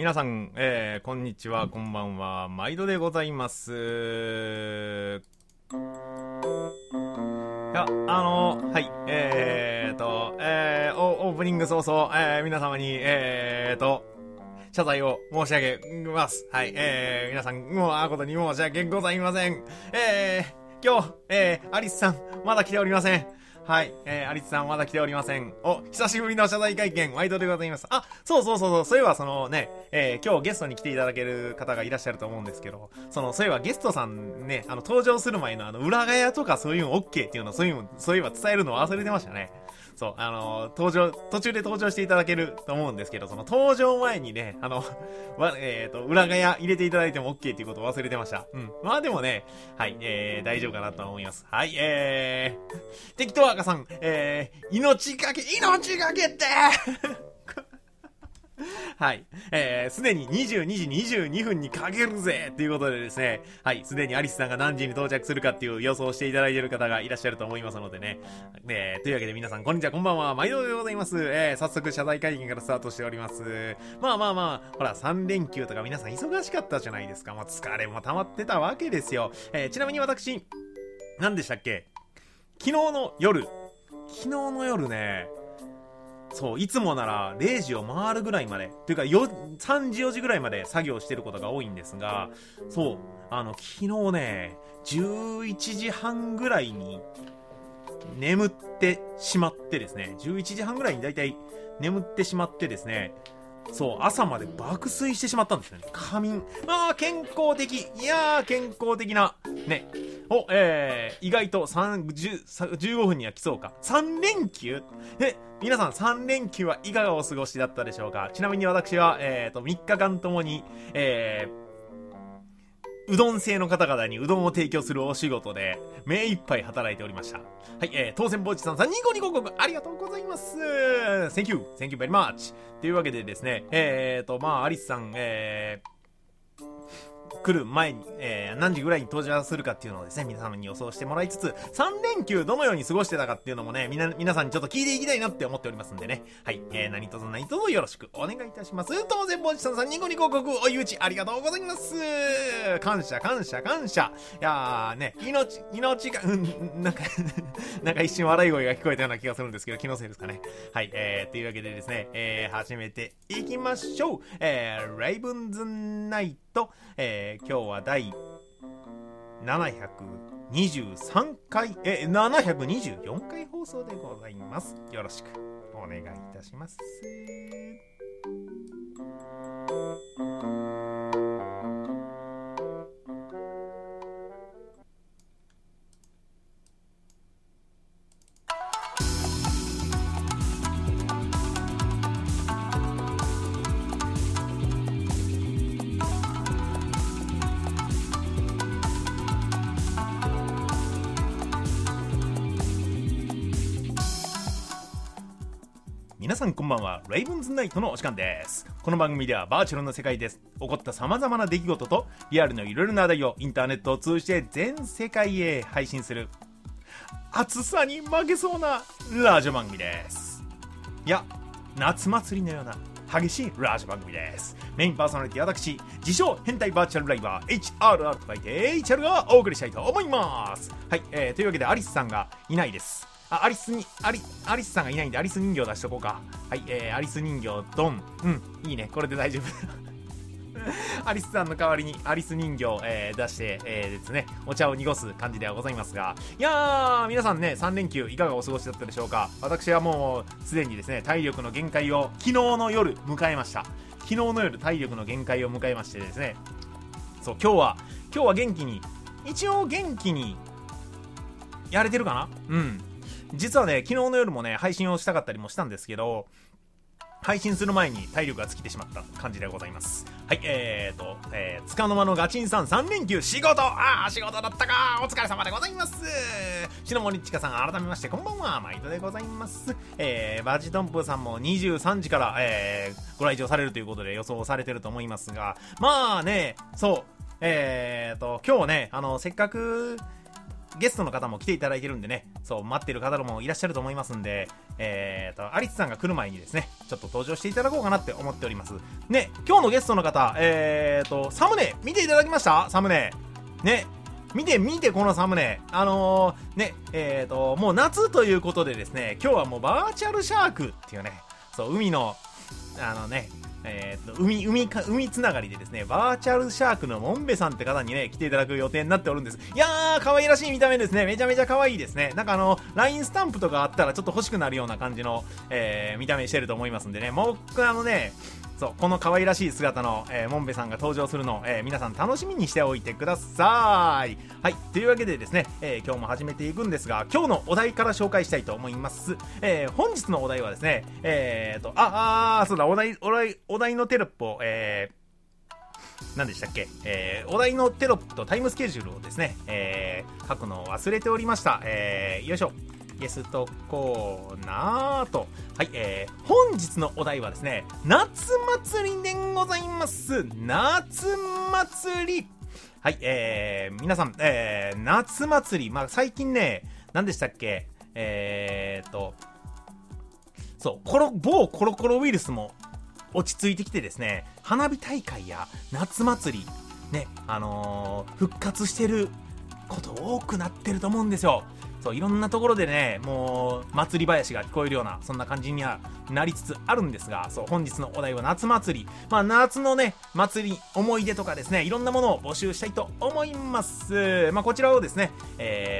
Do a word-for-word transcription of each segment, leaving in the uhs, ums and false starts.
皆さん、えー、こんにちは、こんばんは、毎度でございます。いや、あの、はい、えーと、えー、オープニング早々、えー、皆様に、えーと、謝罪を申し上げます。はい、えー、皆さん、もう、誠に申し訳ございません。えー、今日、えー、アリスさん、まだ来ておりません。はい。えー、アリスさんまだ来ておりません。お、久しぶりの謝罪会見、毎度でございます。あ、そうそうそうそう、そういえばそのね、えー、今日ゲストに来ていただける方がいらっしゃると思うんですけど、その、そういえばゲストさんね、あの、登場する前のあの、裏ガヤとかそういうの OK っていうの、そういうの、そういえば伝えるの忘れてましたね。そう、あのー、登場、途中で登場していただけると思うんですけど、その登場前にね、あの、わ、えっと、裏ガヤ入れていただいても OK っていうことを忘れてました。うん。まあでもね、はい、えー、大丈夫かなと思います。はい、えー、適当赤さん、えー、命がけ、命がけってはい。えー、すでににじゅうにじにじゅうにふんにかけるぜということでですね、はい、すでにアリスさんが何時に到着するかっていう予想をしていただいている方がいらっしゃると思いますのでね。えー、というわけで皆さん、こんにちは、こんばんは、毎度でございます。えー、早速謝罪会見からスタートしております。まあまあまあ、ほら、さん連休とか皆さん忙しかったじゃないですか。もう疲れも溜まってたわけですよ。えー、ちなみに私、何でしたっけ？昨日の夜、昨日の夜ね、そう、いつもなられいじを回るぐらいまで、というかよさんじよじぐらいまで作業してることが多いんですが、そう、あの、昨日ね、じゅういちじはんぐらいに眠ってしまってですね、じゅういちじはんぐらいにだいたい眠ってしまってですね、そう、朝まで爆睡してしまったんですよね。仮眠。まあ、健康的。いやー、健康的な。ね。お、えー、意外とさんじゅう、じゅうごふんには来そうか。さん連休え、皆さんさん連休はいかがお過ごしだったでしょうか。ちなみに私は、えーと、みっかかんともに、えー、うどん製の方々にうどんを提供するお仕事で、目いっぱい働いておりました。はい、えー、当選ぼうちさんさん、ニコニコココ、ありがとうございます。Thank you, thank you very much. というわけでですね、えーと、まあ、アリスさん、えー、来る前に、えー、何時ぐらいに登場するかっていうのをですね、皆様に予想してもらいつつ、さん連休どのように過ごしてたかっていうのもね、みな、皆さんにちょっと聞いていきたいなって思っておりますんでね。はい、えー、何卒何卒よろしくお願いいたします。当然、ぼうちさんさん、ニコニコ国おゆうち、ありがとうございます。感謝、感謝、感謝。いやーね、命、命が、うん、なんか、なんか一瞬笑い声が聞こえたような気がするんですけど、気のせいですかね。はい、えー、というわけでですね、えー、始めていきましょう。えー、レイブンズナイト、えー、今日は第ななひゃくにじゅうさんかい、え、ななひゃくにじゅうよんかい放送でございます。よろしくお願いいたします。皆さんこんばんは。レイブンズナイトのお時間です。この番組ではバーチャルの世界です。起こった様々な出来事とリアルのいろいろな話題をインターネットを通じて全世界へ配信する暑さに負けそうなラジオ番組です。いや、夏祭りのような激しいラジオ番組です。メインパーソナリティ私、自称変態バーチャルライバー エイチアールアール と書いて エイチアール がお送りしたいと思います。はい、えー、というわけでアリスさんがいないです。あ、アリスに、アリ、アリスさんがいないんで、アリス人形出しとこうか。はい、えー、アリス人形、ドン。うん、いいね。これで大丈夫。アリスさんの代わりにアリス人形、えー、出して、えー、ですね、お茶を濁す感じではございますが、いやー、皆さんね、さん連休いかがお過ごしだったでしょうか。私はもう、すでにですね、体力の限界を、昨日の夜、迎えました。昨日の夜、体力の限界を迎えましてですね、そう、今日は、今日は元気に、一応元気に、やれてるかな？うん。実はね、昨日の夜もね、配信をしたかったりもしたんですけど、配信する前に体力が尽きてしまった感じでございます。はい、えーと、えー、つかの間のガチンさんさん連休仕事あー、仕事だったかお疲れ様でございます。篠森ちかさん改めましてこんばんは、毎度でございます。えー、バジトンプさんもにじゅうさんじから、えー、ご来場されるということで予想されてると思いますが、まあね、そう、えーと、今日ね、あの、せっかく、 ゲストの方も来ていただいてるんでね、そう、待ってる方もいらっしゃると思いますんで、えーと、アリスさんが来る前にですね、ちょっと登場していただこうかなって思っております。ね、今日のゲストの方、えーと、サムネ、見ていただきました？サムネ。ね、見て、見て、このサムネ。あのー、ね、えーと、もう夏ということでですね、今日はもうバーチャルシャークっていうね、そう、海の、あのね、えー、と海海か海つながりでですね、バーチャルシャークのモンベさんって方にね来ていただく予定になっておるんです。いやー、可愛らしい見た目ですね。めちゃめちゃ可愛いですね。なんかあの ライン スタンプとかあったらちょっと欲しくなるような感じの、えー、見た目してると思いますんでね、もう僕あのね、そう、この可愛らしい姿の、えー、モンベさんが登場するのを、えー、皆さん楽しみにしておいてください。はい、というわけでですね、えー、今日も始めていくんですが、今日のお題から紹介したいと思います。えー、本日のお題はですね、えーと、あ、あー、そうだ、お題、お題、お題のテロップを、えー、何でしたっけ、えー、お題のテロップとタイムスケジュールをですね、えー、書くのを忘れておりました。えー、よいしょ。ゲストコーナーと、はい、えー、本日のお題はですね、夏祭りでございます。夏祭り。はい、えー、皆さん、えー、夏祭り、まあ、最近ね、何でしたっけ、えーと、そう、コロ、某コロコロウイルスも落ち着いてきてですね、花火大会や夏祭り、ね、あのー、復活してること多くなってると思うんですよ。そう、いろんなところでね、もう祭り林が聞こえるようなそんな感じにはなりつつあるんですが、そう、本日のお題は夏祭り。まあ夏のね、祭り思い出とかですね、いろんなものを募集したいと思います。まあこちらをですね、え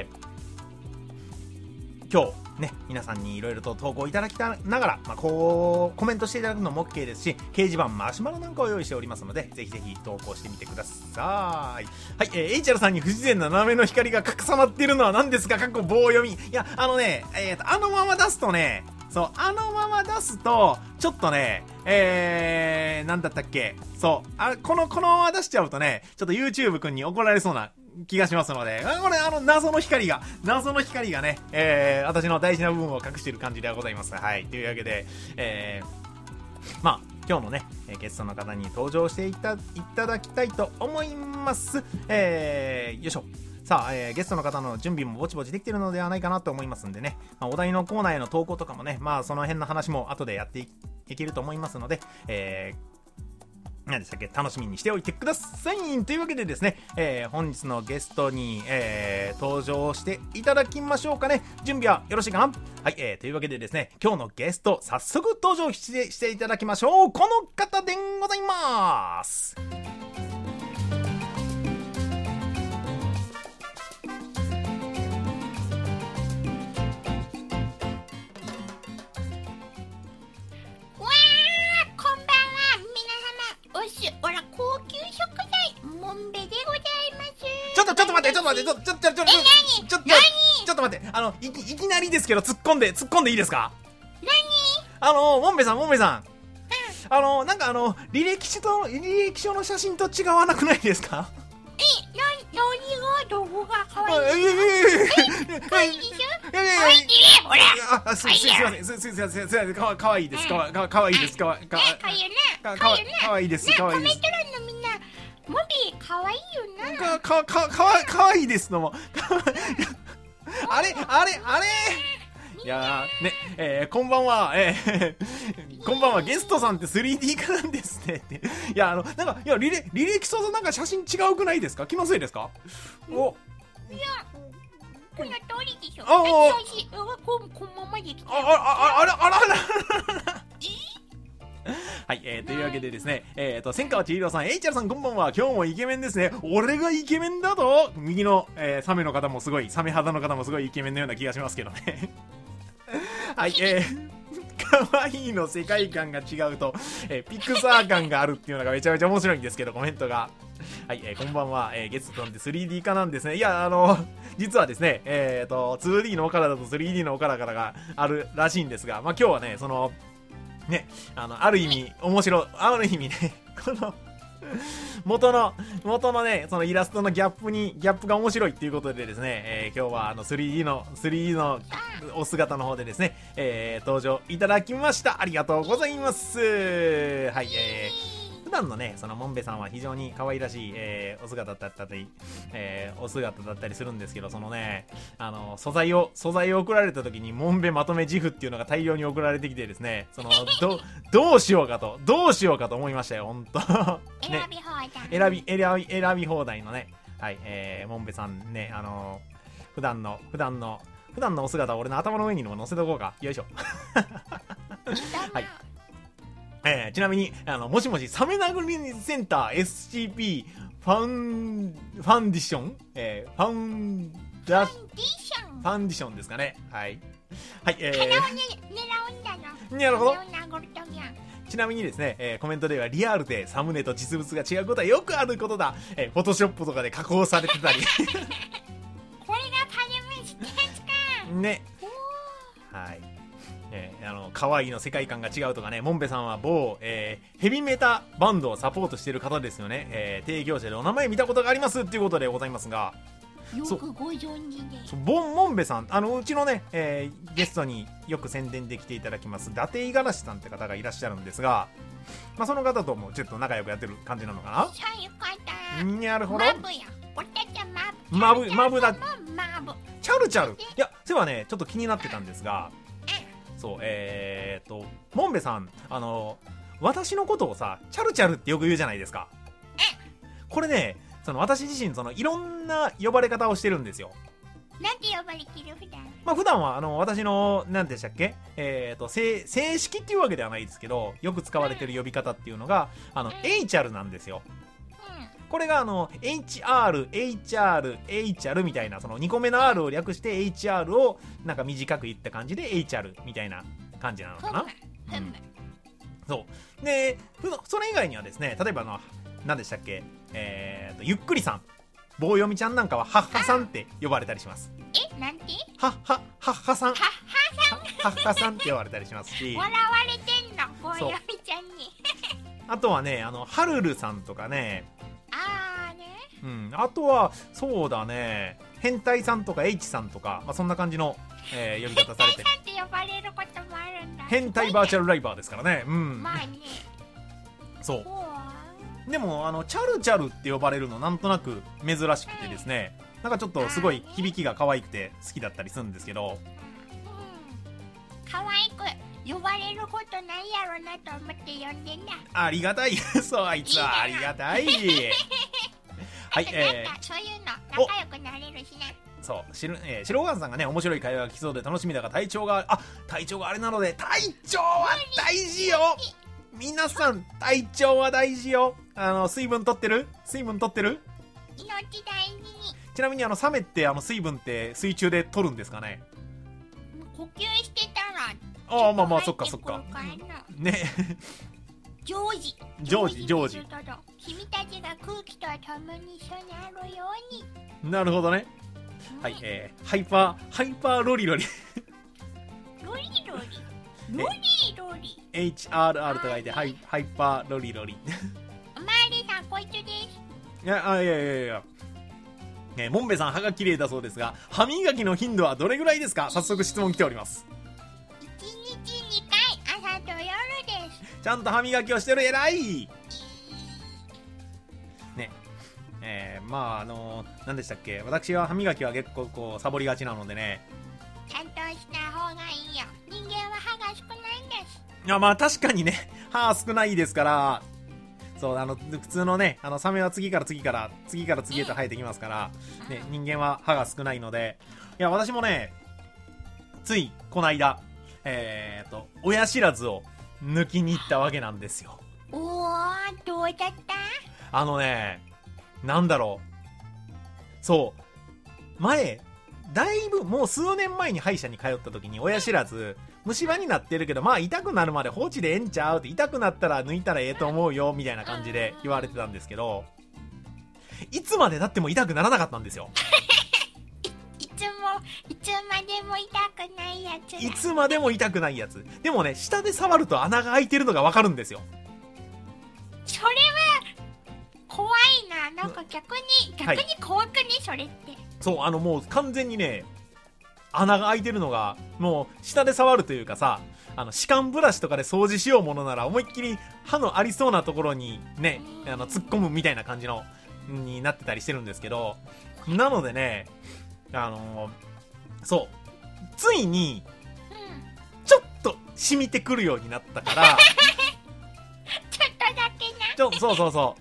ー、今日ね、皆さんにいろいろと投稿いただきながら、まあ、こうコメントしていただくのも OK ですし、掲示板マシュマロなんかを用意しておりますので、ぜひぜひ投稿してみてください。はい、えー、エイチアール さんに不自然な斜めの光が重なっているのは何ですか？過去棒読み。いや、あのね、えーと、あのまま出すとね、そう、あのまま出すと、ちょっとね、えー、なんだったっけ、そう、あ、この、このまま出しちゃうとね、ちょっと YouTube くんに怒られそうな気がしますので、これあの謎の光が謎の光がね、えー、私の大事な部分を隠している感じではございます。はい、というわけで、えー、まあ今日のねゲストの方に登場していたいただきたいと思います。えー、よいしょ。さあ、えー、ゲストの方の準備もぼちぼちできているのではないかなと思いますんでね、まあ、お題のコーナーへの投稿とかもね、まあその辺の話も後でやっていけると思いますので、えー何でしたっけ、楽しみにしておいてください。というわけでですね、えー、本日のゲストに、えー、登場していただきましょうかね。準備はよろしいかな？はい、えー、というわけでですね、今日のゲスト早速登場してしていただきましょう。この方でございます。ちょっとちょっと待ってちょっと待ってちょっとちょっとちょっとちょっとちょっとちょっと待って、あのいきいきなりですけど突っ込んで突っ込んでいいですか？何？あのモンベさんモンベさん、うん、あのなんかあの履歴書と履歴書の写真と違わなくないですか？ え、な、何がどこが可愛い？え、可愛いでしょ？可愛いね、ほら。 あ、す、す、すいません、す、すいません、すいません、か、かわいいです、かわ、か、かわいいです、かわ、か、 かわいいよな、 かわいい、かわいいです、かわいいです。 コメント欄のみんな、モビー可愛いよな。 か、か、か、かわ、かわいいですのも。あれ、あれ、あれ。いやーね、えー、こんばんは、えー、こんばんは、ゲストさんって スリーディー 化なんですねって。いや、あの、なんか、いや、履歴、履歴書となんか写真違うくないですか？気のせいですか？お。 いや、この通りでしょ。 ああ、 写真はこん、こんままで来てる。 あ、あ、あ、あら、あら、あら。はい、えー、というわけでですね、えーと、千川千尋さん、エイチアール さんこんばんは、今日もイケメンですね。俺がイケメンだと右の、えー、サメの方もすごい、サメ肌の方もすごいイケメンのような気がしますけどね。はい、えー、可愛いの世界観が違うと、えー、ピクサー感があるっていうのがめちゃめちゃ面白いんですけど、コメントが。はい、えー、こんばんは、えー、ゲストなんて スリーディー 化なんですね。いや、あの、実はですね、えーと、ツーディー のお体と スリーディー のお体があるらしいんですが、まあ、今日はね、その、ね、あの、ある意味、面白い、ある意味ね、この、元の、元のね、そのイラストのギャップに、ギャップが面白いっていうことでですね、えー、今日はあの スリーディー の、スリーディー のお姿の方でですね、えー、登場いただきました。ありがとうございます。はい、えー、 普段のね、そのモンベさんは非常に可愛らしい、えー、お姿だったり、えー、お姿だったりするんですけど、そのね、あの、素材を、素材を送られた時に、モンベまとめ自負っていうのが大量に送られてきてですね、その、ど、どうしようかと、どうしようかと思いましたよ、ほんと。 選び放題。 選び、選び、選び放題のね、はい、えー、モンベさんね、あのー、普段の、普段の、普段のお姿を俺の頭の上にも乗せとこうか。よいしょ。はい。えー、ちなみに、あの、もしもし、サメ殴りセンター エスシーピー ファン、ファンディションえー、ファンダ、 ファンディション。 ファンディションですかね。はい。はい、え鼻を、ね、 ー、 狙うんだな。 なるほど。 鼻を殴るときは。 ちなみにですね、えー、コメントではリアルでサムネと実物が違うことはよくあることだ。えー、フォトショップとかで加工されてたり。 これがパリメスですか。 ね。はい。えー、あの、可愛いの世界観が違うとかね、モンベさんは某、えー、ヘビメタバンドをサポートしている方ですよね。えー、提供者でお名前見たことがありますっていうことでございますが、 よくご存知で。 ボンモンベさん、あのうちのね、えー、ゲストによく宣伝で来ていただきます伊達五十嵐さんって方がいらっしゃるんですが、まあ、その方ともちょっと仲良くやってる感じなのかな。 そういうこと。 なるほど。 マブや。俺たちはマブ。マブ、マブだ。 マブ。 チャルチャル。いや、それはね、ちょっと気になってたんですが、そう、えーと、モンベさん、あの、私のことをさ、チャルチャルってよく言うじゃないですか。これね、その私自身そのいろんな呼ばれ方をしてるんですよ。 なんて呼ばれてる普段。 まあ普段はあの私の何でしたっけ、えーと正正式っていうわけではないですけど、よく使われてる呼び方っていうのがあの、うん、エイチアール なんですよ。うん、これがあの エイチアール、エイチアール、エイチアール みたいなそのにこめの R を略して エイチアール をなんか短く言った感じで エイチアール みたいな感じなのかな。うん、そうでそれ以外にはですね、例えばあの何でしたっけ、えーとゆっくりさん、棒読みちゃんなんかはハッハさんって呼ばれたりします。 え、なんて？ ハッハハッハさん、 ハッハさん、 ハッハさんって呼ばれたりしますし、 笑われてんの棒読みちゃんに。 あとはね、あのハルルさんとかね、 あーね、 うん、あとはそうだね、変態さんとか H さんとか、まあ、そんな感じの、えー、呼び方されて、 変態さんって呼ばれることもあるんだ。 変態バーチャルライバーですからね。うん。 まあね。 そう。でもあのチャルチャルって呼ばれるのなんとなく珍しくてですね、なんかちょっとすごい響きが可愛くて好きだったりするんですけど、 うん、可愛く呼ばれることないやろなと思って呼んでんだ。 ありがたい。そう、あいつはありがたい。はい、えー、 そういうの仲良くなれるしな。 そう、しる、えー、白川さんがね、面白い会話が来そうで楽しみだが、体調が、あ、体調があれなので、体調は大事よ。皆さん、体調は大事よ。あの、水分取ってる？水分取ってる？ 命大事に。 ちなみに、あの、サメって、あの、水分って水中で取るんですかね？ 呼吸してたら。 ああ、まあまあ、そっかそっか。ね。 常時。 常時、常時。 君たちが空気と共に一緒にあるように。 なるほどね。はい、えー、ハイパー、ハイパーロリロリ。 ロリロリ。ロリロリ。 エイチアールアール と書いて、ハイ、ハイパーロリロリ。 おまわりさん、こいつです。 いや、あ、いやいやいや。えー、モンベさん、歯が綺麗だそうですが、歯磨きの頻度はどれぐらいですか？早速質問来ております。 いちにちにかい、朝と夜です。 ちゃんと歯磨きをしてる、偉い。ね。えー、まあ、あのー、何でしたっけ？私は歯磨きは結構こう、サボりがちなのでね。 ちゃんとした方がいいよ。人間は歯が少ないんです。 いや、まあ確かにね、歯少ないですから、そう、あの、普通のね、あの、サメは次から次から、次から次へと生えてきますから、ね、人間は歯が少ないので、いや、私もね、つい、こないだ、えーと、親知らずを抜きに行ったわけなんですよ。 おー、どうだった？ あのね、なんだろう。そう、前、だいぶ、もう数年前に歯医者に通った時に親知らず、虫歯になってるけど、まあ痛くなるまで放置でええんちゃうって、痛くなったら抜いたらええと思うよ、みたいな感じで言われてたんですけど、いつまでだっても痛くならなかったんですよ。 い, いつも、いつまでも痛くないやつ。 いつまでも痛くないやつ。でもね、下で触ると穴が開いてるのがわかるんですよ。 それは、怖いな。なんか逆に、逆に怖くね、はい、それって。 そう、あのもう完全にね、穴が開いてるのが、もう下で触るというかさ、 あの、歯間ブラシとかで掃除しようものなら、思いっきり歯のありそうなところにね、あの、突っ込むみたいな感じの、になってたりしてるんですけど、なのでね、あのー、そう、ついに、ちょっと染みてくるようになったから、 ちょっとだけな。 ちょ、そうそうそう。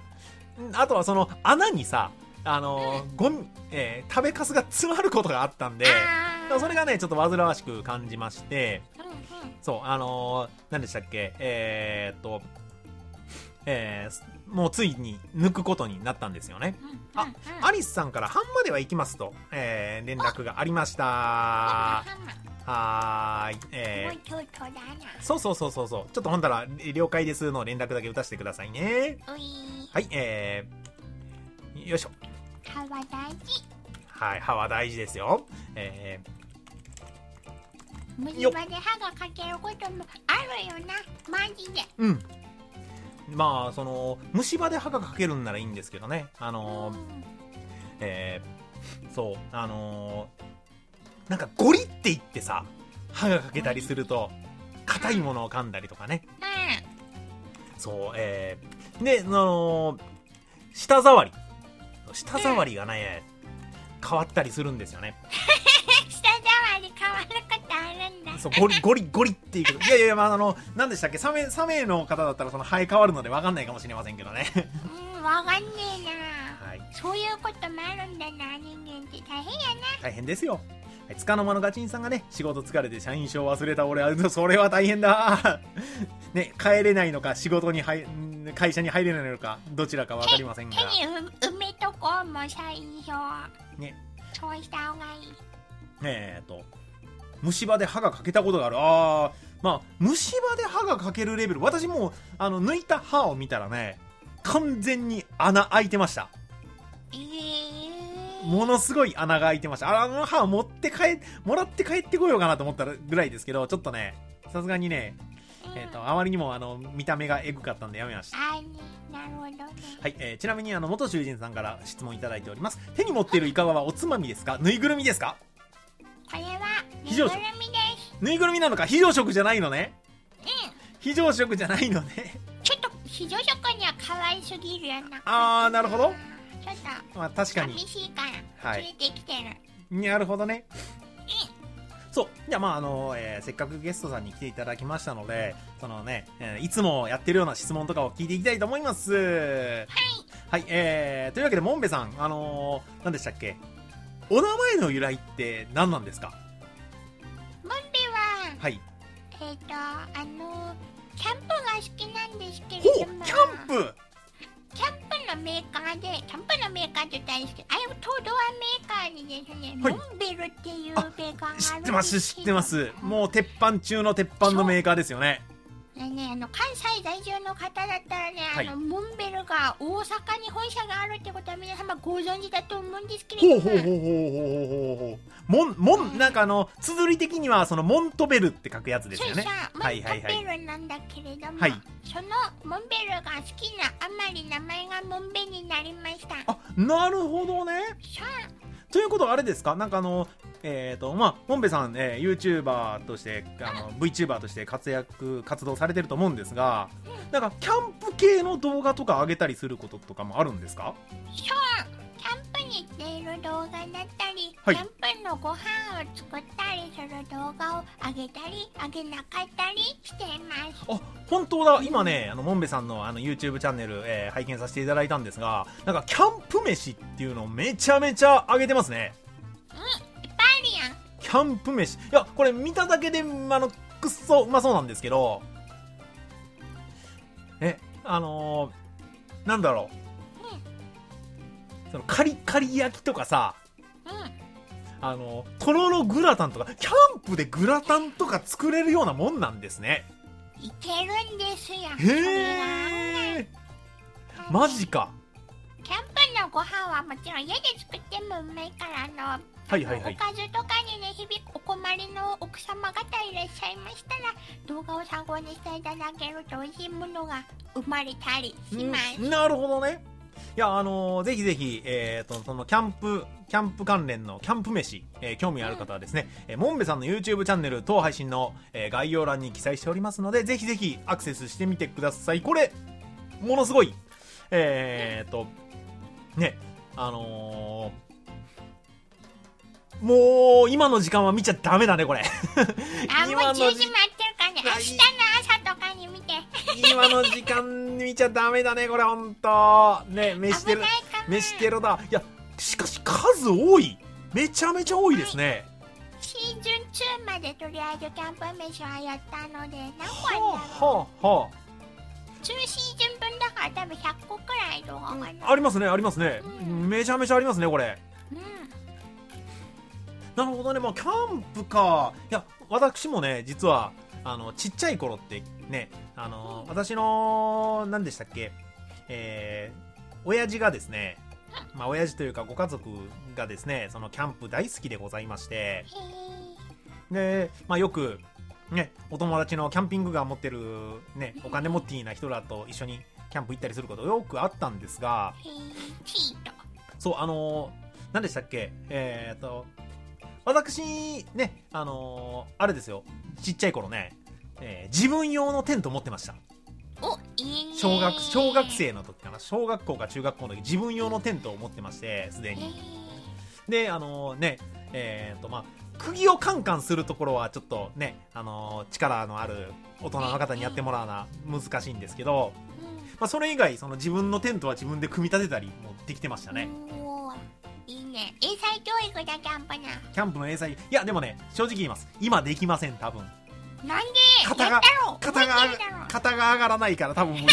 あとはその穴にさ、あのー、ゴミ、えー、食べかすが詰まることがあったんで、それがね、ちょっと煩わしく感じまして、そう、あのー、何でしたっけ、えー、っと、えー、もうついに抜くことになったんですよね。あ、アリスさんから半までは行きますと、えー、連絡がありました。はーい。えー、そうそうそうそうそう。ちょっとほんだら、了解ですの連絡だけ打たせてくださいね。はい、えー、よいしょ。 歯は大事。 はい、歯は大事ですよ。えー、虫歯で歯が欠けることもあるよな、マジで。 うん。まあ、その、虫歯で歯が欠けるんならいいんですけどね。あのー、えー、そう、あのー、なんかゴリって言ってさ、歯が欠けたりすると、硬いものを噛んだりとかね。うん。そう、えー、で、あのー、舌触り。舌触りがね、うん、変わったりするんですよね。 舌触り変わることあるんだ。 そう、ゴリゴリゴリっていうけど、いやいや、まあ、あの、何でしたっけ、サメ、サメの方だったらその生え変わるので分かんないかもしれませんけどね。 うん、分かんねえな。 はい。 そういうこともあるんだな、人間って大変やな。 大変ですよ。つかの間のガチンさんがね、仕事疲れて社員証忘れた俺は、それは大変だ。ね、帰れないのか、仕事に入、会社に入れないのか、どちらか分かりませんが。 手に埋めとこうも社員証。 ね。 そうした方がいい。 えーと、虫歯で歯が欠けたことがある。あー、まあ、虫歯で歯が欠けるレベル。私もう、あの、抜いた歯を見たらね、完全に穴開いてました。 えー、 ものすごい穴が開いてました。あの歯を持って帰、もらって帰ってこようかなと思ったぐらいですけど、ちょっとね、さすがにね、えっと、あまりにもあの、見た目がエグかったんでやめました。 あー、ね、なるほどね。 はい、えー、ちなみにあの、元囚人さんから質問いただいております。手に持っているイカワはおつまみですか？ぬいぐるみですか？ これは、ぬいぐるみです。 ぬいぐるみなのか？非常食じゃないのね。 うん。 非常食じゃないのね。 ちょっと、非常食には可愛すぎるよな。 あー、なるほど。 ちょっと、 まあ確かに。 寂しいから、連れてきてる。 なるほどね。 うん。 そう。じゃあまああの、えー、せっかくゲストさんに来ていただきましたので、そのね、えー、いつもやってるような質問とかを聞いていきたいと思います。はい。はい、えー、というわけで、モンベさん、あのー、何でしたっけ？お名前の由来って何なんですか？ モンベは、 はい。 えっと、あの、キャンプが好きなんですけれほう、 ども。 キャンプキャンプのメーカーで、キャンプのメーカーって言ったらいいんですけど、あれ、トドアメーカーにですね、はい、モンベルっていうメーカーがあるんですけど。 知ってます、知ってます。もう鉄板中の鉄板のメーカーですよね。 ね、あの関西在住の方だったらね、はい、あのモンベルが大阪に本社があるってことは皆様ご存知だと思うんですけれども、 ほうほうほうほうほうほうほうモンモンなんかあの綴り的にはそのモントベルって書くやつですよね。 そうそう、モントベルなんだけれども、 はい、 そのモンベルが好きなあまり名前がモンベになりました。 あ、なるほどね。ということはあれですか、なんかあのえっ、ー、とまあモンベさん、えー、YouTuber としてあの VTuber として活躍活動されてると思うんですが、なんかキャンプ系の動画とか上げたりすることとかもあるんですか？ そう、キャンプに行っている動画だったり、 はい、 キャンプのご飯を作ったりする動画を上げたり上げなかったりしています。 あ、本当だ。今ね、あのモンベさんのあの YouTube チャンネル、えー、拝見させていただいたんですが、なんかキャンプ飯っていうのをめちゃめちゃ上げてますね。 うん、いっぱいあるやん。 キャンプ飯、いやこれ見ただけであのくっそうまそうなんですけど、え、あのー、なんだろう、うん、そのカリカリ焼きとかさ、うん、あのとろろグラタンとか、キャンプでグラタンとか作れるようなもんなんですね。 いけるんですよ。 へえ、マジか。 キャンプのご飯はもちろん家で作ってもうまいから、あの、 はいはいはい、 おかずとかにね、日々お困りの奥様方いらっしゃいましたら、動画を参考にしていただけると美味しいものが生まれたりします。 なるほどね。 いや、あのー、ぜひぜひ、えーと、そのキャンプ、キャンプ関連のキャンプ飯、えー、興味ある方はですね、うん、えー、モンベさんの YouTube チャンネル等配信の、えー、概要欄に記載しておりますので、ぜひぜひアクセスしてみてください。これ、ものすごい、えーと、ね、あのー、もう、今の時間は見ちゃダメだね、これ。 あ、もうじゅうじ回ってるからね。明日の朝とかに見て。 今の時間見ちゃダメだね、これ、ほんと。ね、飯テロ、飯テロだ。いや、しかし数多い。めちゃめちゃ多いですね。 シーズンツーまでとりあえずキャンプ飯はやったので、何個あるんだろう。 はあ、はあ、はあ。 にシーズン分だから多分ひゃっこくらい動画がな、 ありますね、ありますね、うん。めちゃめちゃありますね、これ。 うん。 なるほどね、まあ、キャンプか。いや、私もね、実は、あの、ちっちゃい頃ってね、あの、私の、何でしたっけ、えー、親父がですね、まあ、親父というかご家族がですね、そのキャンプ大好きでございまして、で、まあ、よく、ね、お友達のキャンピングカー持ってる、ね、お金持っていいな人らと一緒にキャンプ行ったりすることよくあったんですが、そう、あの、何でしたっけ、えーっと、私、ね、あのー、あれですよ、ちっちゃい頃ね、えー、自分用のテント持ってました。 お、いいね。 小学、小学生の時かな、小学校か中学校の時、自分用のテントを持ってまして、すでに。で、あのー、ね、えーと、まあ、釘をカンカンするところはちょっとね、あのー、力のある大人の方にやってもらうのは難しいんですけど、まあ、それ以外、その自分のテントは自分で組み立てたりもできてましたね。 いいね。英才教育だ、キャンプな。 キャンプの英才。いや、でもね、正直言います。今できません、多分。 なんで肩が、肩が、肩が上がらないから多分無理です。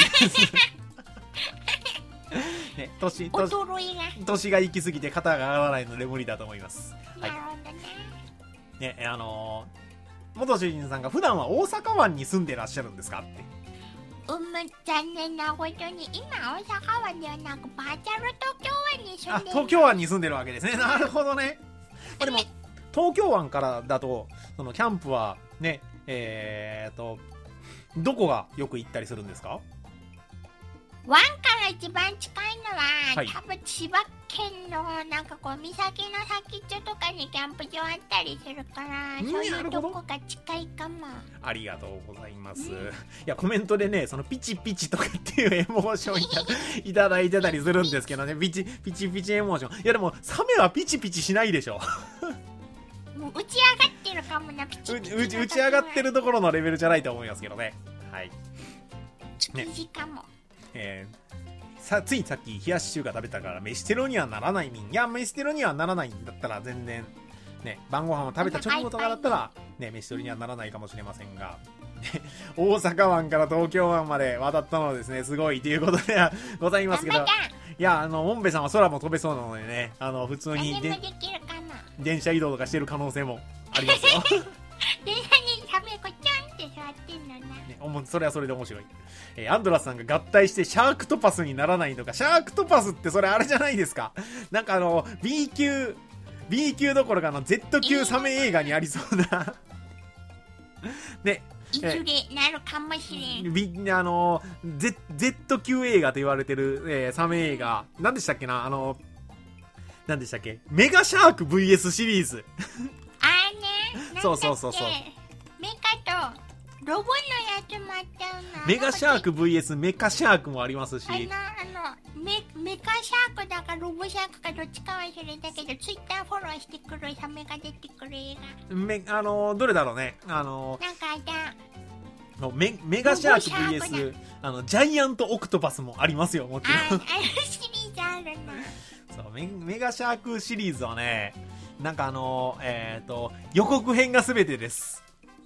ね、年、年、年が行き過ぎて肩が上がらないので無理だと思います。はい。 なるほどね。 ね、あのー、元主人さんが普段は大阪湾に住んでらっしゃるんですかって。 うん、残念なことに今大阪湾ではなくバーチャル東京湾に住んでる。 あ、東京湾に住んでるわけですね。なるほどね。まあ、でも東京湾からだとそのキャンプはね、えーとどこがよく行ったりするんですか？ 湾から一番近いのは、 はい、 多分千葉県のなんかこう岬の先っちょとかにキャンプ場あったりするから、そういうとこが近いかも。 ありがとうございます、うん、いやコメントでね、そのピチピチとかっていうエモーションい た, いただいてたりするんですけどね、ピチピチピチエモーション。いやでもサメはピチピチしないでしょ。 もう打ち上がってるかもな、ピチピチ打ち打ち上がってるところのレベルじゃないと思いますけどね。はい。 築地かも。 えー、さついさっき冷やし中華食べたから飯テロにはならないみん。いや飯テロにはならないんだったら全然ね、晩ご飯を食べた直後とかだったらね飯テロにはならないかもしれませんが、大阪湾から東京湾まで渡ったのはですねすごいということではございますけど、いやあのモンベさんは空も飛べそうなのでね、あの普通に電車移動とかしてる可能性もありますよ。 電車にサメこちゃんって座ってんのな、 ね、おもそれはそれで面白い。えー、アンドラスさんが合体してシャークトパスにならないのか。シャークトパスってそれあれじゃないですか。なんかあの B 級 B 級どころかの Z 級サメ映画にありそうなね、 いずれなるかもしれん。 ビあの Z, Z 級映画と言われてる、えー、サメ映画何でしたっけな、あの何でしたっけ、メガシャーク ブイエス シリーズ。 あーね、 そうそうそうそう、 メカとロボのやつもあったよな。 メガシャーク ブイエス メカシャークもありますし、 あのあの メ, メカシャークだかロボシャークかどっちかは忘れたけど、ツイッターフォローしてくるサメが出てくる映画、 めあのどれだろうね、あのなんかあったメ, メガシャーク ブイエス あのジャイアントオクトパスもありますよ、もちろん。ああのシリーズあるな。 そう メ, メガシャークシリーズはね、なんかあのえっ、ー、と予告編が全てです。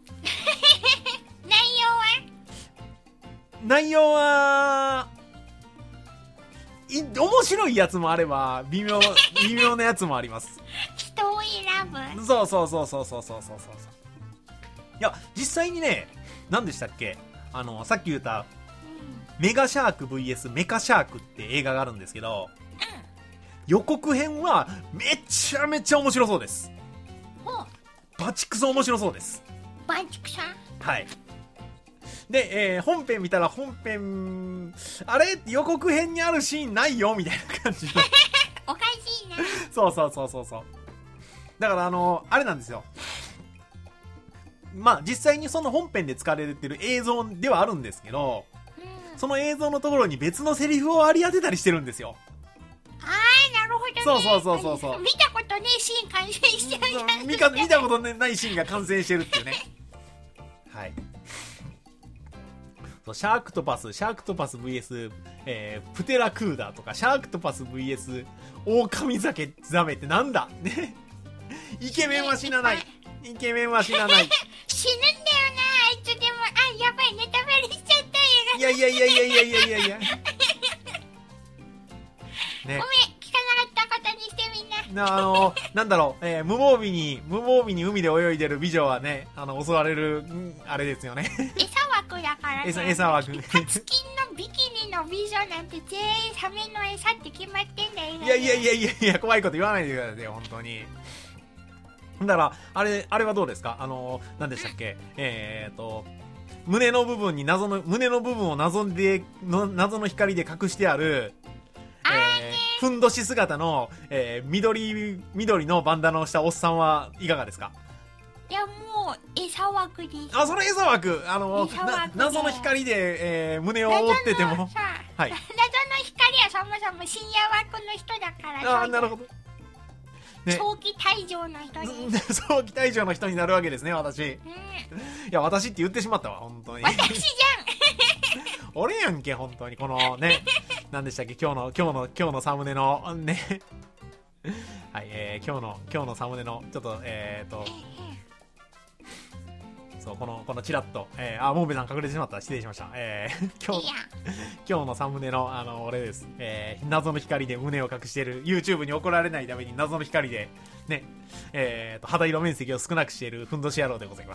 内容はい面白いやつもあれば微妙微妙なやつもあります。 人を選ぶ。 そうそうそうそうそうそうそうそう。いや実際にね、何でしたっけ、あのさっき言った、うん、メガシャーク ブイエス メカシャークって映画があるんですけど、うん、予告編はめちゃめちゃ面白そうです。バチクソ面白そうです。 バチクソ。 はい。 で、えー、本編見たら本編、あれ予告編にあるシーンないよみたいな感じの。 おかしいな。 そうそうそうそうそう。だからあのー、あれなんですよ。まあ実際にその本編で使われてる映像ではあるんですけど、うん、その映像のところに別のセリフを割り当てたりしてるんですよ。 あー、なるほどね。 そうそうそうそうそう。 見たことねえシーン完成してるじゃん。 見か見たことないシーンが完成してるっていうね。はい。そう、シャークトパス、シャークトパス ブイエス、えー、プテラクーダとか、シャークトパス ブイエス、オオカミザケザメってなんだね。イケメンは死なない。イケメンは死なない。 死ぬんだよな、あいつでも。あ、やばい、ネタバレしちゃったよ。いやいやいやいやいやいやいやいや。ね、 ごめん、聞かなかったことにしてみんな。 あの、なんだろう、えー、無防備に、無防備に海で泳いでる美女はね、あの、襲われる、あれですよね。 餌枠だからね。 餌、餌枠。 初金のビキニの美女なんて全員サメの餌って決まってんだよ。 いやいやいやいやいや、怖いこと言わないでくださいよ、本当に。だから、あれ、あれはどうですか？あの、何でしたっけ？えーと、胸の部分に謎の、胸の部分を謎で、の謎の光で隠してある、えー、ふんどし姿の、えー、緑、緑のバンダナをしたおっさんはいかがですか？ いや、もう、餌枠です。 あ、その餌枠あの、な謎の光で、えー、胸を覆ってても。はい。 謎の光はそもそも深夜枠の人だから。 ああ、なるほど。 ね、早期退場の人です。 早期退場の人になるわけですね、私。うん、いや、私って言ってしまったわ、本当に。 私じゃん俺やんけ、本当に。このね、何でしたっけ、今日の、今日の、今日のサムネの、ね。はい、えー、今日の、今日のサムネの、ちょっと、えーと、そう、この、このチラッと、えー、あ、モンベさん隠れてしまった。失礼しました。えー、今日、今日のサムネの、あの、俺です。えー、謎の光で胸を隠している、YouTube に怒られないために謎の光で、ね、えーと、肌色面積を少なくしている、ふんどし野郎でございます。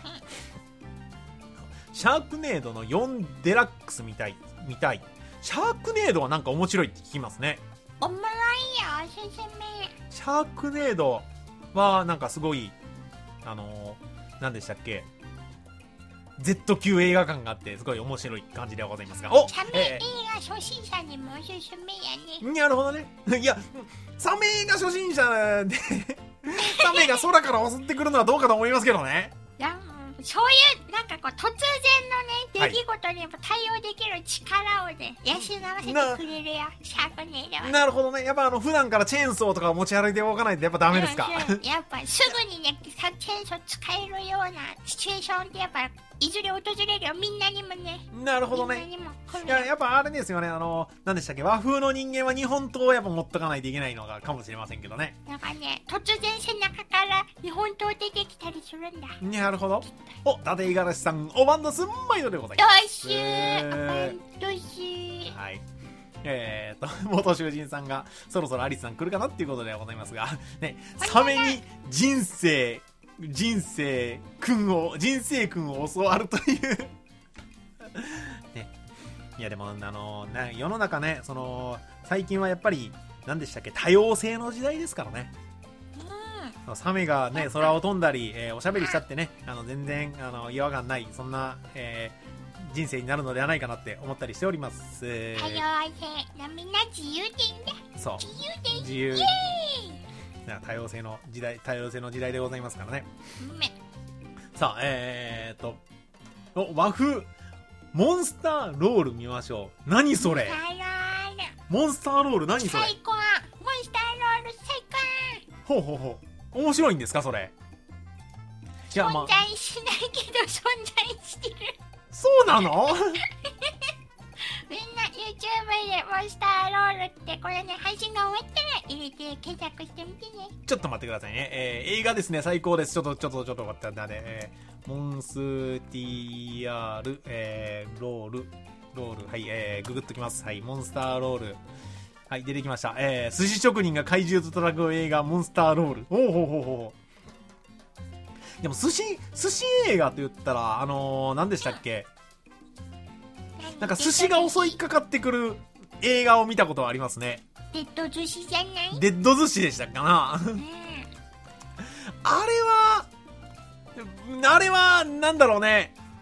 シャークネードのよんデラックスみたい、みたい。シャークネードはなんか面白いって聞きますね。 おもろいよ、おすすめ。 シャークネードは、なんかすごい、あのー、何でしたっけ、Z 級映画館があってすごい面白い感じではございますが、 おサメ映画初心者にもおすすめやね。 なるほどね。いや、サメ映画初心者でサメが空から襲ってくるのはどうかと思いますけどね。 いや、そういうなんかこう突然のね出来事にも対応できる力をね、養わせてくれるよ、シャークネードは。 なるほどね。やっぱあの普段からチェーンソーとかを持ち歩いておかないとやっぱダメですか？ やっぱすぐにねチェーンソー使えるようなシチュエーションってやっぱいずれ訪れるよ、みんなにもね。 なるほどね。いや、やっぱあれですよね、あの何でしたっけ、和風の人間は日本刀をやっぱ持っとかないといけないのがかもしれませんけどね。 なんかね、突然背中から日本刀出てきたりするんだ。 なるほど。お、立井五十嵐さん、おばんどすんまいのでございます。 よっしゅー、おばんどしー。 はい。えーと、元囚人さんがそろそろアリスさん来るかなっていうことではございますが、ね、サメに人生、人生君を、人生君を教わるというね。いやでも、あの、な世の中ね、その、最近はやっぱり、何でしたっけ、多様性の時代ですからね。うん、サメがね、空を飛んだり、えー、おしゃべりしちゃってね、あの、全然、あの、違和感ない、そんな、えー、人生になるのではないかなって思ったりしております。 多様性のみんな自由でいいんだ。 そう。 自由でいい。 自由。多様性の時代、多様性の時代でございますからね。 うん、 さあ、えーと、お、和風、モンスターロール見ましょう。何それ？モンスターロール何それ？ 最高。モンスターロール最高。 ほうほうほう。面白いんですかそれ？ いや、まあ、存在しないけど存在してる。 そうなの？ みんな YouTube でモンスターロールってこれね、配信が終わったら入れて検索してみてね。 ちょっと待ってくださいね。えー、映画ですね、最高です。ちょっとちょっとちょっと待って、なんで、えー、モンスティーアール、えー、ロール、ロール、はい、えー、ググっときます。はい、モンスターロール。はい、出てきました。えー、寿司職人が怪獣と戦う映画、モンスターロール。おうほうほうほう。でも、寿司、寿司映画と言ったら、あのー、何でしたっけ？なんか寿司が襲いかかってくる映画を見たことはありますね。 デッド寿司じゃない？ デッド寿司でしたかな、うん、あれは、あれは、なんだろうね。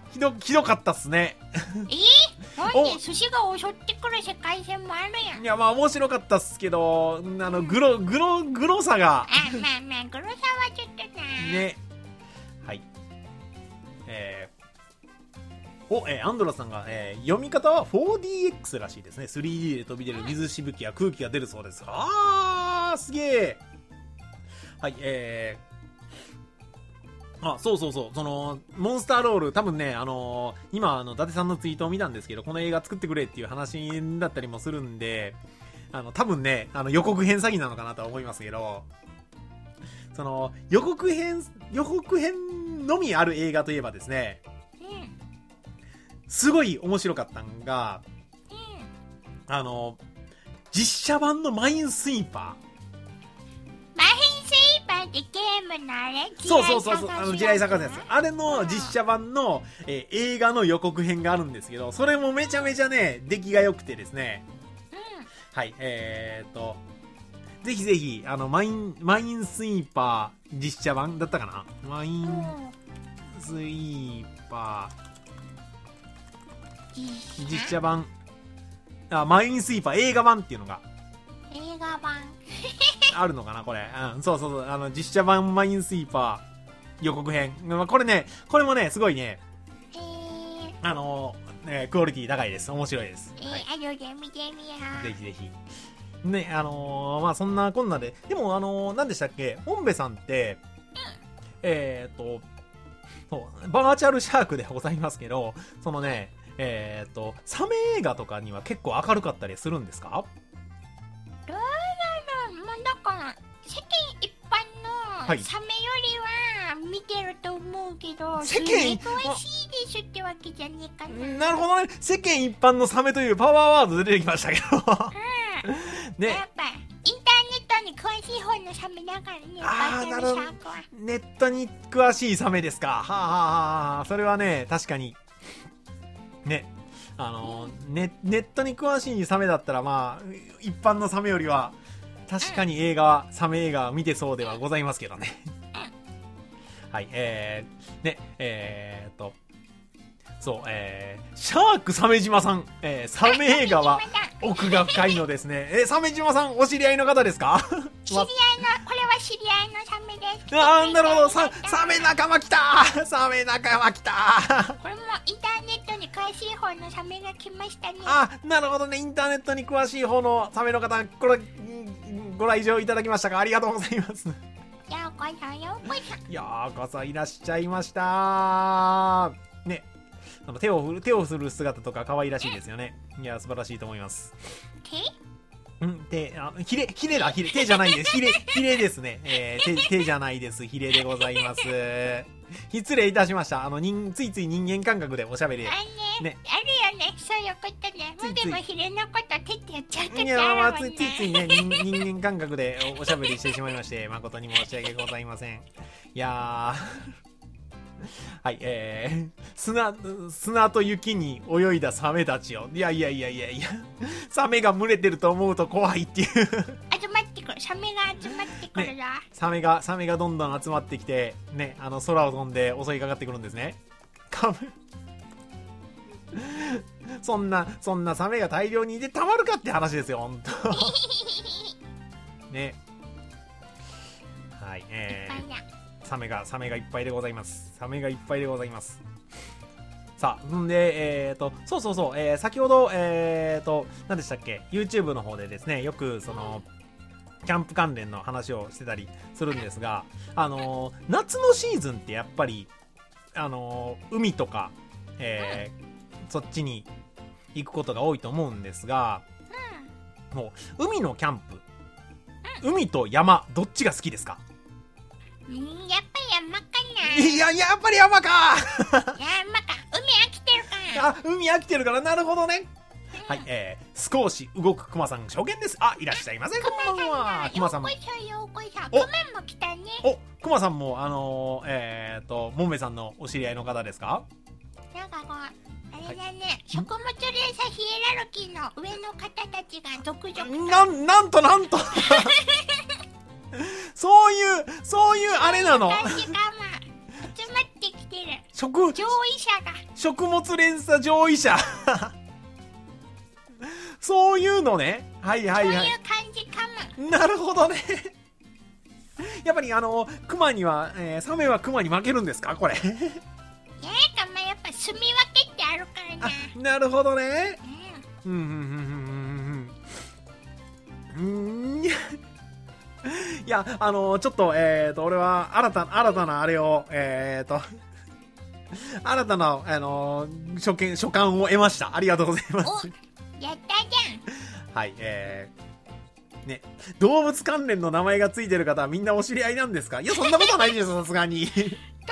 ひど、ひどかったっすね。 えー、なんで寿司が襲ってくる世界線もあるやん。 いや、まあ面白かったっすけど、あの、グロ、グロ、グロさが。 あ、まあまあ、グロさはちょっとな。 ね。はい。えー、お、えー、アンドラさんが、えー、読み方は フォーディーエックス らしいですね。スリーディー で飛び出る水しぶきや空気が出るそうです。あー、すげえ。はい、えー、あ、そうそうそう、その、モンスターロール、多分ね、あのー、今、あの、伊達さんのツイートを見たんですけど、この映画作ってくれっていう話だったりもするんで、あの、多分ね、あの、予告編詐欺なのかなとは思いますけど、その、予告編、予告編のみある映画といえばですね、 うん、 すごい面白かったんが、 うん、 あの、実写版のマインスイーパー。 マインスイーパーってゲームのあれ？ そうそうそうそう、あの、地雷探すやつ。あれの実写版の、えー、映画の予告編があるんですけど、それもめちゃめちゃね、出来が良くてですね。 うん、 はい、えーっと、ぜひぜひ、あの、マイン、マインスイーパー実写版だったかな？マインスイーパー実写版。あ、マインスイーパー映画版っていうのが映画版あるのかなこれ。うん、そうそうそう。あの、実写版マインスイーパー予告編。まあ、これね、これもね、すごいね、 えー、 あのー、ね、クオリティ高いです。面白いです。 えー、 はい、 あので見てみよう。 ぜひぜひ。ね、あのー、まあ、そんなこんなで、でも、あのー、何でしたっけ、本部さんって、うん、えーっと、そう、バーチャルシャークでございますけど、そのね、えーっと、サメ映画とかには結構明るかったりするんですか？ どうだろう、まあ、だから世間一般のサメよりは見てると思うけど、はい、世間詳しいでしょってわけじゃねえかな。 なるほどね。世間一般のサメというパワーワード出てきましたけど、 うん、ね、やっぱインターネットに詳しい方のサメだからね。 あー、なるほど。ネットに詳しいサメですか。はあ、はあはあ、それはね、確かにね、あのー、ネ、ネットに詳しいサメだったら、まあ一般のサメよりは確かに映画、サメ映画見てそうではございますけどね。はい、えー、ね、えーっと、そう、えー、シャーク鮫島さん、えー、サメ映画は奥が深いのですね。えー、鮫島さん、お知り合いの方ですか？ 知り合いの、これは知り合いのサメです。 あー、なるほど、さ、サメ仲間来たー、サメ仲間来たー。 これもインターネットに詳しい方のサメが来ましたね。 あ、なるほどね、インターネットに詳しい方のサメの方、これ、ご来場いただきましたか？ありがとうございます。 ようこそ、ようこそ。 ようこそいらっしゃいましたね。あの手を振る、手を振る姿とか可愛らしいですよね。いや、素晴らしいと思います。 手？ ん手、あ、ひれ、ひれだ、ひれ、手じゃないです。ひれ、ひれですね。えー、手、手じゃないです。ひれでございます。失礼いたしました。あの、人、ついつい人間感覚でおしゃべり。 あね、ね、あるよね、そういうことね。もうでもひれのこと手って言っちゃう時あるもんね。 いや、まあ、ついついね、人、人間感覚でおしゃべりしてしまいまして、誠に申し訳ございません。いやー。はい、えー、砂、砂と雪に泳いだサメたちを。いやいやいやいやいや、サメが群れてると思うと怖いっていう。 集まってくる、サメが集まってくるぞ、ね。 サメが、サメがどんどん集まってきて、ね、あの、空を飛んで襲いかかってくるんですね。カメそんな、そんなサメが大量にいてたまるかって話ですよ、ほんと。ね。はい、えー。サメが、サメがいっぱいでございます。サメがいっぱいでございます。さあ、んで、えーと、そうそうそう、えー、先ほど、えーと、何でしたっけ、YouTube の方でですね、よく、その、キャンプ関連の話をしてたりするんですが、あのー、夏のシーズンってやっぱり、あのー、海とか、えー、そっちに行くことが多いと思うんですが、もう、海のキャンプ、海と山、どっちが好きですか？ うん、やっぱり山かな。 いや、やっぱり山か。 山か。海飽きてるから。 あ、海飽きてるから、なるほどね。うん、はい、えー、少し動くクマさん、初見です。あ、いらっしゃいませ。こんばんは。クマさんも。 ようこそ、ようこそ。クマも来たね。 お、クマさんも、あのー、えーと、もめさんのお知り合いの方ですか？ なんかこう、あれだね、はい、食物連鎖ヒエラルキーの上の方たちが続々。 なん、なんとなんと。そういう、そういうあれなの。 私がまあ、集まってきてる。 食、 上位者が。 食物連鎖上位者。そういうのね。はいはいはい。 そういう感じかも。 なるほどね。やっぱりあの、クマには、えー、サメはクマに負けるんですかこれ。 いやーかまやっぱ住み分けってあるからな。 あ、なるほどね。 うん。うんうん、うん、うん、うん、うん。うん。いや、あの、ちょっと、えっと、俺は、新た、新たなあれを、えっと、新たな、あの、所見、所感を得ました。ありがとうございます。 お、やったじゃん。 はい、えー、ね、動物関連の名前がついてる方はみんなお知り合いなんですか？いや、そんなことはないですよ、さすがに。 どうだろ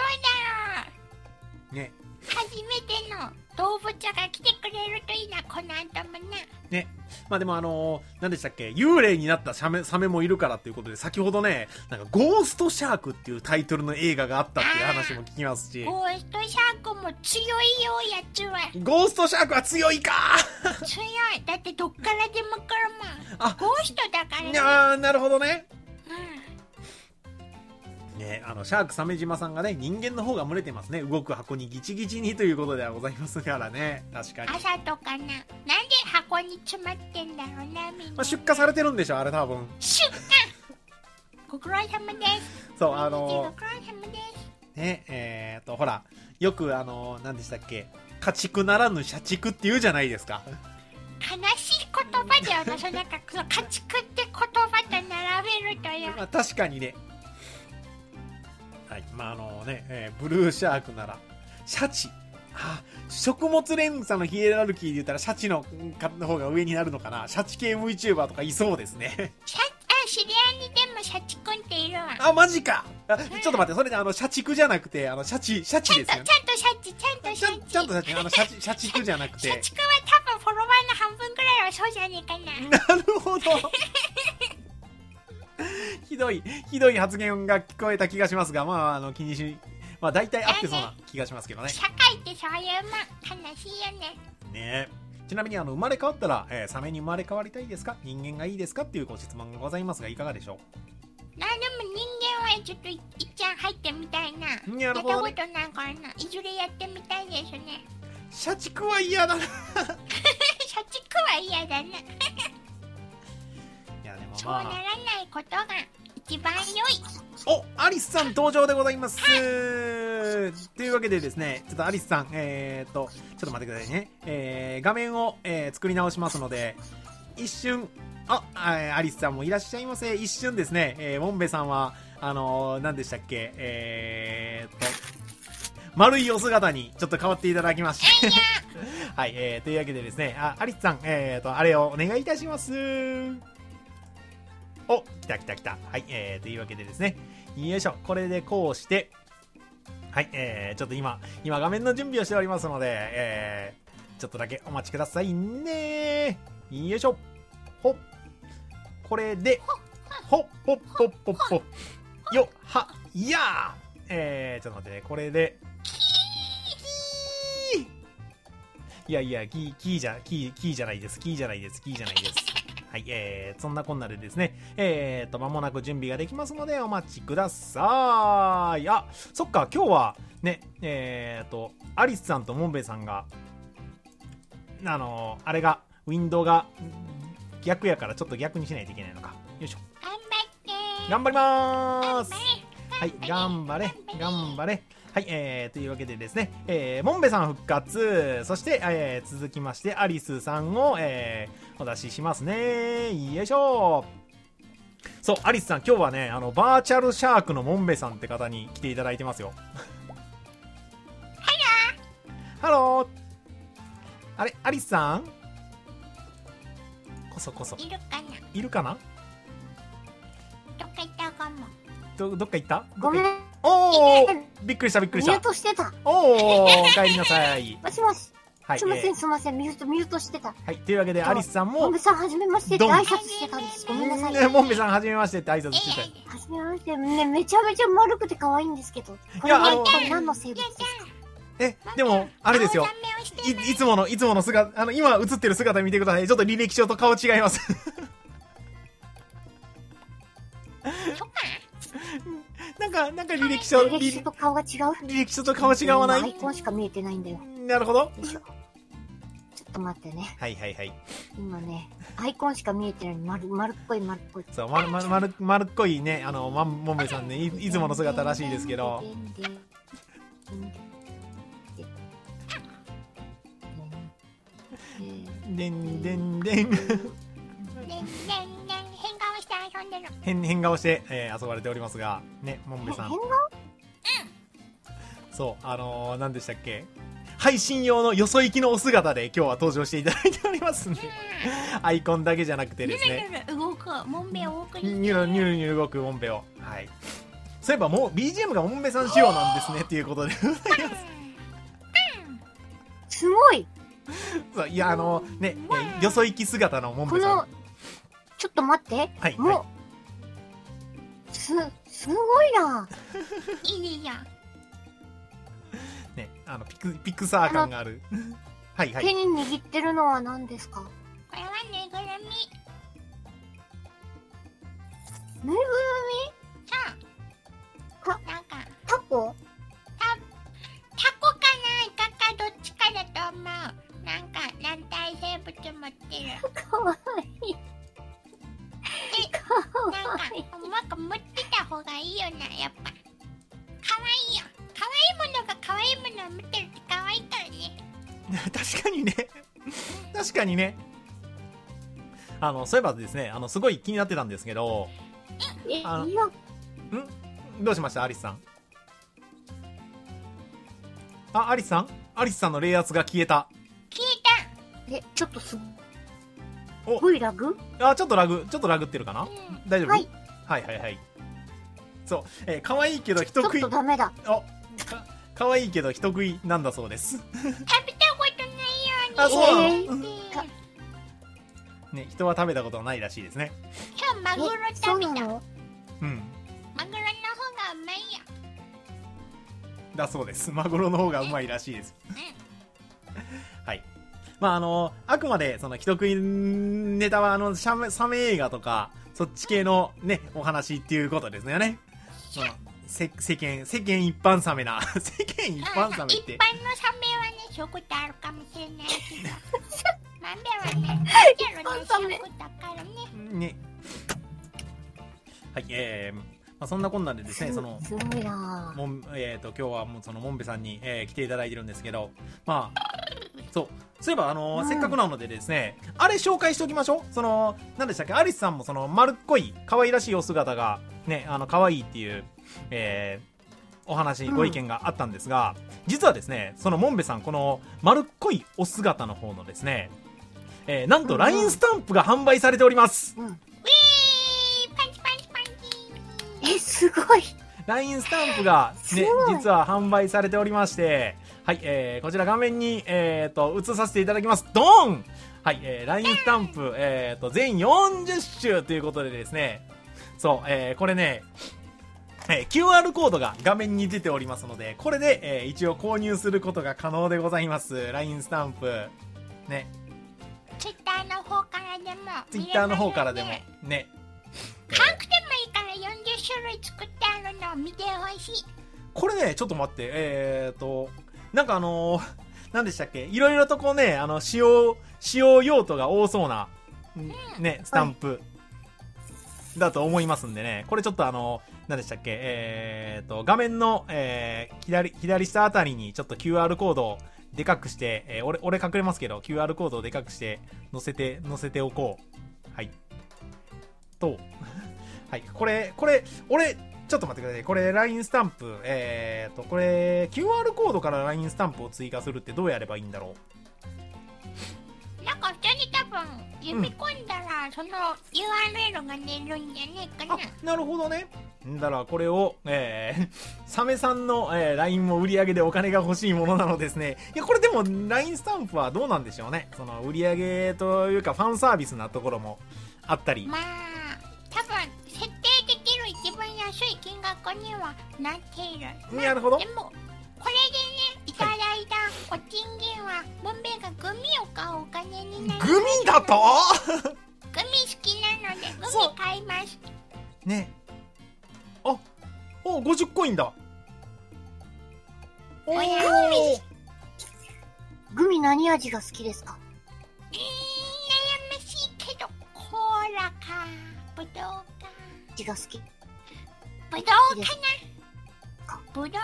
う。 ね。 初めての動物が来てくれるといいな、この後もな。 ね。まあでもあのー、何でしたっけ、幽霊になったサメ、サメもいるからっていうことで、先ほどね、なんかゴーストシャークっていうタイトルの映画があったっていう話も聞きますし。 ゴーストシャークも強いよ、やつは。 ゴーストシャークは強いか。 強い。だってどっからでも来るもん。 あ、 ゴーストだからね。 あー、なるほどね。 うん。 ね、あのシャーク鮫島さんがね、人間の方が群れてますね。動く箱にギチギチにということではございますからね。確かに。 朝とかな。なんで箱に詰まってんだろうな、みんな。 まあ、出荷されてるんでしょ、あれ多分。 出荷ご苦労様です。 そう、あのー、 ご苦労様です。 ね、えーっと、ほら、よくあのー、何でしたっけ、家畜ならぬ社畜って言うじゃないですか。 悲しい言葉だよな、そのなんか、その家畜って言葉と並べるとよ。 まあ、確かにね。はい、まああのね、えー、ブルーシャークなら、シャチ。はあ、食物連鎖のヒエラルキーで言ったらシャチの方が上になるのかな。シャチ系 VTuber とかいそうですね。 シャあ、知り合いにでもシャチくんっているわ。 あ、マジか。あ、ちょっと待って、それであの、社畜じゃなくて、あの、シャチ、シャチですよね。 ちゃんとシャチ、ちゃんとシャチ。 ちゃんとシャチ、あの、シャチ、社畜じゃなくて。 シャチくんは多分フォロワーの半分くらいはそうじゃねえかなな。 るほど。ひどい、ひどい発言が聞こえた気がしますが、まあ、あの、気にし、まあ、大体合ってそうな気がしますけどね。 社会ってそういうもん、悲しいよね。 ねえ。ちなみに、あの、生まれ変わったら、えー、サメに生まれ変わりたいですか？人間がいいですか？っていうご質問がございますが、いかがでしょう？な、でも人間はちょっといっちゃん入ってみたいな。やったことないからな。いずれやってみたいですね。 社畜は嫌だな。 社畜は嫌だな。いや、でもまあ。 そうならないことが一番良い。 お、アリスさん登場でございます。というわけでですね、ちょっとアリスさん、えーっと、ちょっと待ってくださいね。えー、画面を、えー、作り直しますので、一瞬、あ、アリスさんもいらっしゃいませ。一瞬ですね、えー、モンベさんは、あのー、何でしたっけ、えーっと、丸いお姿にちょっと変わっていただきまして。はい、えー、というわけでですね、あ、アリスさん、えーっと、あれをお願いいたします。お、来た来た来た。はい、えー、というわけでですね。よいしょ。これでこうして、はい、えー、ちょっと今、今画面の準備をしておりますので、えー、ちょっとだけお待ちくださいね。よいしょ。ほっ。これで、ほっ、ほっ、ほっ、ほっ、ほっ。よ、は、いやー。えー、ちょっと待ってね。これで、キーいやいや、キー、キーじゃ、キー、キーじゃないです。キーじゃないです。キーじゃないです。はい、えー、そんなこんなでですね、えーと、間もなく準備ができますので、お待ちください。あ、そっか、今日は、ね、えーと、アリスさんとモンベさんが、あのー、あれが、ウィンドウが、逆やからちょっと逆にしないといけないのか。よいしょ。 頑張って頑張りまーす。はい、 頑頑張れ、頑張れ。はい、えー、というわけでですね、えー、モンベさん復活、そして、えー、続きまして、アリスさんを、えー、お出ししますね。よいしょ。そう、アリスさん、今日はね、あの、バーチャルシャークのモンベさんって方に来ていただいてますよ。ハロー。あれ、アリスさんこそこそ。 いるかな？ いるかな？ どっか行ったかも。 ど、どっか行った？ ごめん。 おー、びっくりしたびっくりした。 ミュートしてた。 おー、お帰りなさい。 もしもし。 はい、 すいません、 えー、 すいません、ミュート、ミュートしてた。 はい、というわけで、アリスさんも。 モンベさん、はじめましてって挨拶してたんです。ごめんなさい。 モンベさん、はじめましてって挨拶してた。 はじめまして。ね、めちゃめちゃ丸くて可愛いんですけど。 いや、あの、 何の生物ですか？ え、でも、あれですよ。い、いつもの、いつもの姿、あの、今映ってる姿見てください。ちょっと履歴書と顔違います。 そっか。 なんか、なんか履歴書、 履歴書と顔が違う。 履歴書と顔違わない。 アイコンしか見えてないんだよ。 なるほど。 よいしょ。ちょっと待ってね。 はいはいはい。 今ね、アイコンしか見えてない丸、丸っこい丸っこい。 そう、丸、丸、丸、丸っこいね、あの、ま、もんべさんね、い、いつもの姿らしいですけど。でんでんでん。でんでんでん、 変顔して遊んでる。 変、変顔して、えー、遊ばれておりますが、ね、もんべさん。 変顔？ そう、あのー、何でしたっけ、配信用のよそ行きのお姿で今日は登場していただいておりますんで、アイコンだけじゃなくてですね、 ニュルニュル動くもんべをお送りして、 ニュルニュルニュル動くもんべを、はい、そういえばもう ビージーエム がもんべさん仕様なんですねっていうことでございます。 すごい。 そう、いや、あのね、よそ行き姿のもんべさん、 このちょっと待って、 はい、 もう、 はい、 すすごいな。 いいじゃんね、あのピクピクサー感がある。はいはい。 手に握ってるのは何ですか？ これはぬいぐるみ。 ぬいぐるそう。 は、 なんかタコ？ たタコかなイカかどっちかだと思う。なんか軟体生物持ってる。 かわいい。かわいい。 なんかうまく持ってた方がいいよな、やっぱ。かわいいよ。かわいいものがかわいいものを見てるってかわいいからね。 確かにね。確かにね。あの、そういえばですね、あの、すごい気になってたんですけど、 え、いあのや、 んどうしましたアリスさん。あ、アリスさんアリスさんの冷圧が消えた。 消ええ、ちょっとすっおごいラグ？ あ、ちょっとラグ、ちょっとラグってるかな、 た。うん。 大丈夫、 はい、 はいはいはい。そう、えー、可愛いけど人ちょっ食い、 とダメだ。 お、か、可愛いけど人食いなんだそうです。 食べたことないように。 あ、そうなの、 えーね、人は食べたことないらしいですね。 今日マグロえ、そう食べた。マグロのうん。 方がうまいよ。 だそうです。マグロの方がうまいらしいです。はい。まああの、あくまでその人食いネタはあの、サメ、サメ映画とか、そっち系のね、お話っていうことですよね。その世世間、世間一般サメな。世間一般サメって。 一般のサメはね、そういうことあるかもしれないけど。マンベはね、リアルなそういうことだからね。 ね。はい、えー、まあ、そんなこんなでですね、その、 すごいな。 もん、えっ、ー、と、今日はもうその、もんべさんに、えー、来ていただいてるんですけど、まあ、そう、そういえば、あのーうん、せっかくなのでですね、あれ紹介しておきましょう。その、何でしたっけ、アリスさんもその、丸っこい、可愛らしいお姿が、ね、あの、可愛いっていう、えー、お話、ご意見があったんですが、うん、実はですね、その、もんべさん、この、丸っこいお姿の方のですね、えー、なんと ライン スタンプが販売されております。 うんうん、 え、 すごい。 ライン スタンプがね、実は販売されておりまして、はい、えー、こちら画面に、えーと、映させていただきます。ドーン！はい、えー、ライン スタンプ、えーと、全よんじゅっ種ということでですね、そう、えー、これね、えー、キューアール コードが画面に出ておりますので、これで、えー、一応購入することが可能でございます。ライン スタンプ。ね。 ツイッターの方からでも、 ツイッターの方からでも、ね。 買わなくてもいいからよんじゅっしゅるい作ってあるのを見てほしい。 これね、ちょっと待って、えーと、なんかあのー、何でしたっけ、いろいろとこうね、あの、使用、使用用途が多そうな、うん、ね、スタンプ、だと思いますんでね、これちょっとあの、何でしたっけ、えーと、画面の、えー、左、左下あたりにちょっと キューアール コードをでかくして、えー、俺、俺隠れますけど、キューアール コードをでかくして載せて、載せておこう。はい。と、はい、これ、これ、俺、ちょっと待ってください。これ、ライン スタンプ、えーと、これ、キューアール コードから ライン スタンプを追加するってどうやればいいんだろう。なんか、普通に多分、読み込んだら、うん、その ユーアールエル が出るんじゃねえかな。 あ、なるほどね。だから、これを、えー、サメさんの、えー、ライン も売り上げでお金が欲しいものなのですね。いや、これでも、ライン スタンプはどうなんでしょうね。その、売り上げというか、ファンサービスなところもあったり。 まあ、多分、設定できる一番安い金額にはなっている。まあ、 なるほど。 でも、これでね、いただいたお賃金は、もんべがグミを買うお金になる。 グミだとグミ好きなので、グミ買います。 ね。あ、お、ごじゅうコインだ。 おや、グミ。 グミ何味が好きですか？ うーん、悩ましいけど、コーラか、ぶどうか。 味が好き。 ぶどうかな。ぶどうです。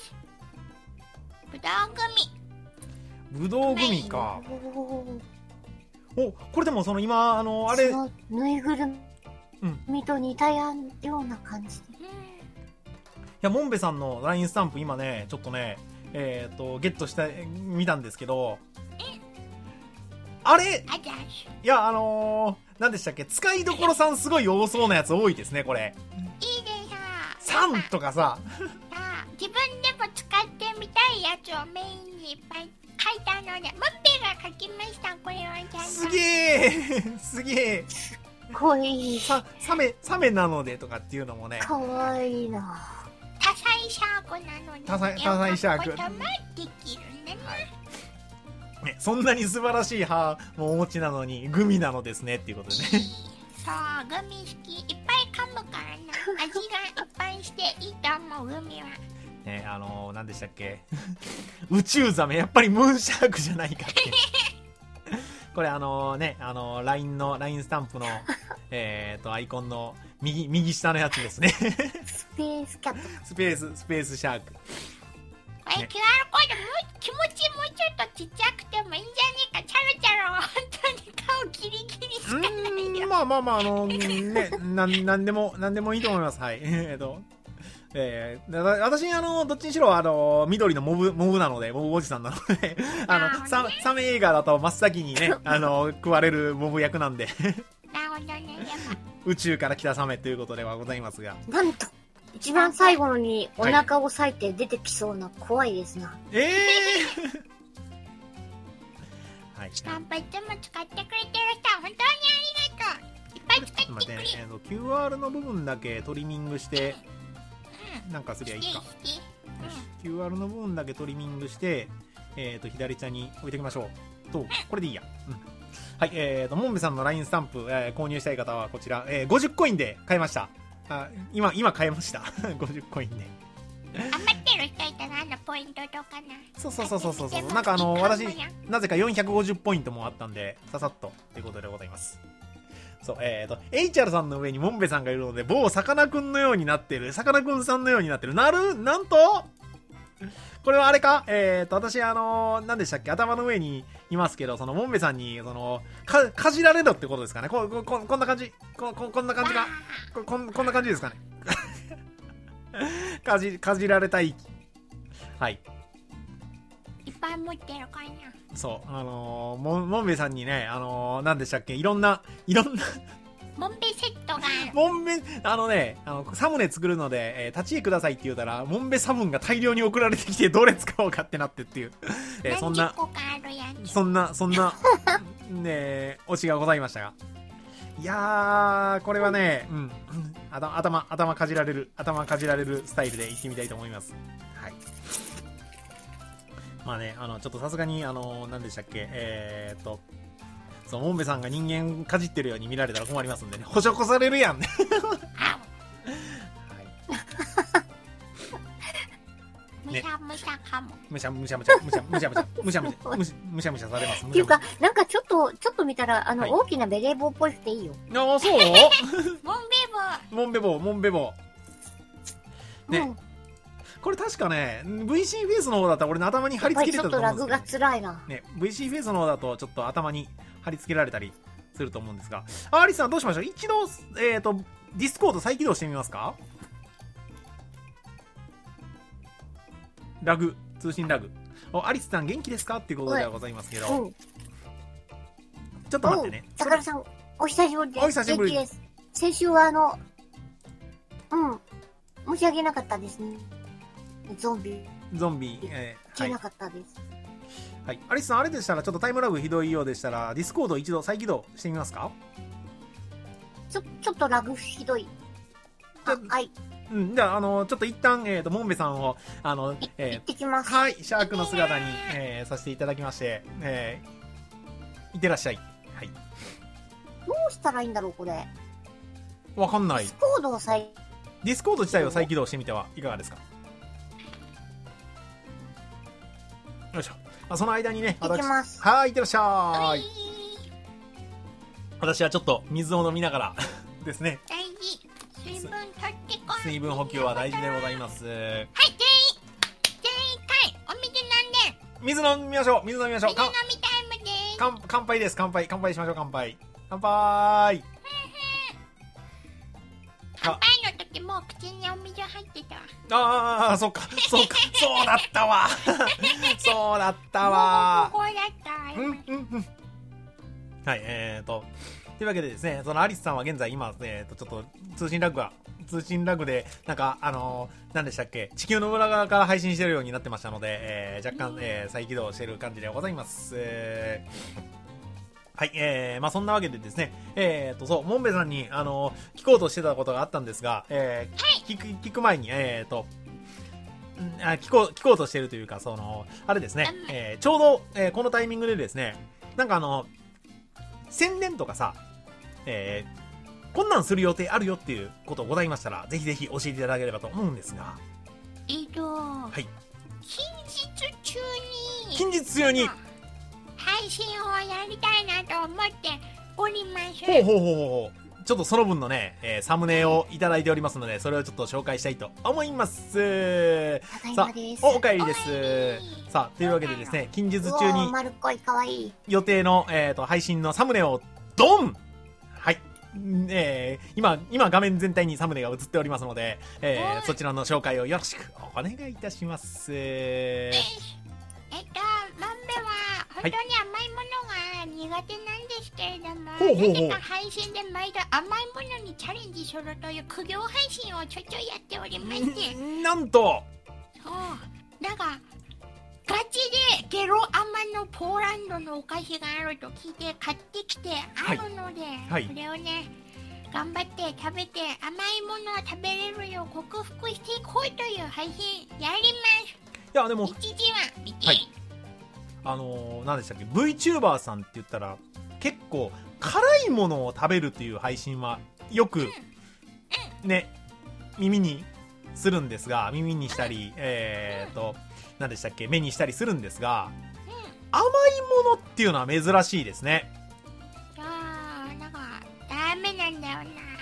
ぶどうグミ。ぶどうグミか。 おお、これでもその今、あの、あれ。 そのぬいぐるみと似たような感じで。うん、いや、モンベさんの ライン スタンプ今ね、ちょっとね、えっと、ゲットした、見たんですけど、あれいや、あのー、何でしたっけ、使いどころさんすごい多そうなやつ多いですね、これ。 いいでさ。 さんとかさ。 自分でも使ってみたいやつをメインにいっぱい書いたので、ムッペが書きました、これはちゃんと。 すげえすげえかわいい。 さ、サメ、サメなのでとかっていうのもね。 かわいいな。 多彩シャークなのに。 多彩、多彩シャーク。 できるね。 ね、そんなに素晴らしい歯もお持ちなのにグミなのですねっていうことでね。 そう、グミ好き。いっぱい噛むからな。味がいっぱいしていいと思う、グミは。 ね、あのー、何でしたっけ宇宙ザメ、やっぱりムーンシャークじゃないかって。これあのー、ね、あのー、ライン の、ライン スタンプの、えーと、アイコンの右、右下のやつですね。 スペースキャット。 スペース、スペースシャーク。 これ、ね、キュアール コードも気持ちもうちょっとちっちゃくてもいいんじゃねえか。チャロチャロ、本当に顔キリキリしかないよ。 まあまあまあ、あのー、ね、な、なんでも、なんでもいいと思います。はい。えっと、えー、私、あの、どっちにしろ、あの、緑のモブ、モブなので、モブおじさんなので、あの、サ、サメ映画だと真っ先にね、あの、食われるモブ役なんで。 なるほどね。 宇宙から来たサメということではございますが。 なんと、一番最後にお腹を裂いて出てきそうな、怖いですな。 ええー、はい。 スタンプいつも使ってくれてる人は本当にありがとう。いっぱい使ってくれ。待ってね、 えーと、キューアール の部分だけトリミングして、なんかすりゃいいか。うん、キューアール の部分だけトリミングして、えっ、ー、と、左下に置いておきましょう。と、これでいいや。うん。はい、えっ、ー、と、モンベさんの ライン スタンプ、えー、購入したい方はこちら、えー、ごじゅうコインで買いました。あ、今、今買えました。ごじゅうコインで。 余ってる人いたらあのポイントとかな。 そうそうそうそうそう。なんかあの、私、なぜかよんひゃくごじゅうポイントもあったんで、ささっと、ということでございます。そう、えっ、ー、と、エイチアール さんの上にモンベさんがいるので、某さかなクンのようになってる、さかなクンさんのようになってる。なる、なんとこれはあれかえっ、ー、と、私、あのー、何でしたっけ頭の上にいますけど、その、モンベさんに、その、か、かじられろってことですかねこ、こ、ここんな感じこ、こ、こんな感じかこ、こん、こんな感じですかねかじ、かじられたい。はい。 いっぱい持ってるかな。 そう、あのー、モン、モンベさんにね、あのー、何でしたっけいろんな、いろんなモンベセットがある。 モンベ、あのね、あの、サムネ作るので、えー、立ち絵くださいって言うたら、モンベサムンが大量に送られてきて、どれ使おうかってなってっていう。えー、そんな、そんな、そんな、ね、推しがございましたが。いやー、これはね、うん、頭、頭、頭かじられる、頭かじられるスタイルで行ってみたいと思います。はい。まあね、あの、ちょっとさすがに、あの、何でしたっけ、えーっと、そう、モンベさんが人間かじってるように見られたら困りますんでね。捕食されるやんね。はい。 むしゃむしゃかも。 むしゃむしゃむしゃむしゃむしゃむしゃむしゃむしゃむしゃむしゃむしゃされます。 っていうか、なんかちょっと、ちょっと見たら、あの、はい、大きなベレー帽っぽいくていいよ。 ああ、そうモンベ帽。 モンベ帽、モンベ帽。ね。うん、これ確かね、ブイシー フェイスの方だったら俺の頭に貼り付けれたと思うんですけど。 ちょっとラグが辛いな。 ね、ブイシー フェイスの方だとちょっと頭に貼り付けられたりすると思うんですが。あ、アリスさんどうしましょう一度、えっと、ディスコード再起動してみますかラグ、通信ラグ。お、アリスさん元気ですかっていうことではございますけど。うん、ちょっと待ってね。 高田さん、お久しぶりです。 お久しぶりです。先週はあの、うん、申し訳なかったですね。ゾンビ。 ゾンビ、えー、消えなかったです。 はい。アリスさん、あれでしたら、ちょっとタイムラグひどいようでしたら、ディスコード一度再起動してみますかちょ、ちょっとラグひどい。あ、はい。 うん、じゃあ、あの、ちょっと一旦、えっ、ー、と、モンベさんを、あの、 えー、行ってきます。 はい、シャークの姿に、えー、させていただきまして、えー、いってらっしゃい。はい。 どうしたらいいんだろう、これ。 わかんない。 ディスコードを再、 ディスコード自体を再起動してみてはいかがですかよいしょ。 まあ、その間にね、 行きます。 はい、いってらっしゃい。 うい私はちょっと水を飲みながらですね。 大事。水分取ってこい。 水分補給は大事でございます。 はい、全員、全員はい、お水飲んで。 水飲みましょう、水飲みましょう。 水飲みタイムです。 かん乾杯です、乾杯、乾杯しましょう、乾杯。乾杯。 乾杯の時もう口にお水入ってた。 ああ、そっか、そうか、そうだったわ。そうだったわ。 こうだったわ。 うん、うん、うん。はい、えーと、というわけでですね、そのアリスさんは現在今、えーと、ちょっと通信ラグが、通信ラグで、なんか、あのー、何でしたっけ、地球の裏側から配信してるようになってましたので、えー、若干、えー、再起動してる感じでございます。えー、はい、えー、まあそんなわけでですね、えーと、そう、モンベさんに、あのー、聞こうとしてたことがあったんですが、えー、はい、聞く、聞く前に、えーと、あ聞こう、聞こうとしてるというか、その、あれですね、えー、ちょうど、えー、このタイミングでですね、なんかあの、宣伝とかさ、えー、こんなんする予定あるよっていうことございましたら、ぜひぜひ教えていただければと思うんですが。 えっと、はい。近日中に、 近日中に、 配信をやりたいなと思っております。 ほうほうほうほう。ちょっとその分のね、えー、サムネをいただいておりますので、それをちょっと紹介したいと思います。さあ、お帰りです。さあ、というわけでですね、近日中に丸っこいかわいい予定の、えーと、配信のサムネをドン、はい、えー、今、今画面全体にサムネが映っておりますので、えー、そちらの紹介をよろしくお願いいたします。えっと、マンベは本当に甘いものが苦手なんですけれども、 ほうほうほう、 なぜか配信で毎度甘いものにチャレンジするという苦行配信をちょいちょいやっておりまして、 なんと、 そう、だがガチでゲロ甘のポーランドのお菓子があると聞いて買ってきてあるので、はいはい、それをね頑張って食べて甘いものを食べれるよう克服していこうという配信やります。 いやでも一時は見て、 はい、あのー、何でしたっけ VTuber さんって言ったら結構辛いものを食べるっていう配信はよく、うんうん、ね耳にするんですが、耳にしたり、うん、えーと、何でしたっけ目にしたりするんですが、うん、甘いものっていうのは珍しいですね。 あー、なんかダメなんだよな。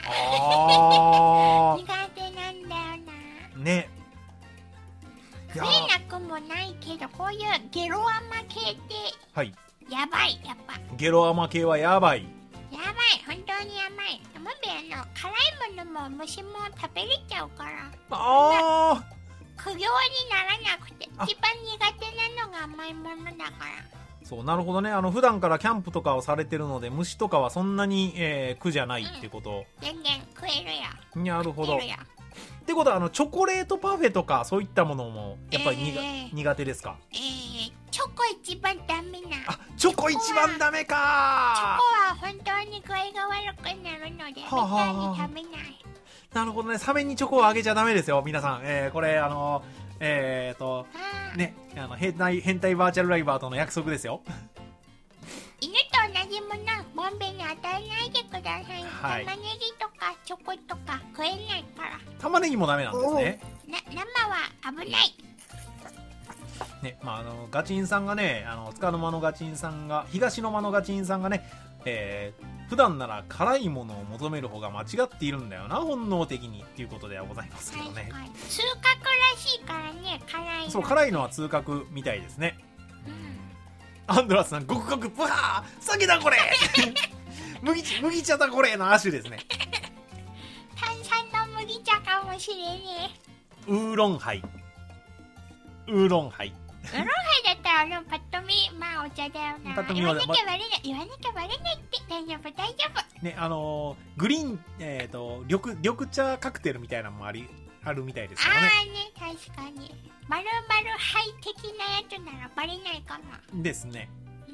あ苦手なんだよな。 ね。 食えなくもないけど、こういうゲロ甘系って、はい、やばい、やっぱ。 ゲロ甘系はやばい。 やばい、本当にやばい。もべあの辛いものも虫も食べれちゃうから。 ああ。 苦行にならなくて、一番苦手なのが甘いものだから。 そう、なるほどね。あの普段からキャンプとかをされてるので、虫とかはそんなに、えー、苦じゃないってこと。うん、 全然食えるよ。 なるほど。ってことはあのチョコレートパフェとかそういったものもやっぱりにが、えー、苦手ですか？ えー、チョコ一番ダメな。 あ、チョコ一番ダメか。 チョコは本当に具合が悪くなるので、はあはあ、めったに食べない。 なるほどね。サメにチョコをあげちゃダメですよ、皆さん。えー、これあのえーとね、あの変態変態バーチャルライバーとの約束ですよ。 犬と同じものボンベに与えないでください。はい、玉ねぎとかチョコとか食えないから。 玉ねぎもダメなんですね。 な生は危ない。 ね、まああのガチンさんがね、あの塚の間のガチンさんが東の間のガチンさんがね、えー、普段なら辛いものを求める方が間違っているんだよな、本能的にっていうことではございますけどね。 はいはい、痛覚らしいからね、辛いの。 そう、辛いのは痛覚みたいですね。アンドラスさん、ごくごくブハー酒だこれ麦, 麦茶だこれの亜種ですね。 炭酸の麦茶かもしれねえ。ウーロンハイウーロンハイウーロンハイだったらあのパッと見まあお茶だよな。言わなきゃバレない言わなきゃバレないって大丈夫大丈夫ね。あのー、グリーンえっ、ー、と緑緑茶カクテルみたいなのもありあるみたいですからね。 ああね、確かにまるまるハイ的なやつならバレないかなですね。うん、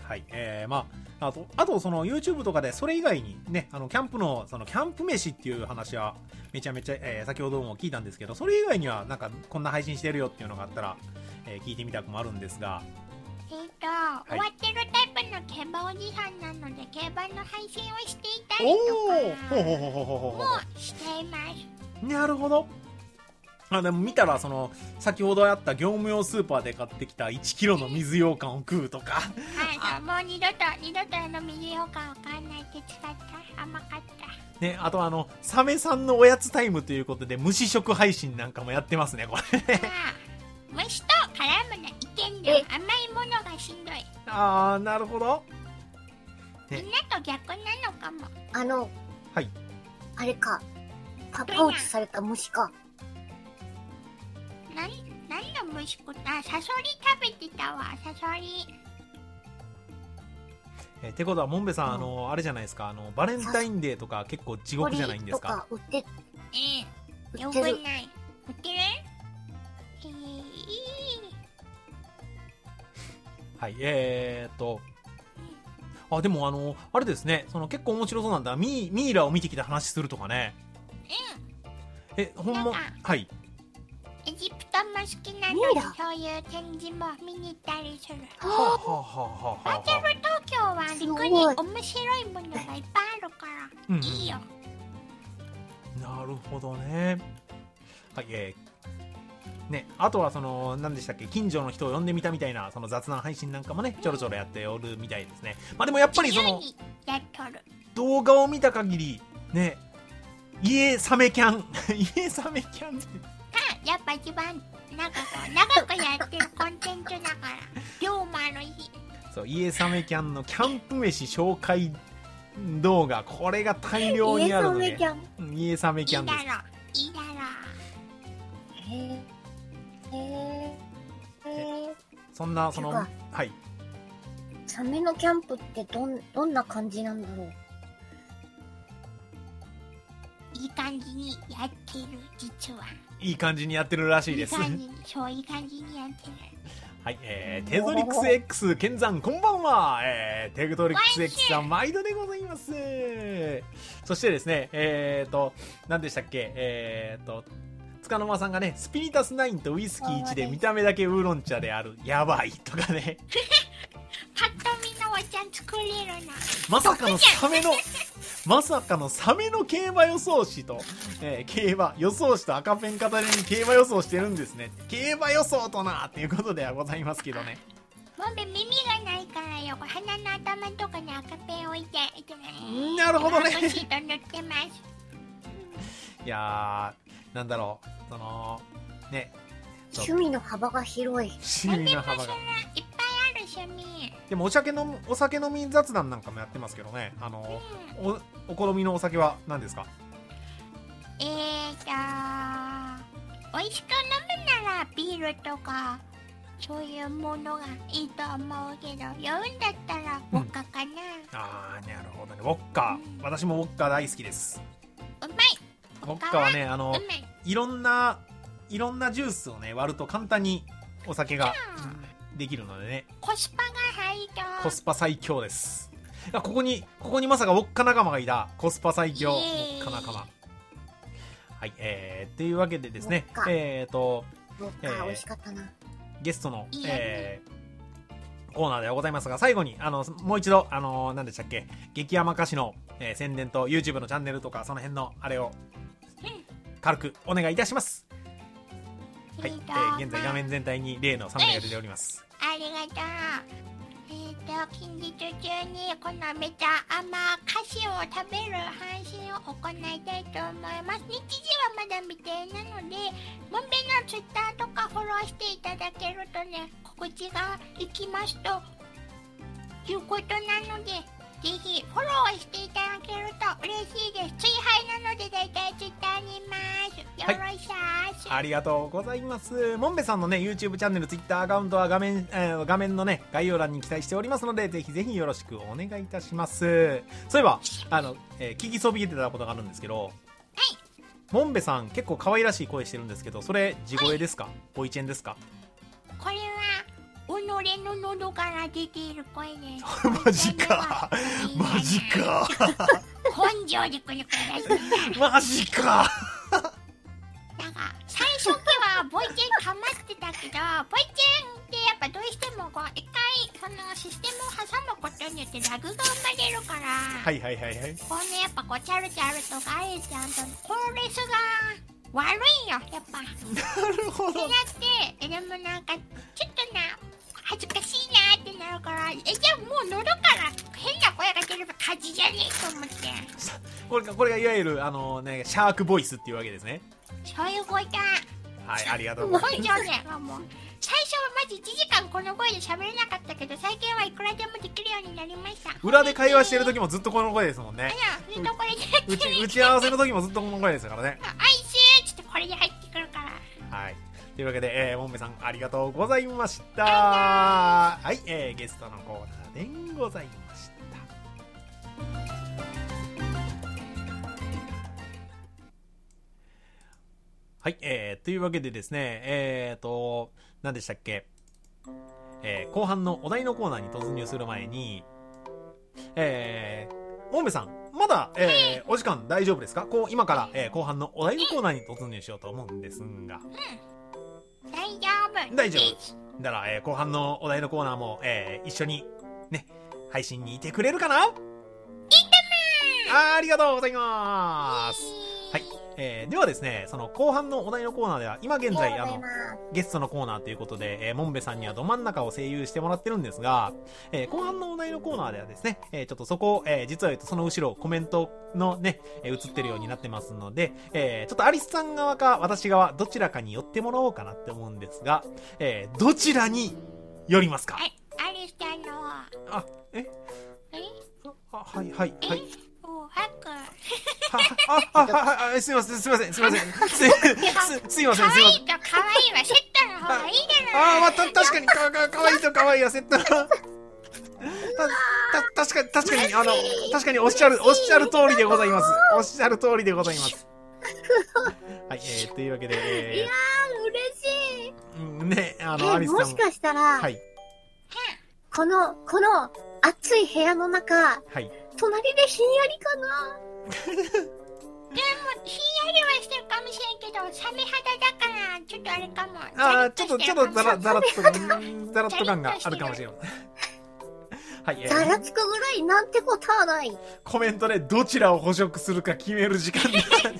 はい、えー、まああとあとその YouTube とかでそれ以外にね、あのキャンプのそのキャンプ飯っていう話はめちゃめちゃ、えー、先ほども聞いたんですけど、それ以外にはなんかこんな配信してるよっていうのがあったら、えー、聞いてみたくもあるんですが、 えーと、はい、終わってるタイプの競馬おじさんなので競馬の配信をしていたりとかもしています。 なるほど。 あ、でも見たら、その、先ほどあった業務用スーパーで買ってきたいちキロの水羊羹を食うとか。 はい、もう二度と、二度とあの水羊羹を買わないって使った。甘かった。 ね、あとあの、サメさんのおやつタイムということで、無試食配信なんかもやってますね、これ。 虫と絡むのいけんだよ。甘いものがしんどい。 あー、なるほど。 みんなと逆なのかも。 あの、 はい。 あれか。パパウチされた虫か。 な、なんの虫食った？あ、サソリ食べてたわ、サソリ。 えー、ってことは、モンベさん、うん、あの、あれじゃないですか、あの、バレンタインデーとか結構地獄じゃないんですか？とか売って、 ええ、よくない。売ってる？えー、 はい、えーっと、あ、でもあの、あれですね、その結構面白そうなんだ。ミイ、ミイラを見てきた話するとかね。 うん。 え、ほんま、はい。 エジプトも好きなので、そういう展示も見に行ったりする。 はあ、はあはあはあ、 バーチャル東京は陸に面白いものがいっぱいあるから、いいよ。 なるほどね。はい、えー、ね、あとはその、何でしたっけ、近所の人を呼んでみたみたいな、その雑談配信なんかもね、ちょろちょろやっておるみたいですね。まあでもやっぱりその、動画を見た限り、ね、家サメキャン、家サメキャンって。 やっぱ一番長く長くやってるコンテンツだから量もあるし、 そう家サメキャンのキャンプ飯紹介動画、これが大量にあるので、家サメキャンです。 いいだろいいだろ。 へえへえ。 そんなそのはい。 サメのキャンプってどんどんな感じなんだろう。 いい感じにやってる、実は。 いい感じにやってるらしいです。 いい感じに、そう、いい感じにやってる。 はい、えー、テトリックス X ケンザンこんばんは。えー、テトリックス X さん毎度でございます。そしてですね、えーと、何でしたっけ、えーと、塚の間さんがね、スピリタスナインとウイスキーいちで見た目だけウーロン茶である。やばい。とかね。 パッと見のお茶作れるな。 まさかのサメの、まさかのサメの競馬予想士と、えー、競馬予想士と赤ペン片手に競馬予想してるんですね。競馬予想となっていうことではございますけどね。 もんべ耳がないからよ、鼻の頭とかに赤ペン置いて、 なるほどね。 シート塗ってます。 いやー、なんだろう、そのね、 趣味の幅が広い。 趣味の幅が。 いっぱいある趣味。 でもお酒のお酒飲み雑談なんかもやってますけどね。あの、うん、おお好みのお酒は何ですか？ えーと美味しく飲むならビールとかそういうものがいいと思うけど、酔うんだったらウォッカかな。うん、 あー、なるほどね。ウォッカ、うん、私もウォッカ大好きです。 うまい。 ウォッカはね、あのいろんないろんなジュースをね割ると簡単にお酒ができるのでね。 コスパが最強。 コスパ最強です。ここにここにまさかウォッカ仲間がいた。コスパ最強ウォッカ仲間。はい、えー、っていうわけでですね、えーと、 ウォッカ、えー、美味しかったな。 ゲストの、えー、コーナーではございますが、最後にあのもう一度あの何でしたっけ、激甘歌詞の、えー、宣伝と YouTube のチャンネルとかその辺のあれを軽くお願いいたします。はい、えー、現在画面全体に例のサムネが出ております。 ありがとう。えっと近日中にこのめちゃ甘菓子を食べる配信を行いたいと思います。日時はまだ未定なので、もんべの Twitter とかフォローしていただけるとね、告知がいきますということなので、ぜひフォローしていただけると嬉しいです。追配なのでだいたい Twitter にいます。よろしく、はい、 ありがとうございます。もんべさんのね YouTube チャンネル Twitter アカウントは画面、えー、画面のね概要欄に記載しておりますので、ぜひぜひよろしくお願いいたします。そういえばあの、えー、聞きそびれてたことがあるんですけど、はい、もんべさん結構可愛らしい声してるんですけど、それ地声ですか、はい、ボイチェンですか？ これは己の喉から出ている声です。 マジかマジか根性でくる声です。 マジかなんか最初期はボイチェンかまってたけど、ボイチェンってやっぱどうしてもこう一回そのシステムを挟むことによってラグが生まれるから、 はいはいはいはい、 こうねやっぱこうチャルチャルとかあえちゃんとコーレスが悪いよ、やっぱ。 なるほど。 ってなって、でもなんか、ちょっとな、恥ずかしいなってなるから、え、じゃあもう乗るから、変な声が出れば火事じゃねえと思って。 これが、これがいわゆる、あのね、シャークボイスっていうわけですね。 そういう声だ。 はい、ありがとうございます。 すごいね、もう。最初はマジいちじかんこの声で喋れなかったけど、最近はいくらでもできるようになりました。 裏で会話してる時もずっとこの声ですもんね。 あら、ずっとこれで打ち、打ち合わせの時もずっとこの声ですからね。 あいしーちょっとこれで入ってくるから。 はい。というわけで、えー、もんべさんありがとうございました。はい、えー、ゲストのコーナーでございました。はい、えー、というわけでですね、えーと、何でしたっけ、えー、後半のお題のコーナーに突入する前に、えー、もんべさん、まだ、えー、お時間大丈夫ですか？こう、今から、えー、後半のお題のコーナーに突入しようと思うんですが。うん。 大丈夫。 大丈夫。だから、えー、後半のお題のコーナーも、えー、一緒に、ね、配信にいてくれるかな？いってまーす！ありがとうございまーす。はい。えー、ではですね、その後半のお題のコーナーでは、今現在、あの、ゲストのコーナーということで、えー、もんべさんにはど真ん中を声優してもらってるんですが、えー、後半のお題のコーナーではですね、えー、ちょっとそこを、えー、実は言うとその後ろコメントのね、えー、映ってるようになってますので、えー、ちょっとアリスさん側か私側、どちらかに寄ってもらおうかなって思うんですが、えー、どちらに寄りますか？ はい、アリスさんの。 あ、ええあ、はい、はい、はい。 おはく。 あ、あ、あ、あ、すいません、すいません、すいません。す、す、すいません、すいません。 可愛いと可愛いはセットの方がいいじゃない。 ああ、まあ、た、確かに、か、か、可愛いと可愛いはセットの。た、た、確かに、確かに、あの、確かにおっしゃる、おっしゃる通りでございます。おっしゃる通りでございます。はい、えー、というわけで、えー、 いやー、嬉しい。 うん、ね、あの、アリスさんも。 もしかしたら、はい。この、この、暑い部屋の中、はい。隣でひんやりかな。 でも、ひんやりはしてるかもしれんけど、サメ肌だから、ちょっとあれかも。 ああ、ちょっと、ちょっとザラ、ザラッと、ザラッと感があるかもしれません。はい、えー、 ざらつくぐらいなんてことはない。 コメントでどちらを捕食するか決める時間だ。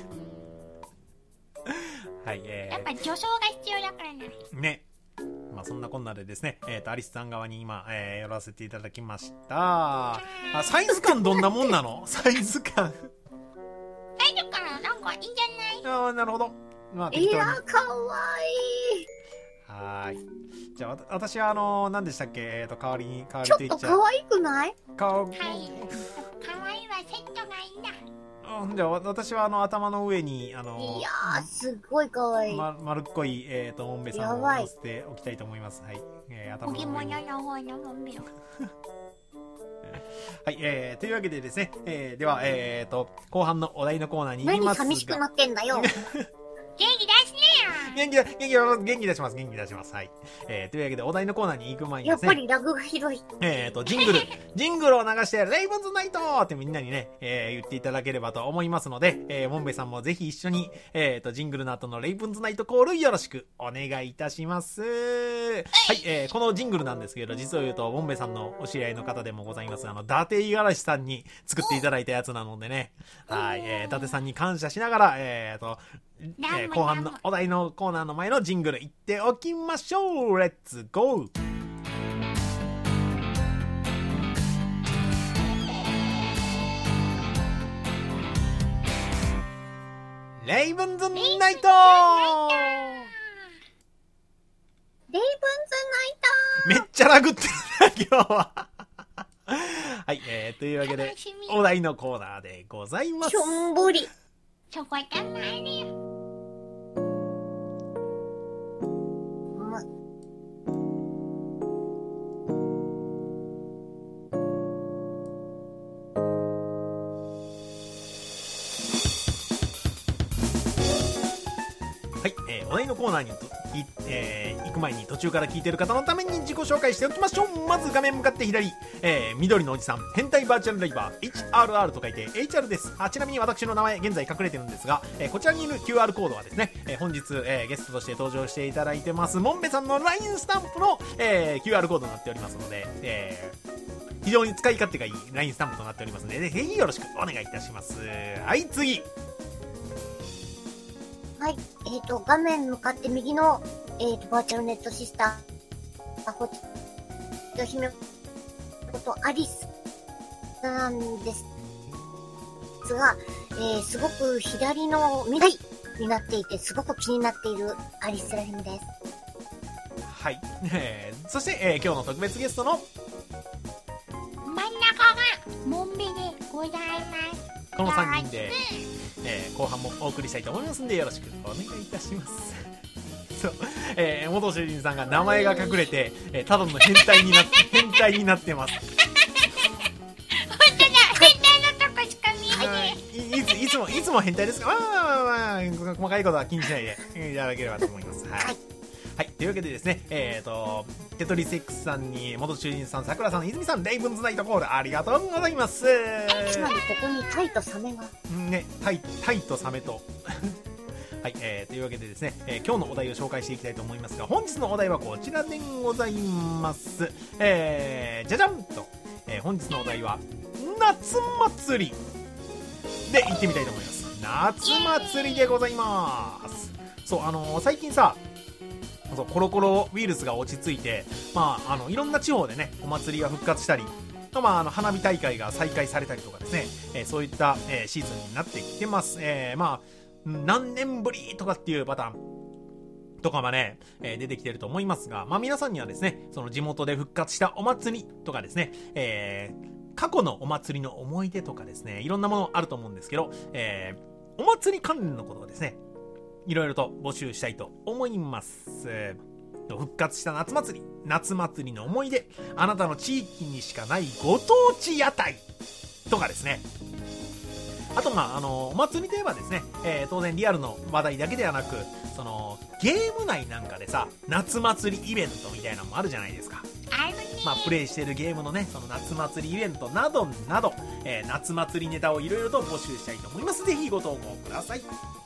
はい、えー、 やっぱ助走が必要だからね。ね。 まあそんなこんなでですね、えっ、ー、と、アリスさん側に今、えー、寄らせていただきました。あ、サイズ感どんなもんなの？サイズ感。 サイズ感なんかいいんじゃない？ ああ、なるほど。まあ、 いや、かわいい。 はーい。じゃあ、私はあのー、何でしたっけ？えっ、ー、と、代わりに、代わりと言っちゃう。ちょっと可愛くない？ 顔、 はい。可愛いはセットがいいんだ。 じゃあ私はあの頭の上にあのいやーすごい可愛い、 ま、丸っこいえっ、ー、ともんべさんを乗せておきたいと思います。はい、えー、頭の上に。 置物の方のもんべを。 はい、えー、というわけでですね、えー、ではえっ、ー、と後半のお題のコーナーに行きますが。 何寂しくなってんだよ。 元気出すねよ。 元気だ、元気だ、元気出します、元気出します。はい。えー、というわけで、お題のコーナーに行く前にですね。 やっぱりラグがひどい。 えーと、ジングル、ジングルを流して、レイブンズナイトってみんなにね、えー、言っていただければと思いますので、えー、もんべさんもぜひ一緒に、えーと、ジングルの後のレイブンズナイトコールよろしくお願いいたします。はい、えー、このジングルなんですけど、実を言うと、もんべさんのお知り合いの方でもございます、あの、伊達五十嵐さんに作っていただいたやつなのでね、はい、えー、伊達さんに感謝しながら、えーと、えー、後半のお題のコーナーの前のジングルいっておきましょう。レッツゴー。レイブンズナイト。レイブンズナイト。めっちゃラグってるな今日は。はい、えー、というわけでお題のコーナーでございます。 しょんぼり。 そこじゃないよ。 はい、えー、お題のコーナーにと、いえー、行く前に途中から聞いてる方のために自己紹介しておきましょう。まず画面向かって左、えー、緑のおじさん、変態バーチャルライバー エイチアールアール と書いて エイチアール です。あ、ちなみに私の名前現在隠れてるんですが、えー、こちらにいる キューアール コードはですね、えー、本日、えー、ゲストとして登場していただいてますもんべさんの ライン スタンプの、えー、キューアール コードになっておりますので、えー、非常に使い勝手がいい ライン スタンプとなっておりますので、ぜひよろしくお願いいたします。はい、次。 はい。えっ、ー、と、画面向かって右の、えっ、ー、と、バーチャルネットシスター、ホッ姫ことアリスなんですが、えー、すごく左の緑になっていて、すごく気になっているアリスセラフィムです。 はい。えー、そして、えー、今日の特別ゲストの真ん中がモンベでございます。 このさんにんで、えー、後半もお送りしたいと思いますんでよろしくお願いいたします。そう、えー、元主人さんが名前が隠れて、えー、ただの変態になって変態になってます。 本当だ、変態のとこしか見えない。 い, い, ついつもいつも変態ですが、まあまあまあ、まあ、細かいことは気にしないでいただければと思います。はい。はいはい、というわけでですね、えーと、テトリス X さんに、元主人さん、さくらさん、泉さん、レイブンズナイトコール、ありがとうございます。 つまりここにタイとサメが。 ね、タイ、タイとサメと。はい、えー、というわけでですね、えー、今日のお題を紹介していきたいと思いますが、本日のお題はこちらでございます。えー、じゃじゃんと、えー、本日のお題は、夏祭りで行ってみたいと思います。夏祭りでございます。そう、あのー、最近さ、そうコロコロウイルスが落ち着いて、まあ、あのいろんな地方でねお祭りが復活したり、まあ、あの花火大会が再開されたりとかですね、えー、そういった、えー、シーズンになってきてます。えー、まあ何年ぶりとかっていうパターンとかがね、えー、出てきてると思いますが、まあ皆さんにはですねその地元で復活したお祭りとかですね、えー、過去のお祭りの思い出とかですね、いろんなものあると思うんですけど、えー、お祭り関連のことをですねいろいろと募集したいと思います。復活した夏祭り、夏祭りの思い出、あなたの地域にしかないご当地屋台とかですね。あと、まあ、あの、お祭りといえばですね、えー、当然リアルの話題だけではなく、その、ゲーム内なんかでさ、夏祭りイベントみたいなのもあるじゃないですか。 あるね。 まあ、プレイしてるゲームのね、その夏祭りイベントなどなど、えー、夏祭りネタをいろいろと募集したいと思います。ぜひご投稿ください。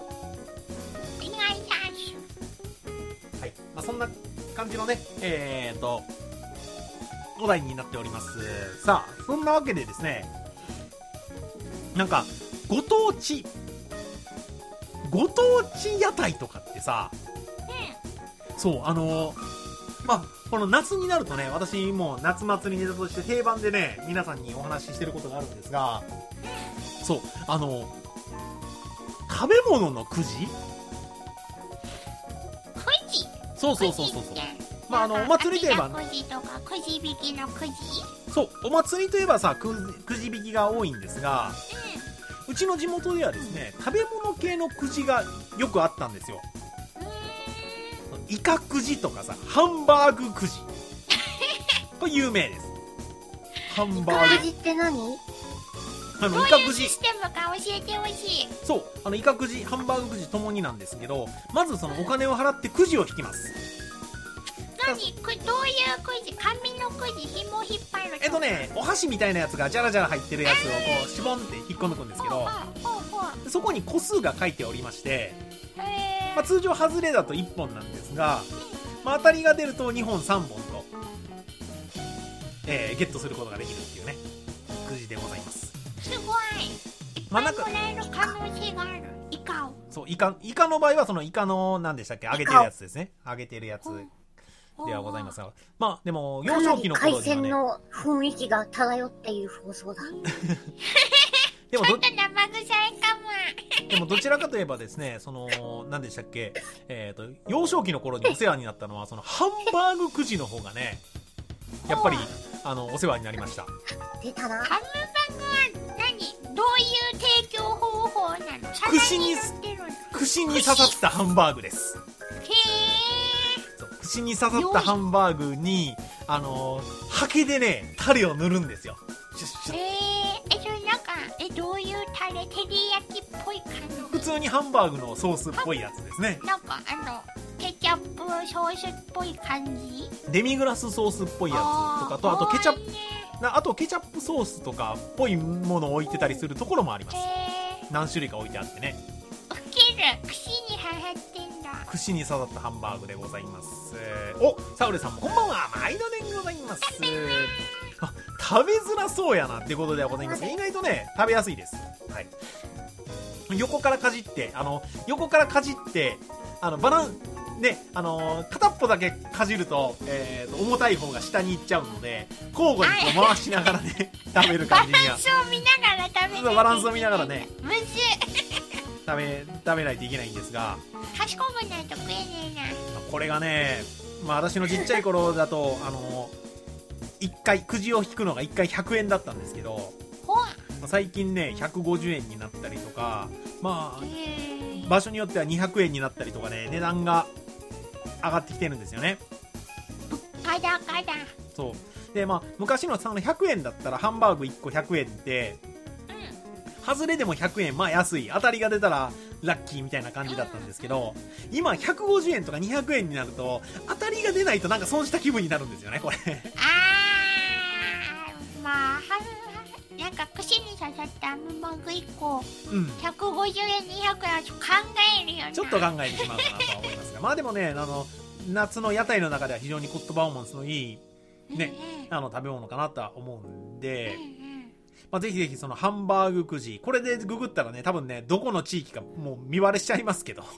はい、まあ、そんな感じのね、えーと、お題になっております。さあ、そんなわけでですね、なんか、ご当地、ご当地屋台とかってさ、うん、そう、あのー、まあ、この夏になるとね、私も夏祭りネタとして定番でね、皆さんにお話ししてることがあるんですが、そう、あのー、食べ物のくじそうそうそうそうそう。まああのお祭りといえばくじとかくじ引きのくじ。 そうお祭りといえばさくくじ引きが多いんですが、うん、うちの地元ではですね食べ物系のくじがよくあったんですよ。イカくじとかさハンバーグくじこれ有名です。ハンバーグくじって何？ あのどういうシステムか教えてほしい。 そうあのイカくじハンバーグくじともになんですけど、まずそのお金を払ってくじを引きます。 何くどういうくじ？紙のくじ紐引っ張る？ えっとねお箸みたいなやつがジャラジャラ入ってるやつをこうシボンって引っこ抜くんですけど、そこに個数が書いておりまして、まあ、通常外れだといっぽんなんですが、まあ、当たりが出るとにほんさんぼんと、えー、ゲットすることができるっていうねくじでございます。 すごい。まあ、なんかもらえる可能性がある。イカを。 そうイカイカの場合はそのイカの何でしたっけ揚げてるやつですね。揚げてるやつではございますが、まあでも幼少期の頃にはね。海鮮の雰囲気が漂っている放送だ。 でもちょっと生臭いかも。でもどちらかといえばですね、その何でしたっけ、えっと幼少期の頃にお世話になったのはそのハンバーグくじの方がね、やっぱりあのお世話になりました。 出たな。 ハンバーグは何？どういう提供方法なの？ 串に串に刺さったハンバーグです。 へー。 そう串に刺さったハンバーグにあのハケでねタレを塗るんですよ。シュッシュッ。 えー、えそれなんかえどういうタレ？照り焼きっぽい感じ？ 普通にハンバーグのソースっぽいやつですね。 なんかあのケチャップソースっぽい感じ？ デミグラスソースっぽいやつとかと、あとケチャップ、あとケチャップソースとかっぽいものを置いてたりするところもあります。何種類か置いてあってね。 ウケる。串に刺さってんだ。 串に刺さったハンバーグでございます。お、サウレさんもこんばんは。毎度でございます。あ、食べづらそうやなってことではございますが、意外とね食べやすいです。はい。 横からかじって、あの、横からかじって、あの、バラン、ね、あのー、片っぽだけかじると、えーと、重たい方が下に行っちゃうので、交互にこう回しながらね、食べる感じには。 バランスを見ながら食べないと。 バランスを見ながらね、 むずい。 食べ、食べないといけないんですが、 賢くないと食えねえな。 これがね、まあ私のちっちゃい頃だと、あのー、一回、くじを引くのが一回ひゃくえんだったんですけど、最近ね、ひゃくごじゅうえんになったりとか、まあ、場所によってはにひゃくえんになったりとかね、値段が上がってきてるんですよね。 かだかだ。 そう。で、まあ、昔のそのひゃくえんだったらハンバーグいっこひゃくえんって、うん、外れでもひゃくえん、まあ安い。当たりが出たらラッキーみたいな感じだったんですけど、うん、今ひゃくごじゅうえんとかにひゃくえんになると、当たりが出ないとなんか損した気分になるんですよね、これ。あー、まあ、なんか串に刺さったハンバーグいっこ、うん、ひゃくごじゅうえん、にひゃくえんはちょっと考えるよね。 ちょっと考えてしまうかなとは思いますが、まあでもね、あの、夏の屋台の中では非常にコストパフォーマンスのいい、ね、うん、あの、食べ物かなとは思うんで、うんうん、まあぜひぜひそのハンバーグくじ、これでググったらね、多分ね、どこの地域かもう見割れしちゃいますけど。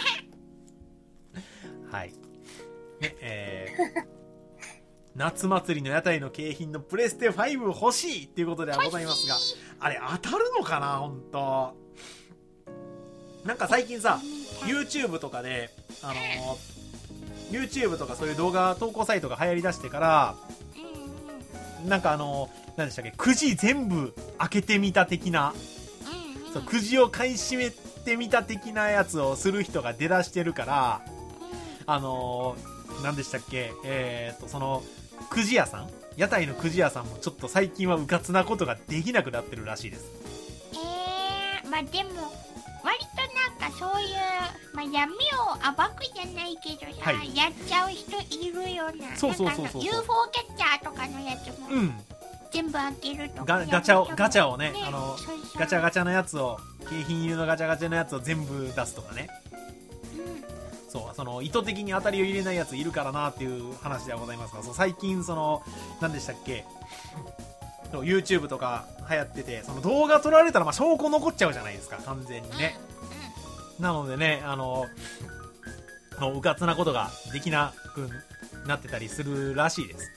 はい。ね、えー、夏祭りの屋台の景品のプレステファイブ欲しいっていうことではございますが、あれ当たるのかな、ほんと。なんか最近さ、YouTube とかで、あのー、YouTube とかそういう動画投稿サイトが流行り出してから、なんかあのー、何でしたっけ、くじ全部開けてみた的な、そう、くじを買い占めてみた的なやつをする人が出だしてるから、あのー、何でしたっけ、えーと、その、くじ屋さん、屋台のくじ屋さんもちょっと最近はうかつなことができなくなってるらしいです。 えー、まあでも割となんかそういう、まあ、闇を暴くじゃないけどさ、はい、やっちゃう人いるような。 そうそうそうそう。 ユーフォー キャッチャーとかのやつも、うん、全部開けるとか。 ガ, ガチャをガチャをね、ね、あのそうそう、ガチャガチャのやつを、景品入りのガチャガチャのやつを全部出すとかね。そう、その意図的に当たりを入れないやついるからなっていう話ではございますが、そう最近その何でしたっけ、YouTube とか流行ってて、その動画撮られたらまあ証拠残っちゃうじゃないですか、完全にね。なのでね、あのうかつなことができなくなってたりするらしいです。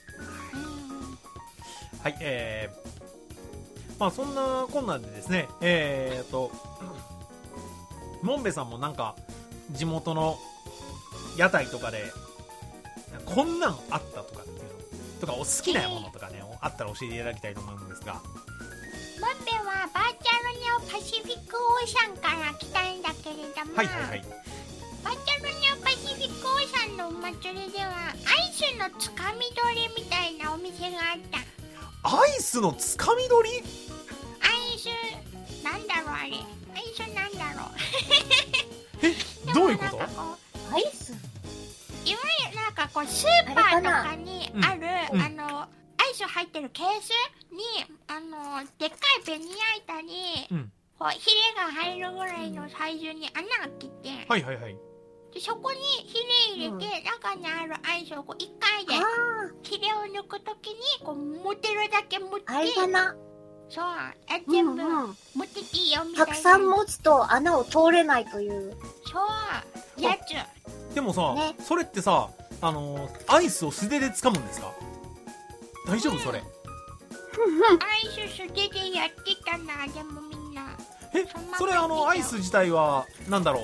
はい、えー、まあそんなこんなんでですね、えーとモンベさんもなんか地元の屋台とかでこんなんあったとかっていうのとか、お好きなものとかね、えー、あったら教えていただきたいと思うんですが。 モンベはバーチャルネオパシフィックオーシャンから来たんだけれども、 はいはいはい、 バーチャルネオパシフィックオーシャンのお祭りではアイスのつかみ取りみたいなお店があった。 アイスのつかみ取り？ アイスなんだろう、あれアイスなんだろうえ、どういうこと？ アイス？ いわゆるなんかこうスーパーとかにある、あ、うん、あのアイス入ってるケースにあのでっかいベニヤ板に、うん、こうヒレが入るぐらいのサイズに穴開けて、 はいはいはい、 でそこにヒレ入れて、うん、中にあるアイスをこういっかいでヒレを抜くときにこう持てるだけ持って、 あれだな、 そう、全部持ってきいよみたいな、 たくさん持つと穴を通れないという、 そうやつ。 でもさ、ね、それってさ、あのー、アイスを素手で掴むんですか？大丈夫、うん、それ。アイス素手でやってたな、でもみんな。 え、それあのアイス自体はなんだろう、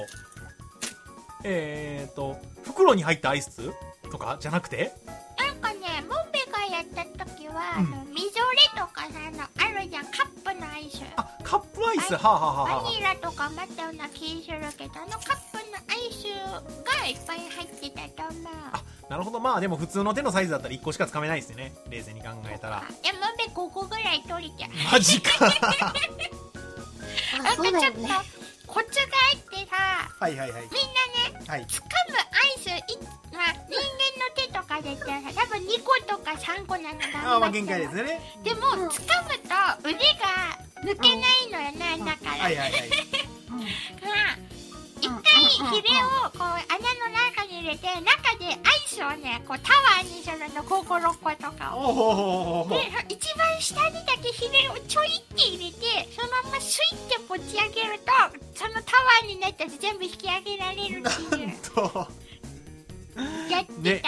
えーと袋に入ったアイスとかじゃなくて？ なんかね、モンベがやった時は、うん、あのみぞれとかさ、あのあるじゃん、カップのアイス。 あ、カップアイス、はあ、はあはあ、 バニラとかもあったような気するけど、あのカップのアイスがいっぱい入ってたと思う。 あ、なるほど。まあでも普通の手のサイズだったらいっこしかつかめないですよね、冷静に考えたら。 でもモンベごこぐらい取れちゃう。 マジかあ、そうだよね。コツがあってさ、 はいはいはい、 みんなね、はい、掴むアイスい、まあ、人間の手とかで言ったらさ、多分にことかさんこなのがあ、まあ限界ですよね。 でも、うん、掴むと腕が抜けないのよね、うん、だからはいはいはい一回ヒレをこう穴の中に入れて、中でアイスをね、こうタワーにするの、ご、ご、ろっことかを。で、一番下にだけひねをちょいって入れて、そのままスイッて持ち上げると、そのタワーになったら全部引き上げられるっていう。 なんとやってた。 ね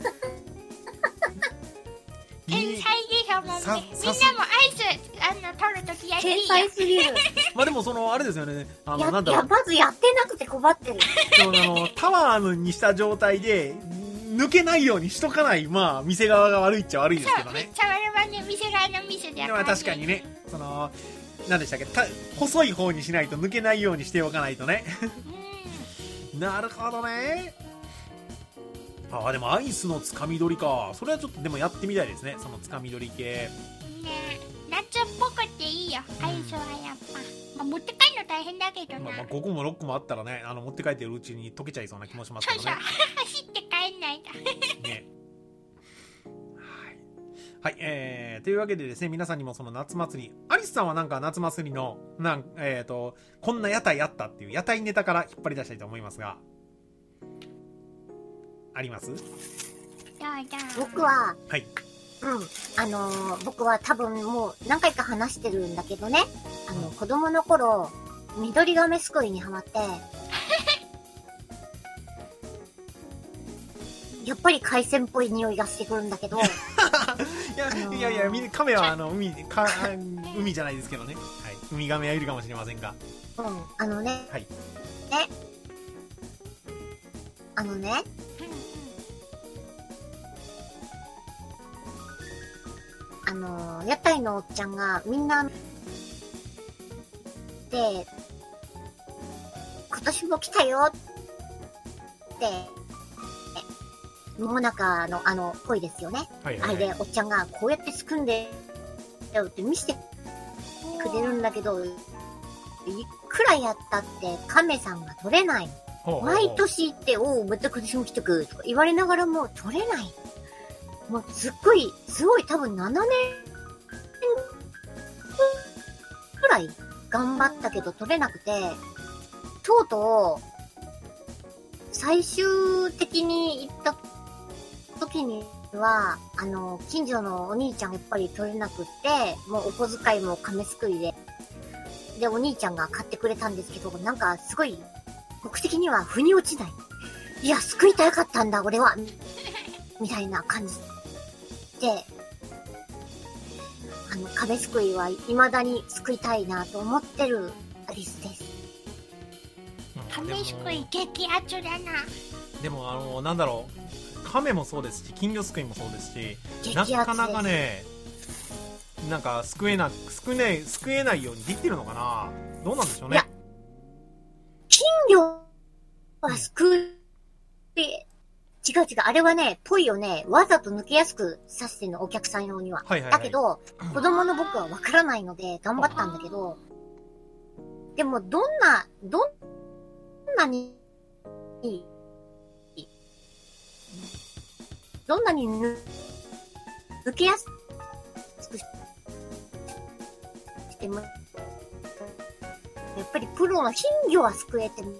天才でしょ、もうね。みんなもアイス、あの、取るときやっていいよ。 天才すぎる。 まあでもその、あれですよね。あの、 や、 なんだろう。 いや、まずやってなくて困ってる。 そのあの、タワーにした状態で、抜けないようにしとかない、まあ、店側が悪いっちゃ悪いですけどそう、めっね。 ちゃ悪いわね、店側のミスで。 まあ確かにね、その、なんでしたっけ、た細い方にしないと抜けないようにしておかないとね。 うなるほどね。ああ、でもアイスのつかみ取りか。それはちょっとでもやってみたいですね。そのつかみ取り系。 ん。ね夏っぽくていいよ、アイスはやっぱ。まあ、持って帰るの大変だけどな。 まあ、まあごこもろっこもあったらね、あの、持って帰ってるうちに溶けちゃいそうな気もしますそうそう、 けどね。 走って帰んないと。 ね。はい。はい、えー、というわけでですね、皆さんにもその夏祭り、アリスさんはなんか夏祭りの、なん、えーと、こんな屋台あったっていう屋台ネタから引っ張り出したいと思いますが、あります？ どうぞ。 僕は、 はい。 うん。あのー、僕は多分もう何回か話してるんだけどね。あの、子供の頃、緑亀すくいにハマって、やっぱり海鮮っぽい匂いがしてくるんだけど、 いや、 あのーいやいや、み亀はあの、海、か、あ海じゃないですけどね。はい。ウミガメはいるかもしれませんが。 うん、あのね、 はい。 ね、あのね、あのー、屋台のおっちゃんがみんな、で、今年も来たよって、野もなかのあの、声ですよね。 はいはい、はい。 あれでおっちゃんがこうやってすくんでよって見せてくれるんだけど、いくらやったって亀さんが取れない。 ほうほうほう毎年行って、おう、また今年も来てくとか言われながらも取れない。もうすっごい、すごい多分ななねんくらい頑張ったけど取れなくて、とうとう、最終的に行った時には、あの、近所のお兄ちゃんがやっぱり取れなくって、もうお小遣いも亀すくいで、で、お兄ちゃんが買ってくれたんですけど、なんかすごい、僕的には腑に落ちない。いや、救いたかったんだ、俺は。みたいな感じで、あの、亀すくいは未だに救いたいなと思ってるアリスです。 亀すくい激アツだな。 でも、あの、なんだろう。亀もそうですし、金魚すくいもそうですし、 激アツです。 なかなかね、なんか、すくえな、すくね、すくえないようにできてるのかな。どうなんでしょうね。 いや金魚はすくい、違う違う、あれはね、ぽいをね、わざと抜けやすく刺してんの、お客さん用には。 はいはいはいだけど、子供の僕はわからないので、頑張ったんだけど、でも、どんな、どんなに、どんなに抜抜けやすくしても、やっぱりプロの金魚は救えても、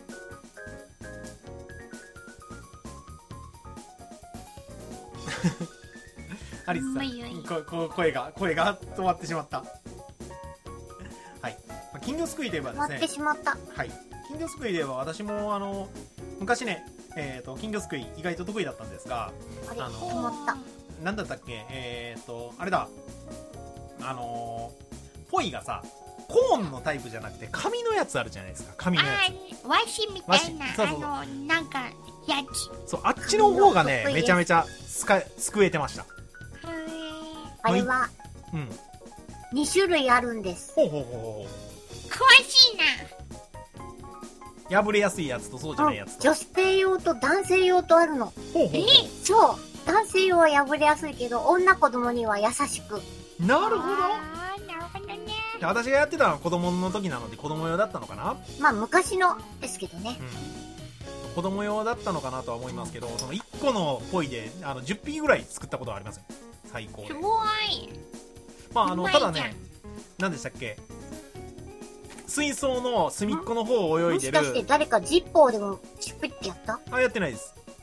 アリスさむいむいん、ここ声が、声が止まってしまった。はい。まあ金魚すくいといえばですね待って、しまった。 はい。金魚すくいでは私も、あの、昔ね、えっ、と、金魚すくい意外と得意だったんですが、 あれ、 あの止まった。 なんだったっけ、えっ、と、あれだ、あのー、ポイがさ、コーンのタイプじゃなくて、紙のやつあるじゃないですか、紙のやあー、和紙みたいな、 和紙そうそうそうあの、なんか、やつ。 つ。そう、あっちの方がねかっこい、いめちゃめちゃすか、すくえてました。 へあれはうん。 に種類あるんです。 ほうほうほうほー詳しいな。 う。破れやすいやつとそうじゃないやつと。 女性用と男性用とあるの。 ほうほうほそう。男性用は破れやすいけど、女子供には優しく。 う。なるほど。 あー、なるほどね。 私がやってたのは子供の時なので子供用だったのかな。 まあ、昔のですけどね。 うん。子供用だったのかなとは思いますけど、そのいっこのポイで、あの、じゅっぴきぐらい作ったことはありますよ。最高で。 すごい。 まあ、あの、 うまいじゃんただね、何でしたっけ、水槽の隅っこの方を泳いでもしかしてる、 誰かジッポーでもチュッピってやったあ、やってないです。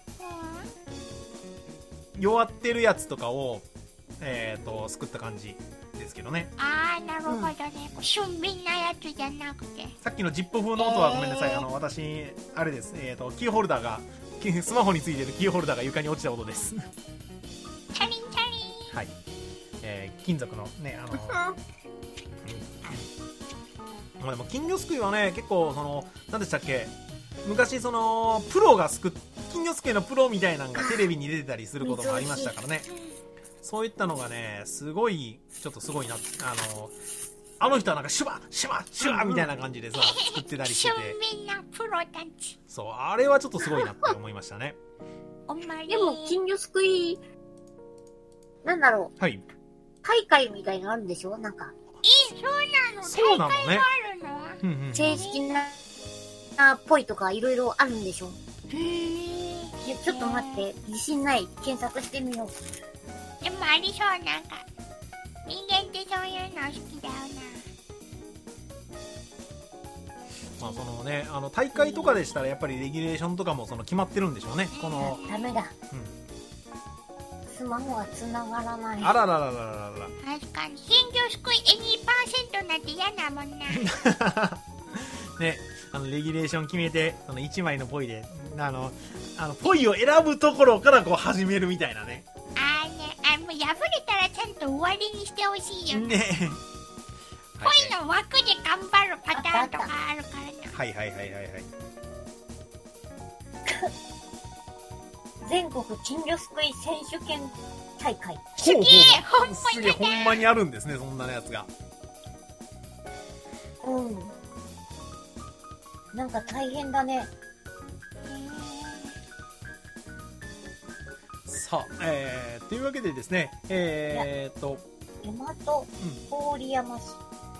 弱ってるやつとかを、えー、と救った感じですけどね。 あー、なるほどね、うん、俊敏なやつじゃなくて、 さっきのジップ風の音はごめんなさい、えー、あの私あれです、えー、とキーホルダーがスマホについてるキーホルダーが床に落ちた音ですチャリンチャリン、 はい、えー、金属のね、あのーまあ、でも金魚すくいはね結構その何でしたっけ、昔そのプロがすく金魚すくいのプロみたいなのがテレビに出てたりすることもありましたからね。そういったのがねすごいちょっとすごいな、あのあの人はなんかシュバシュバシュバみたいな感じでさ作ってたりしてて、 俊敏なプロたち、 そうあれはちょっとすごいなって思いましたねおまりでも金魚すくいなんだろう、 はい、 大会みたいのあるんでしょ、なんかえ、そうなの、 そうなのね、 大会があるの、 うんうん、 正式ななっぽいとかいろいろあるんでしょ。 へー、 ちょっと待って、自信ない、検索してみよう。 でもありそう、なんか人間ってそういうの好きだよまあそのね、あの大会とかでしたらやっぱりレギュレーションとかもその決まってるんでしょうね。このダメだ、 うん、 スマホが繋がらない。 あららららららな。確かに金魚すくいエニーパーセントなんて嫌だもんなね、あのレギュレーション決めてそのいちまいのポイであのあのポイを選ぶところからこう始めるみたいなね。 あーね、あ、もう破れたらちゃんと終わりにしてほしいよね。 ねポイの枠で頑張るパターンとかあるからな。 はいはいはいはいはい。 全国金魚すくい選手権大会。 すげえ、ほんまにすげえ、ほんまにあるんですね、そんなやつが。 うん。なんか大変だね。 さあ、えー、というわけでですね、えーっと、 大和郡山市。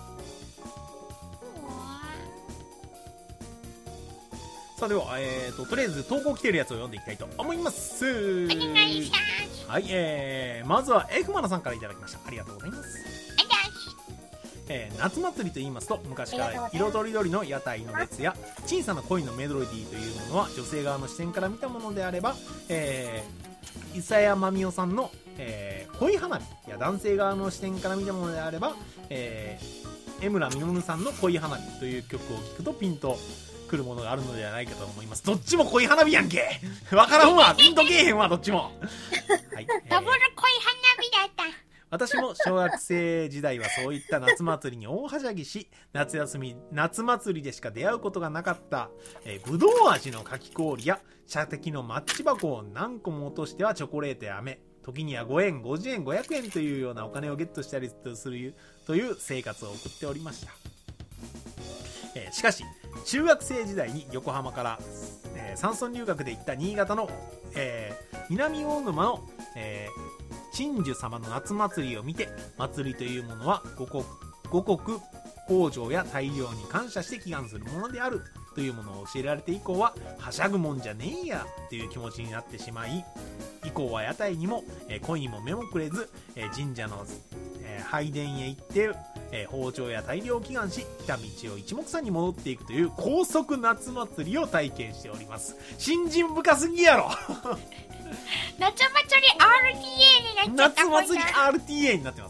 さあでは、えーと、とりあえず投稿来てるやつを読んでいきたいと思います。 お願いします。 はい、えー、まずは F マナさんからいただきました。ありがとうございます。えー、夏祭りと言いますと昔から色とりどりの屋台の列や小さな恋のメロディーというものは女性側の視点から見たものであれば、えー、伊佐谷真美夫さんの、えー、恋花火や男性側の視点から見たものであれば、えー、江村実さんの恋花火という曲を聴くとピンとくるものがあるのではないかと思います。どっちも恋花火やんけわからんわ、ピンとけえへんわ、どっちもはい、 ダブル恋花火だった。 私も小学生時代はそういった夏祭りに大はしゃぎし、夏休み、夏祭りでしか出会うことがなかった、えー、ぶどう味のかき氷や射的のマッチ箱を何個も落としてはチョコレートや飴、時にはごえん、ごじゅうえん、ごひゃくえんというようなお金をゲットしたりするという生活を送っておりました。えー、しかし、中学生時代に横浜から、えー、山村留学で行った新潟の、えー、南大沼の、えー鎮守様の夏祭りを見て、祭りというものは五穀、五穀豊穣や大量に感謝して祈願するものであるというものを教えられて以降は、はしゃぐもんじゃねえやという気持ちになってしまい、以降は屋台にも、えー、恋にも目もくれず、えー、神社の、えー、拝殿へ行って、えー、豊穣や大量を祈願し、来た道を一目散に戻っていくという高速夏祭りを体験しております。信心深すぎやろ夏祭り アールティーエー になっちゃった。 夏祭り アールティーエー になってます。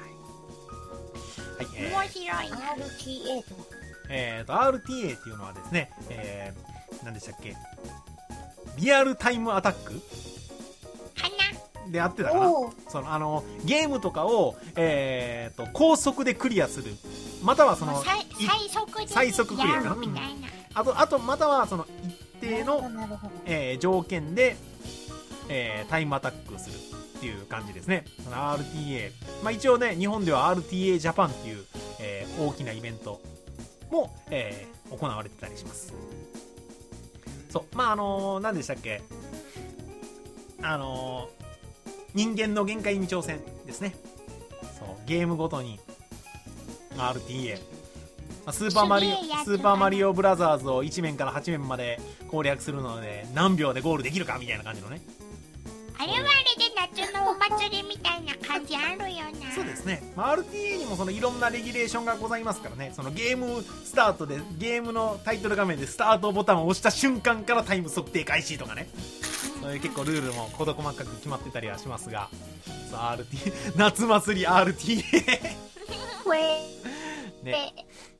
はい、えー、 面白いな。 アールティーエー とえーと アールティーエー っていうのはですね、えー、何でしたっけ、リアルタイムアタック花であってたかな。そのあのゲームとかを、えー、と高速でクリアする、またはその最, 最速で最速クリアかな、 みたいな、うん、 あとあとまたはその一定の、えー、条件で、えー、タイムアタックするっていう感じですね。その アールティーエー、まあ、一応ね日本では アールティーエー ジャパンっていう、えー、大きなイベントも、えー、行われてたりします。そう、まああのー、何でしたっけ、あのー、人間の限界に挑戦ですね。そう、ゲームごとに アールティーエー、まあ、スーパーマリオスーパーマリオブラザーズをいち面からはち面まで攻略するので何秒でゴールできるかみたいな感じのね。 あれはあれで夏のお祭りみたいな感じあるよな。 そうですね、まあ、アールティーエー にもそのいろんなレギュレーションがございますからね。そのゲームスタートでゲームのタイトル画面でスタートボタンを押した瞬間からタイム測定開始とかね、 そういう結構ルールも事細かく決まってたりはしますが、さあ アールティー 夏祭り アールティーエーほえね、はい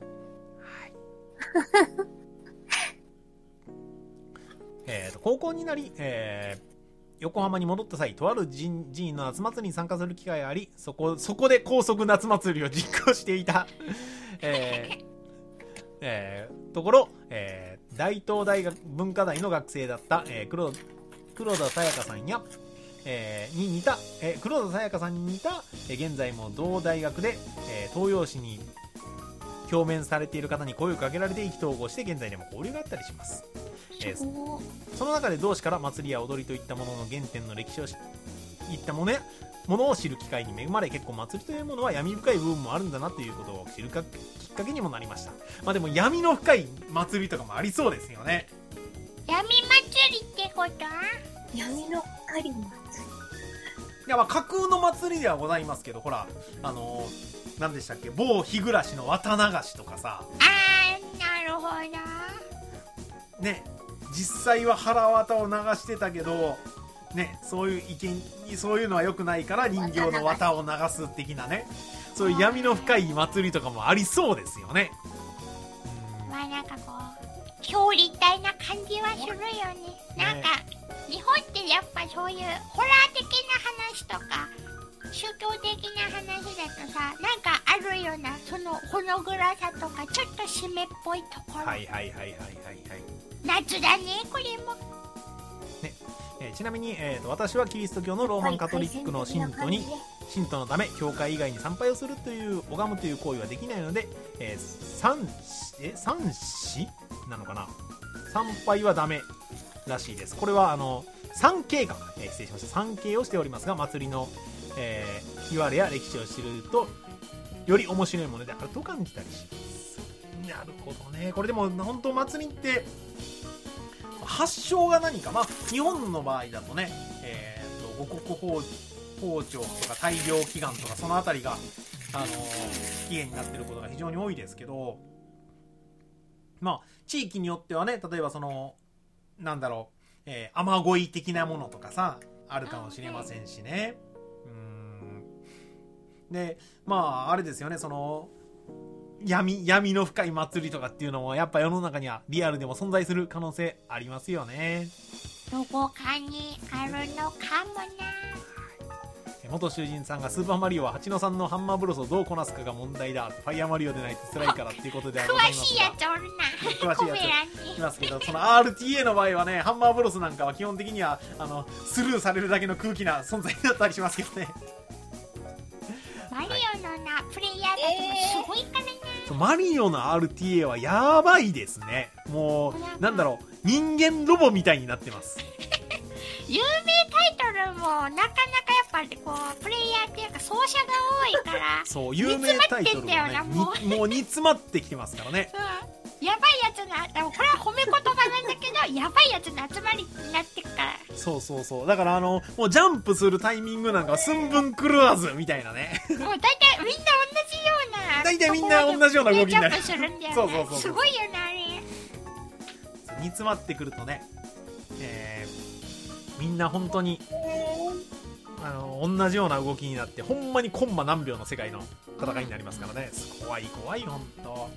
えーと高校になり、えー横浜に戻った際、とある寺院の夏祭りに参加する機会があり、そこそこで高速夏祭りを実行していた、えーえー、ところ、えー、大東大学文化大の学生だった、えー、黒, 黒田沙耶香さんや、えー、に似た、えー、黒田沙耶香さんに似た、えー、現在も同大学で、えー、東洋市に表面されている方に声をかけられて意気投合して現在でも交流があったりします。えー、その中で同志から祭りや踊りといったものの原点の歴史を知いったものやものを知る機会に恵まれ、結構祭りというものは闇深い部分もあるんだなということを知るかきっかけにもなりました。まあでも闇の深い祭りとかもありそうですよね。 闇祭りってこと？ 闇の光祭り。 いやまあ架空の祭りではございますけど、ほらあのー、何でしたっけ、某日暮しの綿流しとかさ、 あーなるほどね、実際は腹綿を流してたけどね、そういう意見、そういうのは良くないから人形の綿を流す的なね、そういう闇の深い祭りとかもありそうですよね。 まあなんかこう表裏一体な感じはするよね。なんか、ね、日本ってやっぱそういうホラー的な話とか宗教的な話だとさ、なんかあるようなそのほの暗さとかちょっと湿っぽいところ。 はいはいはいはいはいはい。 夏だねこれも。 ね、えー、ちなみに、えーと、私はキリスト教のローマンカトリックの信徒に信徒のため教会以外に参拝をするという拝むという行為はできないので、えー、三え三死なのかな、参拝はダメらしいです。これはあの参詣が、えー、失礼しました、参詣をしておりますが、祭りの、えー、言われや歴史を知るとより面白いものであると感じたりします。なるほどね。これでも本当祭りって発祥が何か、まあ日本の場合だとね、えー、と五穀豊穣とか大病祈願とかそのあたりが、あのー、起源になっていることが非常に多いですけど、まあ地域によってはね、例えばそのなんだろう、えー、雨乞い的なものとかさあるかもしれませんしね。うーんでまああれですよね、その闇闇の深い祭りとかっていうのもやっぱ世の中にはリアルでも存在する可能性ありますよね。 どこかにあるのかもな。 元囚人さんがスーパーマリオは八野さんのハンマーブロスをどうこなすかが問題だ、ファイアマリオでないと辛いからっていうことではございますが、 詳しいやつおるな。 詳しいやついますけど、その アールティーエー の場合はね、ハンマーブロスなんかは基本的にはあのスルーされるだけの空気な存在だったりしますけどね。 マリオのな、プレイヤーだとすごいからな、 えー、マリオの アールティーエー はやばいですね。もうなんだろう、人間ロボみたいになってます有名タイトルもなかなかやっぱりこうプレイヤーっていうか奏者が多いからそう有名タイトルもね、もうもう煮詰まってきてますからね、 うん、やばいやつな、でもこれは褒め言葉なんだけどやばいやつの集まりになってくから、 そうそうそう、だからあのもうジャンプするタイミングなんかは寸分狂わずみたいなねもう大体みんな同じような大体みんな同じような動きになる、 ジャンプするんだよね。 そうそうそうそう、 すごいよなあれ。 煮詰まってくるとね、えー、みんな本当にあの同じような動きになってほんまにコンマ何秒の世界の戦いになりますからね、怖い怖い本当。はい、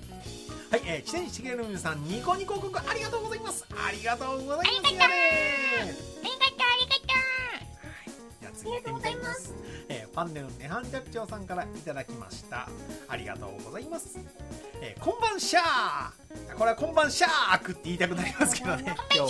えー、知念しげるみさんニコニコ広告ありがとうございます。ありがとうございます。ありがとう、ありがとう、 ありがとう。 じゃあ次行ってみたいと思います。えー、パンネルネハンジャクチョウさんからいただきました。ありがとうございます。えー、こんばんシャー、これはこんばんシャークって言いたくなりますけどね。今日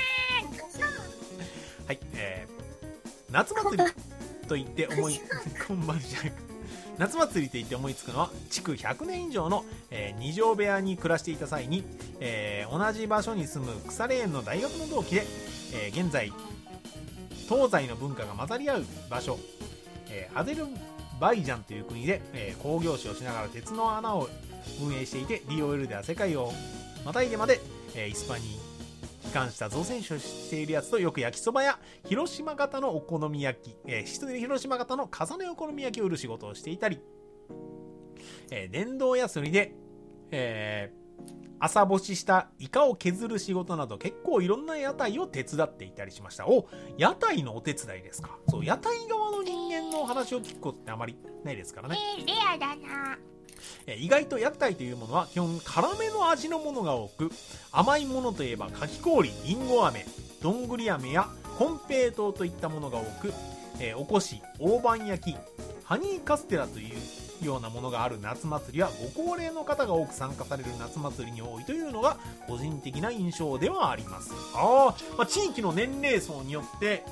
はい、えー、夏祭りと言って思いこんばんシャーク夏祭りと言って思いつくのは築ひゃくねん以上の、えー、二畳部屋に暮らしていた際に、えー、同じ場所に住む腐れ縁の大学の同期で、えー、現在東西の文化が混ざり合う場所、えー、アゼルバイジャンという国で、えー、工業士をしながら鉄の穴を運営していて ディーオーエル では世界をまたいでまで、えー、イスパニー帰還した造船所をしているやつとよく焼きそばや広島型のお好み焼き、えー、広島型の重ねお好み焼きを売る仕事をしていたり、えー、電動ヤスリで、えー朝干ししたイカを削る仕事など結構いろんな屋台を手伝っていたりしました。お、屋台のお手伝いですか。そう、屋台側の人間のお話を聞くことってあまりないですからね。 えー、レアだな。 え意外と屋台というものは基本辛めの味のものが多く、甘いものといえばかき氷、りんご飴、どんぐり飴やコンペイトーといったものが多く、えー、おこし、大判焼き、ハニーカステラというようなものがある夏祭りはご高齢の方が多く参加される夏祭りに多いというのが個人的な印象ではあります。あ、まあ、地域の年齢層によって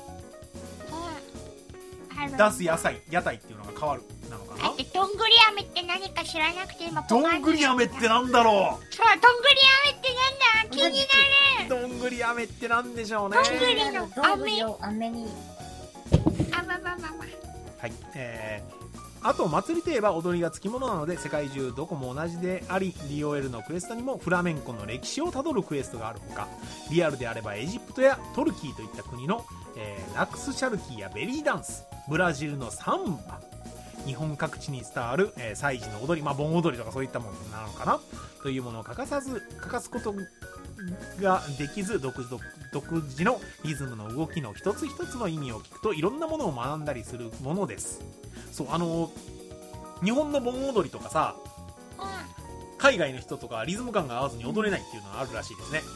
出す野菜、屋台っていうのが変わるなのかな。 だってどんぐり飴って何か知らなくて今どんぐり飴ってなんだろう。 そう、どんぐり飴ってなんだ、気になる。 どんぐり飴ってなんでしょうね。 どんぐりの飴。 を飴に。 あまままま。 はい、えーあと祭りといえば踊りがつきものなので、世界中どこも同じであり、 ディーオーエル のクエストにもフラメンコの歴史をたどるクエストがあるほか、リアルであればエジプトやトルキーといった国の、えー、ラクスシャルキーやベリーダンス、ブラジルのサンバ、日本各地に伝わる、えー、祭事の踊り、まあ、盆踊りとかそういったものなのかなというものを欠かさず欠かすことができず、独自独自のリズムの動きの一つ一つの意味を聞くといろんなものを学んだりするものです。そう、あの日本の盆踊りとかさ、 うん、 海外の人とかリズム感が合わずに踊れないっていうのがあるらしいですね。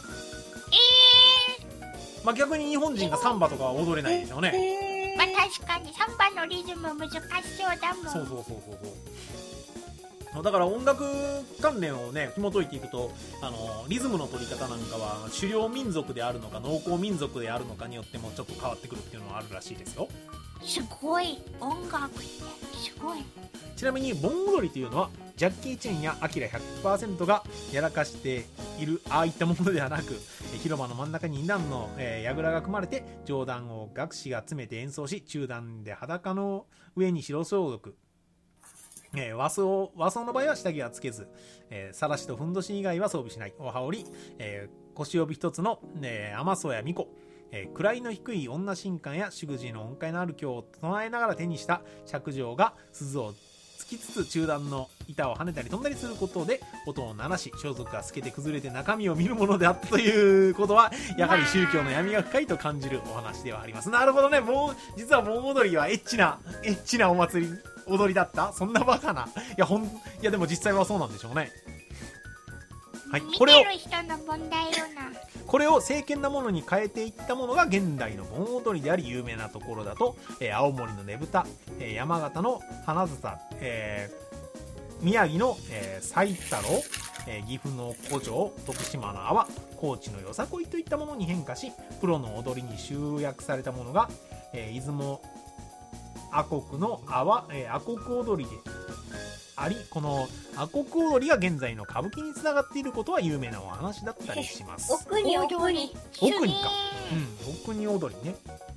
えー、まあ逆に日本人がサンバとかは踊れないでしょうね。 えー、まあ確かにサンバのリズム難しそうだもん。 そうそうそうそうそう。だから音楽関連をね紐解いていくと、あのリズムの取り方なんかは狩猟民族であるのか農耕民族であるのかによってもちょっと変わってくるっていうのはあるらしいですよ。 すごい、音楽ってすごい。 ちなみに盆踊りというのはジャッキー・チェンやアキラ ひゃくパーセント がやらかしているああいったものではなく、広場の真ん中に二段の、えー、櫓が組まれて上段を楽師が詰めて演奏し、中段で裸の上に白装束、えー、和装和装の場合は下着はつけず、えー、さらしとふんどし以外は装備しない。お羽織、えー、腰帯一つの、えー、雨曽や巫女、えー、位の低い女神官や祝辞の音階のある経を唱えながら手にした尺状が鈴をつきつつ中段の板を跳ねたり飛んだりすることで音を鳴らし、装束が透けて崩れて中身を見るものであったということはやはり宗教の闇が深いと感じるお話ではあります。なるほどね。もう実は盆踊りはエッチなエッチなお祭り踊りだった。そんなバカな。いやほんいやでも実際はそうなんでしょうね。はい、これを見てる人の問題よな。 これを正確なものに変えていったものが現代の盆踊りであり、有名なところだと、えー、青森のねぶた、えー、山形の花塚、えー、宮城の、えー、西太郎、えー、岐阜の古城、徳島の阿波、高知のよさこいといったものに変化し、プロの踊りに集約されたものが、えー、出雲阿国の阿波、えー、阿国踊りであり、この阿国踊りが現在の歌舞伎につながっていることは有名なお話だったりします。 奥に奥に奥にか、うん、奥に踊りね。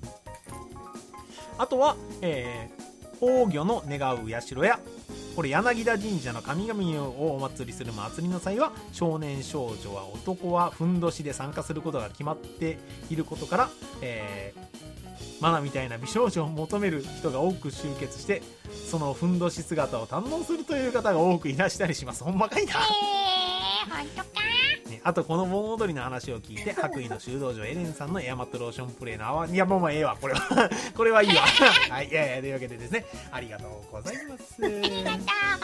あとは、えー、崩御の願う社や、これ柳田神社の神々をお祭りする祭りの際は、少年少女は男はふんどしで参加することが決まっていることから、えー、マナみたいな美少女を求める人が多く集結して、そのふんどし姿を堪能するという方が多くいらしたりします。ほんまかいな。 えー、ほんとか、 ね、あとこの盆踊りの話を聞いて、白衣の修道女エレンさんのエアマットローションプレイの泡、いやもうもうええわこれはこれはいいわはい、いやいや、というわけでですね、ありがとうございますありがとうございます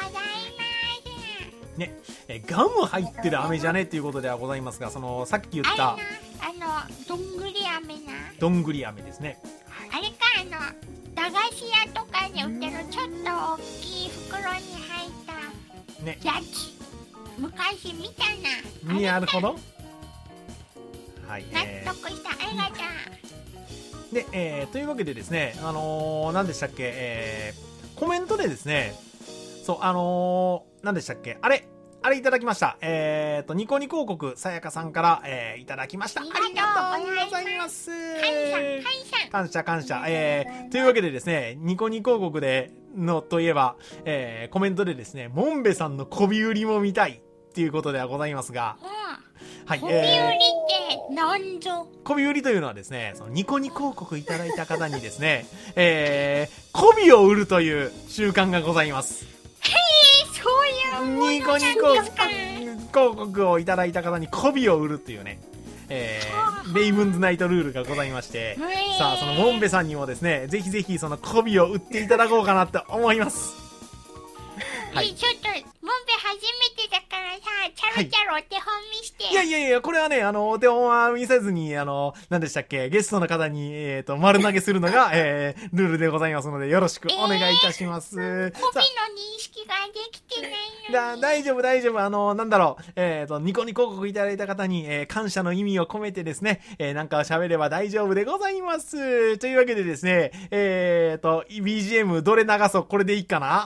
ね。えガム入ってる飴じゃねっていうことではございますが、そのさっき言ったあれな、あのどんぐり飴な、 どんぐり飴ですね。 あれか、あの駄菓子屋とかに売ってるちょっと大きい袋に入ったねやつ、昔見たな。 なるほど。はい、 納得した、ありがとう。 で、えー、というわけでですね、あのー、何でしたっけ、えー、コメントでですね、そう、あのー、何でしたっけ、あれ、あれいただきました。えーと、ニコニコ王国さやかさんから、えー、いただきました。ありがとうございます。感謝、感謝。えー、というわけでですね、ニコニコ王国でのといえば、えー、コメントでですね、モンベさんの媚び売りも見たいっていうことではございますが、はい、 媚び売りってなんぞ。 媚び売りというのはですね、そのニコニコ広告いただいた方にですね、えー、媚びを売るという習慣がございます。 へえ、そういうものなんですか。 広告をいただいた方に媚びを売るっていうね、えー、レイブンズナイトルールがございまして、さあ、そのモンベさんにもですね、ぜひぜひその媚びを売っていただこうかなって思います。 はい、ちょっと、モンベ初めてだからさ、チャロチャロお手本見して。はい、 いやいやいや、これはね、あの、お手本は見せずに、あの、何でしたっけ、ゲストの方に、えっと、丸投げするのが、えー、ルールでございますので、よろしくお願いいたします。えー、 媚びの認識ができてないのに。 だ、大丈夫大丈夫。あの、なんだろう、えっと、ニコニコ広告いただいた方に、えー、感謝の意味を込めてですね、えー、なんか喋れば大丈夫でございます。というわけでですね、えっと、ビージーエム どれ流そう？これでいいかな？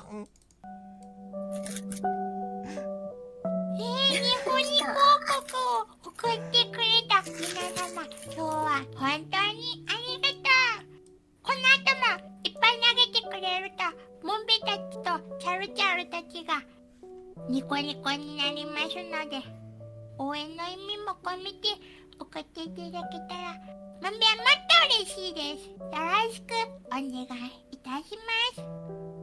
えー、ニコニコ広告を送ってくれた皆様、今日は本当にありがとう。この後もいっぱい投げてくれると、モンベたちとチャルチャルたちがニコニコになりますので、応援の意味も込めて送っていただけたら、モンベはもっと嬉しいです。よろしくお願いいたします。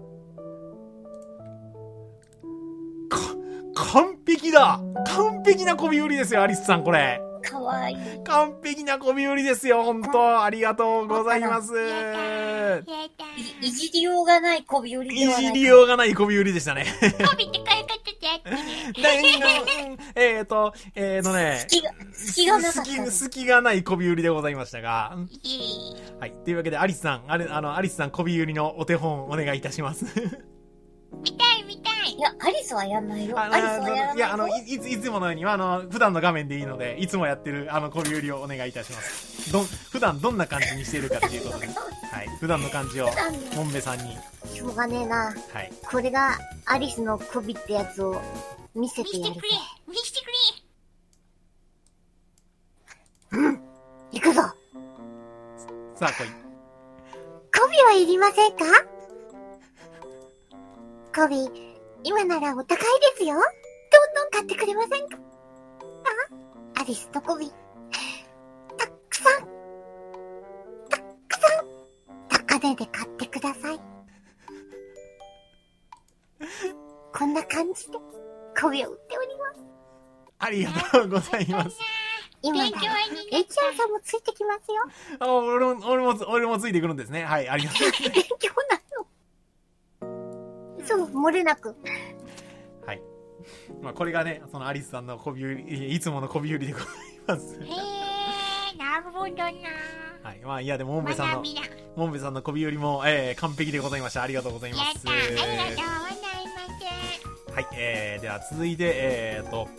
完璧だ！完璧な媚び売りですよ、アリスさん、これ。 かわいい。 完璧な媚び売りですよ、ほんと。ありがとうございます。 い, いじりようがない媚び売りではないか。 いじりようがない媚び売りでしたね。 媚びってこういうことでやってね。えーと、えーとね。 隙が、隙がなかった。 隙がない媚び売りでございましたが。はい。というわけで、アリスさん、あれ、あの、アリスさん媚び売りのお手本お願いいたします。 見たい見たい。 いや、アリスはやんないよ。アリスはやらないよ。 いや、あの、い、いつ、いつものようには、あの、普段の画面でいいので、いつもやってる、あの、媚び売りをお願いいたします。どん、普段どんな感じにしているかっていうことで、はい。普段の感じを、モンベさんに。 しょうがねえな。はい。これが、アリスの媚びってやつを見せてやる。 見せてくれ見せてくれうん行くぞさあ、来い。 媚びはいりませんか媚び、今ならお高いですよ。どんどん買ってくれませんか？あ、アリスと媚び、たくさん、たくさん、高値で買ってください。こんな感じで、媚びを売っております。 ありがとうございます。 今なら、エイチアール さんもついてきますよ。 あ、俺も、俺も、俺もついてくるんですね。はい、ありがとう。 勉強なの。そう、漏れなく。 はい。まあ、これがね、そのアリスさんの媚び売り、いつもの媚び売りでございます。 へー、なるほどな。 はい。まあ、いや、でも、モンベさんの、モンベさんの媚び売りも、えー、完璧でございました。ありがとうございます。 やった、ありがとうございます。 はい、えー、では続いて、えーと、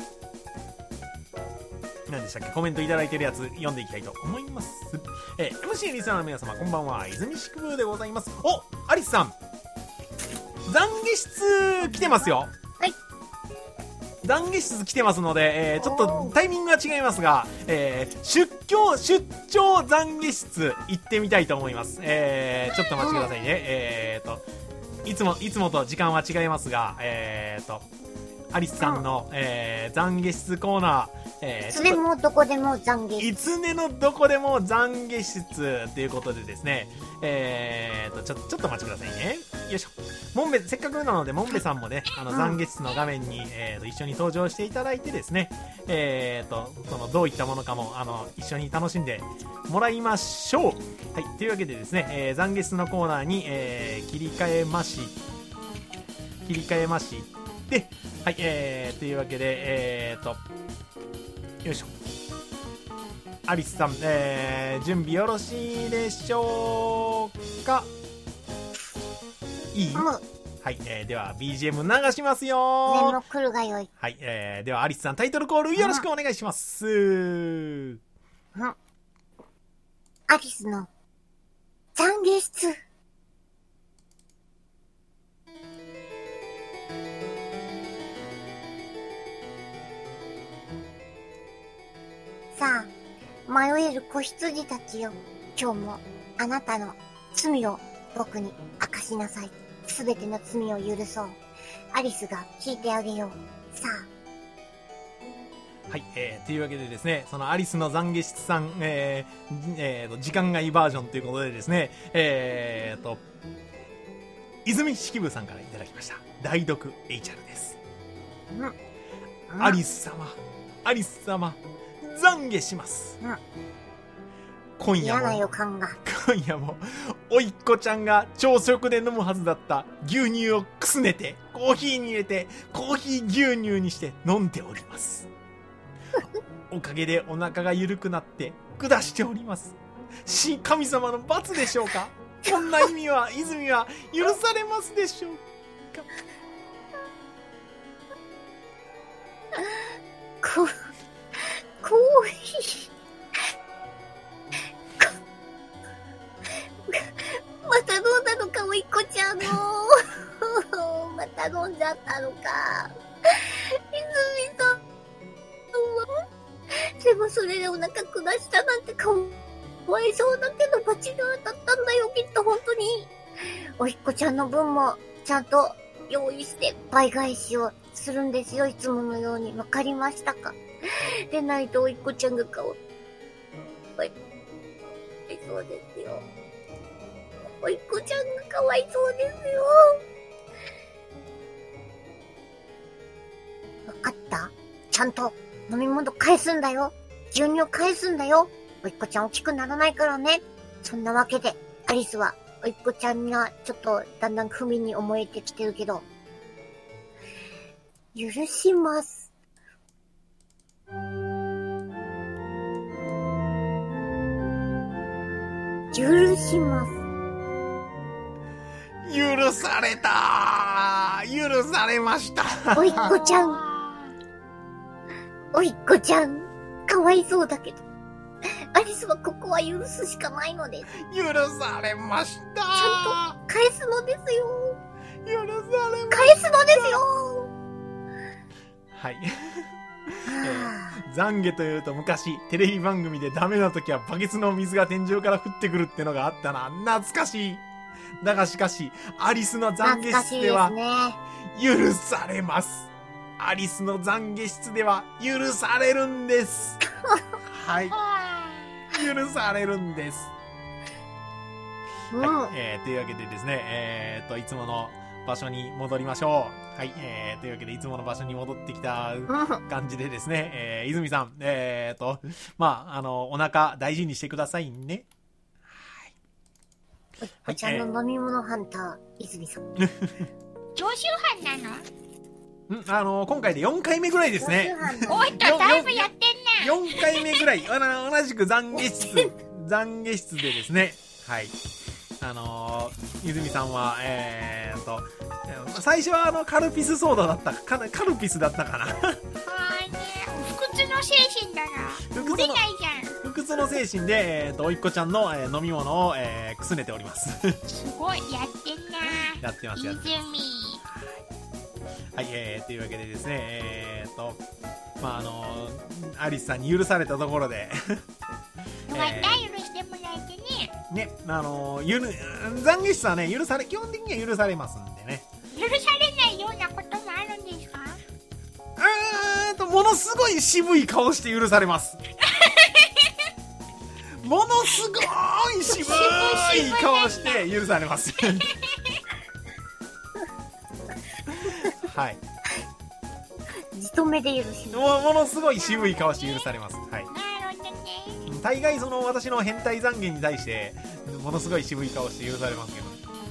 何でしたっけ、コメントいただいてるやつ読んでいきたいと思います。えー、エムシー リスナーの皆様、こんばんは。泉宿部でございます。お、アリスさん。懺悔室来てますよ。 はい。 懺悔室来てますので、えー、ちょっとタイミングが違いますが、えー、出張、出張懺悔室行ってみたいと思います。えー、ちょっと待ちくださいね。えーと、いつも、いつもと時間は違いますが、えーと、アリスさんの、えー、懺悔室コーナー、えー、 いつでもどこでも懺悔室。 いつねのどこでも懺悔室ということでですね、えーと、ちょ、ちょっとお待ちくださいね。よいしょ。モンベ、せっかくなので、モンベさんもね、あの、懺悔室の画面に、えーと、一緒に登場していただいてですね、えーと、その、どういったものかも、あの、一緒に楽しんでもらいましょう。はい。というわけでですね、えー、懺悔室のコーナーに、えー、切り替えまし、切り替えまして、はい、えー、というわけで、えーと、よいしょ。アリスさん、えー、準備よろしいでしょうか？いい？ うん、 はい、えー、では ビージーエム 流しますよ。 ねも来るがよい。 はい、えー、ではアリスさんタイトルコールよろしくお願いします。うん。 アリスの懺悔室。さあ、迷える子羊たちよ。今日もあなたの罪を僕に明かしなさい。すべての罪を許そう。アリスが聞いてあげよう。さあ。はい、えー、というわけでですね、そのアリスの懺悔室さん、えー、えーと、時間外バージョンということでですね、えーと、泉式部さんからいただきました。代読 エイチアール です。 うん。 アリス様、アリス様、懺悔します。うん、今夜も、 嫌な予感が。 今夜も、おいっ子ちゃんが朝食で飲むはずだった牛乳をくすねて、コーヒーに入れて、コーヒー牛乳にして飲んでおります。おかげでお腹が緩くなって下しております。し、神様の罰でしょうか。こんな意味は、泉は許されますでしょうか。 こ、コーヒー。また飲んだのか、おいっ子ちゃんの。また飲んじゃったのか。泉さん。でもそれでお腹下したなんてかわいそうだけど、バチが当たったんだよ、きっと本当に。おいっ子ちゃんの分もちゃんと用意して倍返しをするんですよ、いつものように。わかりましたか。でないとおいっ子ちゃんがかわいそうですよ。おいっ子ちゃんがかわいそうですよ。わかった？ちゃんと飲み物返すんだよ。牛乳返すんだよ。おいっ子ちゃん大きくならないからね。そんなわけで、アリスはおいっ子ちゃんがちょっとだんだん不憫に思えてきてるけど、許します。許します。 許されたー。許されました。 おいっ子ちゃん。おいっ子ちゃん。かわいそうだけど。アリスはここは許すしかないのです。 許されました。ちゃんと返すのですよ。 許されました。 返すのですよ。 はい。えー、懺悔というと昔テレビ番組でダメな時はバケツの水が天井から降ってくるってのがあったな。懐かしい。だがしかしアリスの懺悔室では許されます。アリスの懺悔室では許されるんです。はい。許されるんです。 うん、 はい、えー、というわけでですね、えー、っと、いつもの場所に戻りましょう。はい、えー、というわけでいつもの場所に戻ってきた感じでですね、えー、泉さん、えー、っと、まあ、あの、お腹大事にしてくださいね。 はい。おいっ子ちゃんの飲み物ハンター、泉さん。 常習犯なの？ んあの、今回でよんかいめぐらいですね。 おいっと、だいぶやってんな。 よんかいめぐらい、あの、同じく懺悔室、懺悔室でですね、はい。あのー、泉さんは、えーっと、最初はあの、カルピスソーダだったかな、カルピスだったかな。あーね、 不屈の精神だな。ぶれないじゃん。 不屈の精神で、えーっと、おいっ子ちゃんの、えー、飲み物を、えー、くすねております。 すごい、やってんな。 やってます、やってます。 泉。 はい、えー、というわけでですね、えーっと、まあ、あのー、アリスさんに許されたところで、 また許してもらえてね。 ね、あのー、ゆる、懺悔室はね、許され、基本的には許されますんでね。 許されないようなこともあるんですか？ うーんと、ものすごい渋い顔して許されます。ものすごい渋い顔して許されます。はい。 じとめで許します。 も、ものすごい渋い顔して許されます。はい。 なるほどね。 大概その私の変態懺悔に対してものすごい渋い顔して許されますけど。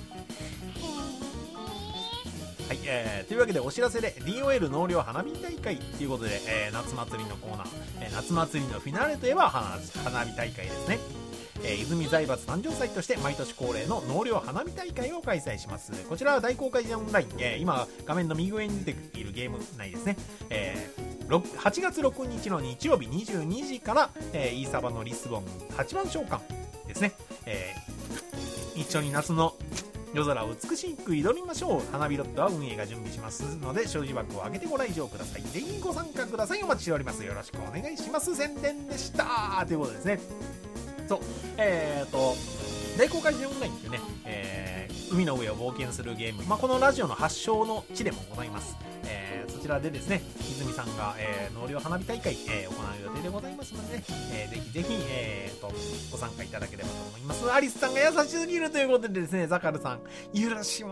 はい、えー、というわけでお知らせで ディーオーエル 納涼花火大会ということで、えー、夏祭りのコーナー、えー、夏祭りのフィナーレといえば花花火大会ですね。えー、泉財閥誕生祭として毎年恒例の納涼花火大会を開催します。こちらは大公開オンライン、えー、今画面の右上に出ているゲーム内ですね。えー、はちがつろくにちの日曜日にじゅうにじから、えー、イーサバのリスボンはちばん召喚ですね。えー、一緒に夏の夜空を美しく彩りましょう。花火ロットは運営が準備しますので、障子枠を開けてご来場ください。ぜひご参加ください。お待ちしております。よろしくお願いします。宣伝でしたということですね。そう、えーと、大公開オンラインというね、えー、海の上を冒険するゲーム、まあ、このラジオの発祥の地でもございます。えー、そちらでですね、泉さんが、えー、納涼花火大会、えー、行う予定でございますので、えー、ぜひぜひ、えーと、ご参加いただければと思います。アリスさんが優しすぎるということでですね、ザカルさん、許します。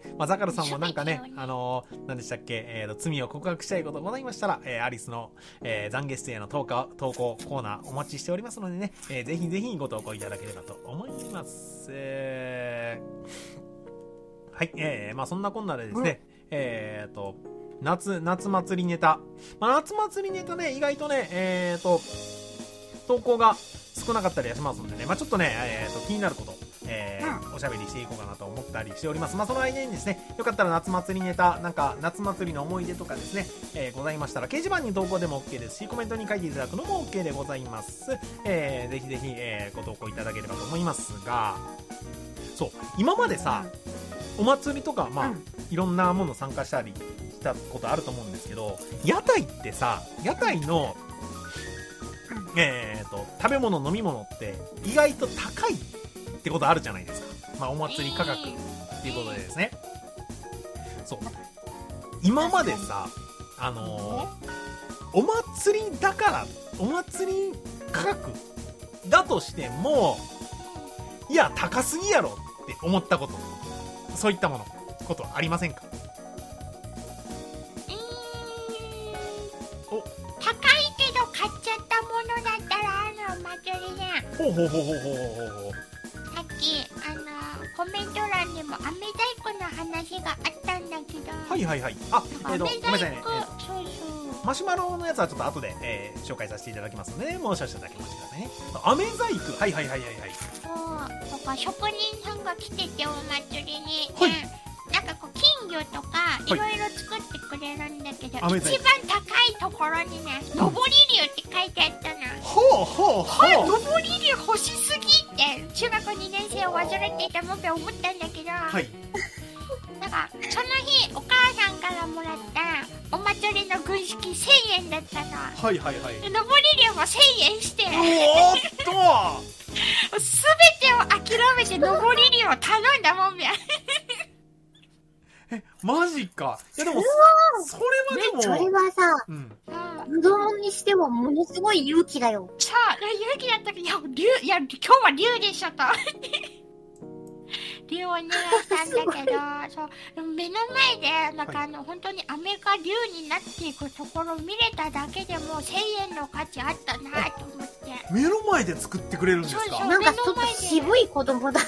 まあ、ザカルさんもなんかね、あのー、何でしたっけ、えーと、罪を告白したいことございましたら、えー、アリスの、えー、懺悔室への投稿、投稿コーナーお待ちしておりますのでね、えー、ぜひぜひご投稿いただければと思います。えー、はい、えー、まあそんなこんなでですね、えーと、夏、夏祭りネタ。まあ、夏祭りネタね、意外とね、えーと、投稿が少なかったりはしますのでね、まあちょっとね、えーと、気になること、えーうん、おしゃべりしていこうかなと思ったりしております。まあその間にですね、よかったら夏祭りネタ、なんか夏祭りの思い出とかですね、えー、ございましたら、掲示板に投稿でも OK ですし、コメントに書いていただくのも OK でございます。えー、ぜひぜひ、えー、ご投稿いただければと思いますが、そう、今までさ、お祭りとか、まあ、うん、いろんなもの参加したりしたことあると思うんですけど、屋台ってさ、屋台の、えーと、食べ物飲み物って意外と高いってことあるじゃないですか。まあお祭り価格っていうことでですね。そう。今までさ、あのー、お祭りだから、お祭り価格だとしても、いや、高すぎやろって思ったこと、そういったもの、ことはありませんか？ほうほうほうほうほうほうほう。 さっきあのコメント欄にも飴細工の話があったんだけど、 はいはいはい。あ、えっとごめんなさいね。 そうそう。 マシュマロのやつはちょっと後で、えー、紹介させていただきますので、ね、もう少々だけお待ちくださいね。飴細工、はいはいはいはいはい。 そう、とか職人さんが来ててお祭りに、 はい、 ね、なんかこう金魚とかいろいろ作ってくれるんだけど、 はい、 一番高いところにね、のぼり竜って書いてあったの。 ほうほうほう。 のぼり竜欲しすぎって中学にねん生を患っていたもんで思ったんだけど、はい、なんかその日お母さんからもらったお祭りの軍資金せんえんだったの。 はいはいはい。 のぼり竜もせんえんして、おーっとすべてを諦めてのぼり竜を頼んだもんや。 え、マジか。いやでもそれはでも、 それはさ、うん、子供にしてもものすごい勇気だよ。 さあ、勇気だったけど、いや、竜、いや、今日は竜でしょと。竜を狙ったんだけど、そう、目の前で、なんかあの、はい、本当に飴が竜になっていくところを見れただけでもせんえんの価値あったなと思って。 目の前で作ってくれるんですか？ そうそう、 なんかちょっと渋い子供だ。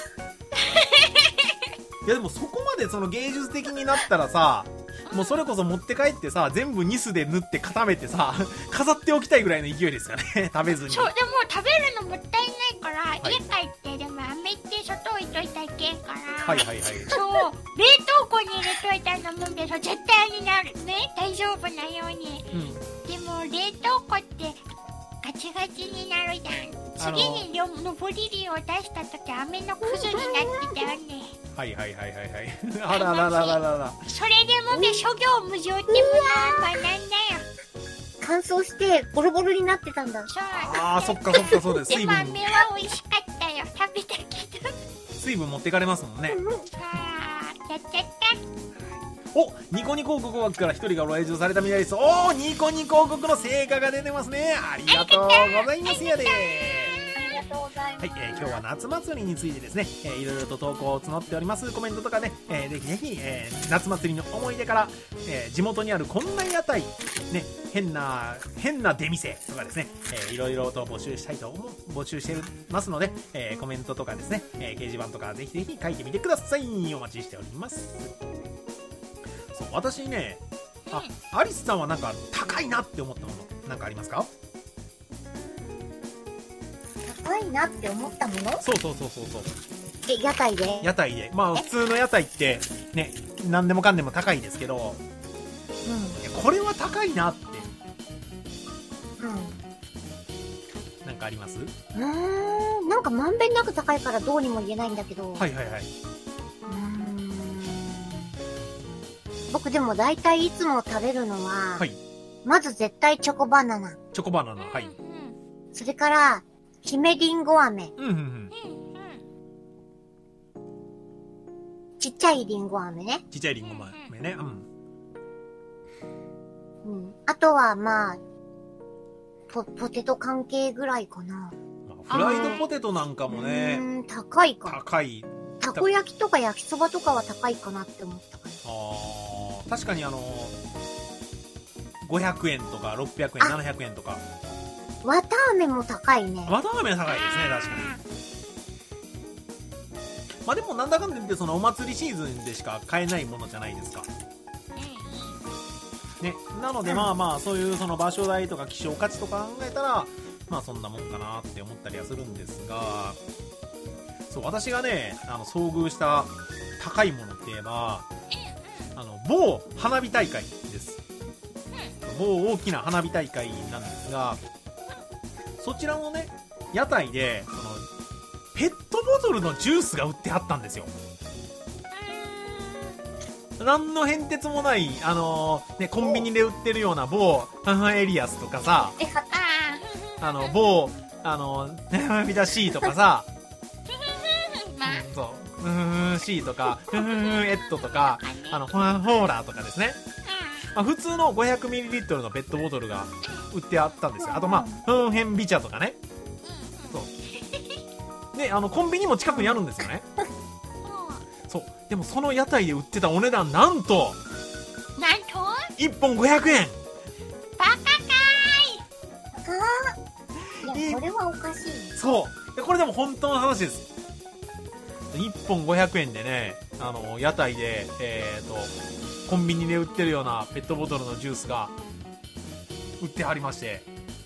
いやでもそこまでその芸術的になったらさ、もうそれこそ持って帰ってさ、全部ニスで縫って固めてさ、飾っておきたいぐらいの勢いですよね。食べずに。 そう、でも食べるのもったいないから、はい、家帰ってでも飴って外置いといたらいけんから、 はいはいはい。そう、 冷凍庫に入れといたのもんで、そう絶対になるね、大丈夫なように。うん、でも冷凍庫ってガチガチになるじゃん。次にのぼり竜を出した時飴のくずになってたよね。 はいはいはいはいはい。あらららららら。 それでもね、諸行無常ってもな、学んだよ。 乾燥してボロボロになってたんだ。 そう。 ああ、そっかそっか、そうです。 水分。でも飴は美味しかったよ。食べたけど。 水分持ってかれますもんね。 さあ、やっちゃった。 お、ニコニコ王国枠から一人が来場されたみたいです。おー、ニコニコ王国の成果が出てますね。ありがとうございますやで。はい、えー、今日は夏祭りについてですね、えー、いろいろと投稿を募っております。コメントとかね、えー、ぜひぜひ、えー、夏祭りの思い出から、えー、地元にあるこんな屋台、ね、変な、変な出店とかですね、えー、いろいろと募集したいと思う、募集してますので、えー、コメントとかですね、えー、掲示板とかぜひぜひ書いてみてください。お待ちしております。そう、私ね、あ、アリスさんはなんか高いなって思ったもの、なんかありますか？ 高いなって思ったもの？ そうそうそうそうそう。 え、屋台で？ 屋台で。まあ普通の屋台ってね、何でもかんでも高いですけど、うん、これは高いなって。うん。なんかあります？うーん、なんかまんべんなく高いからどうにも言えないんだけど。 はいはいはい。 うーん。僕でも大体いつも食べるのは、はい、まず絶対チョコバナナ。 チョコバナナ、はい。 それから、姫りんご飴。 うんうんうん。 ちっちゃいりんご飴ね。 ちっちゃいりんご飴ね。うん。 うん。あとは、まあ、ポ、ポテト関係ぐらいかな。 まあ、フライドポテトなんかもね。 うん、高いか。 高いたこ焼きとか焼きそばとかは高いかなって思ったかな。 あー、確かにあのごひゃくえんとかろっぴゃくえん、ななひゃくえんとか。 わたあめも高いね。 わたあめは高いですね、確かに。まあでもなんだかんだ言ってそのお祭りシーズンでしか買えないものじゃないですか。ね、なのでまあまあそういうその場所代とか希少価値とか考えたらまあそんなもんかなって思ったりはするんですが、そう私がねあの遭遇した高いものって言えばあの某花火大会です。某大きな花火大会なんですが、そちらのね屋台でそのペットボトルのジュースが売ってあったんですよ。何の変哲もない、あのーね、コンビニで売ってるような某ハンハンエリアスとかさ、あの某あのー、ナビダシーとかさ、うん、そうフフフシーとかフフフエットとかあのホーラーとかですね、まあ、普通の ごひゃくミリリットル のペットボトルが売ってあったんですよ。あとまあフンヘンビチャとかね、そうであのコンビニも近くにあるんですよね。そうでもその屋台で売ってたお値段なんとなんといっぽんごひゃくえん。 バカかーい。いやこれはおかしい。 そうこれでも本当の話です。いっぽんごひゃくえんでねあの屋台で、えー、とコンビニで売ってるようなペットボトルのジュースが売ってありまして、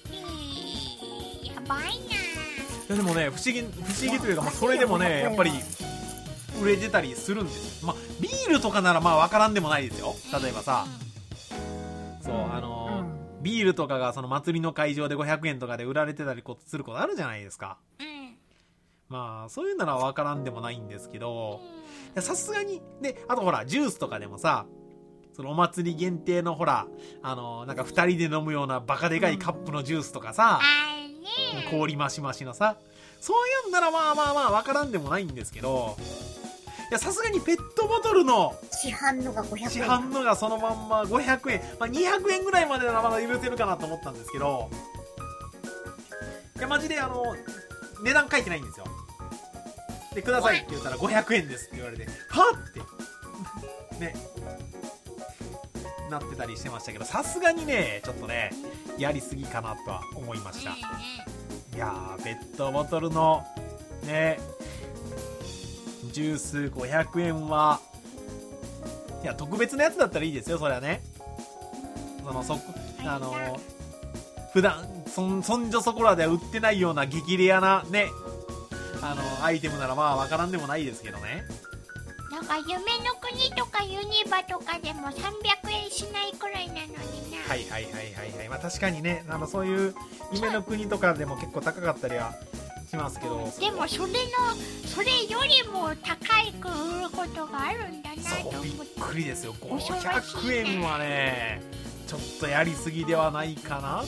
やばいな。いやでもね不思議不思議というか、まあ、それでもねやっぱり売れてたりするんですよ。まあビールとかならまあ分からんでもないですよ。例えばさ、そうあのーうん、ビールとかがその祭りの会場でごひゃくえんとかで売られてたりすることあるじゃないですか。 うん、 まあそういうなら分からんでもないんですけど、さすがにであとほらジュースとかでもさ、そのお祭り限定のほらあのー、なんかふたりで飲むようなバカでかいカップのジュースとかさ、うん、氷マシマシのさ、そういうんならまあまあまあ分からんでもないんですけど、いやさすがにペットボトルの市販のがごひゃくえん、 市販のがそのまんまごひゃくえん、まあ、にひゃくえんぐらいまでならまだ許せるかなと思ったんですけど、いやマジであの値段書いてないんですよ。でくださいって言ったらごひゃくえんですって言われてはってねなってたりしてましたけど、さすがにねちょっとねやりすぎかなとは思いました。いやーペットボトルのねジュースごひゃくえんはいや特別なやつだったらいいですよ、それはね。そのそあの普段そんそんじょそこらでは売ってないような激レアなねあのアイテムならまあわからんでもないですけどね。 なんか夢の国とかユニバとかでもさんびゃくえんしないくらいなのにな。 はいはいはいはいはい、まあ確かにねあのそういう夢の国とかでも結構高かったりはしますけど、 でもそれのそれよりも高いく売ることがあるんだなと思って。 そうびっくりですよ。ごひゃくえんはねちょっとやりすぎではないかなって、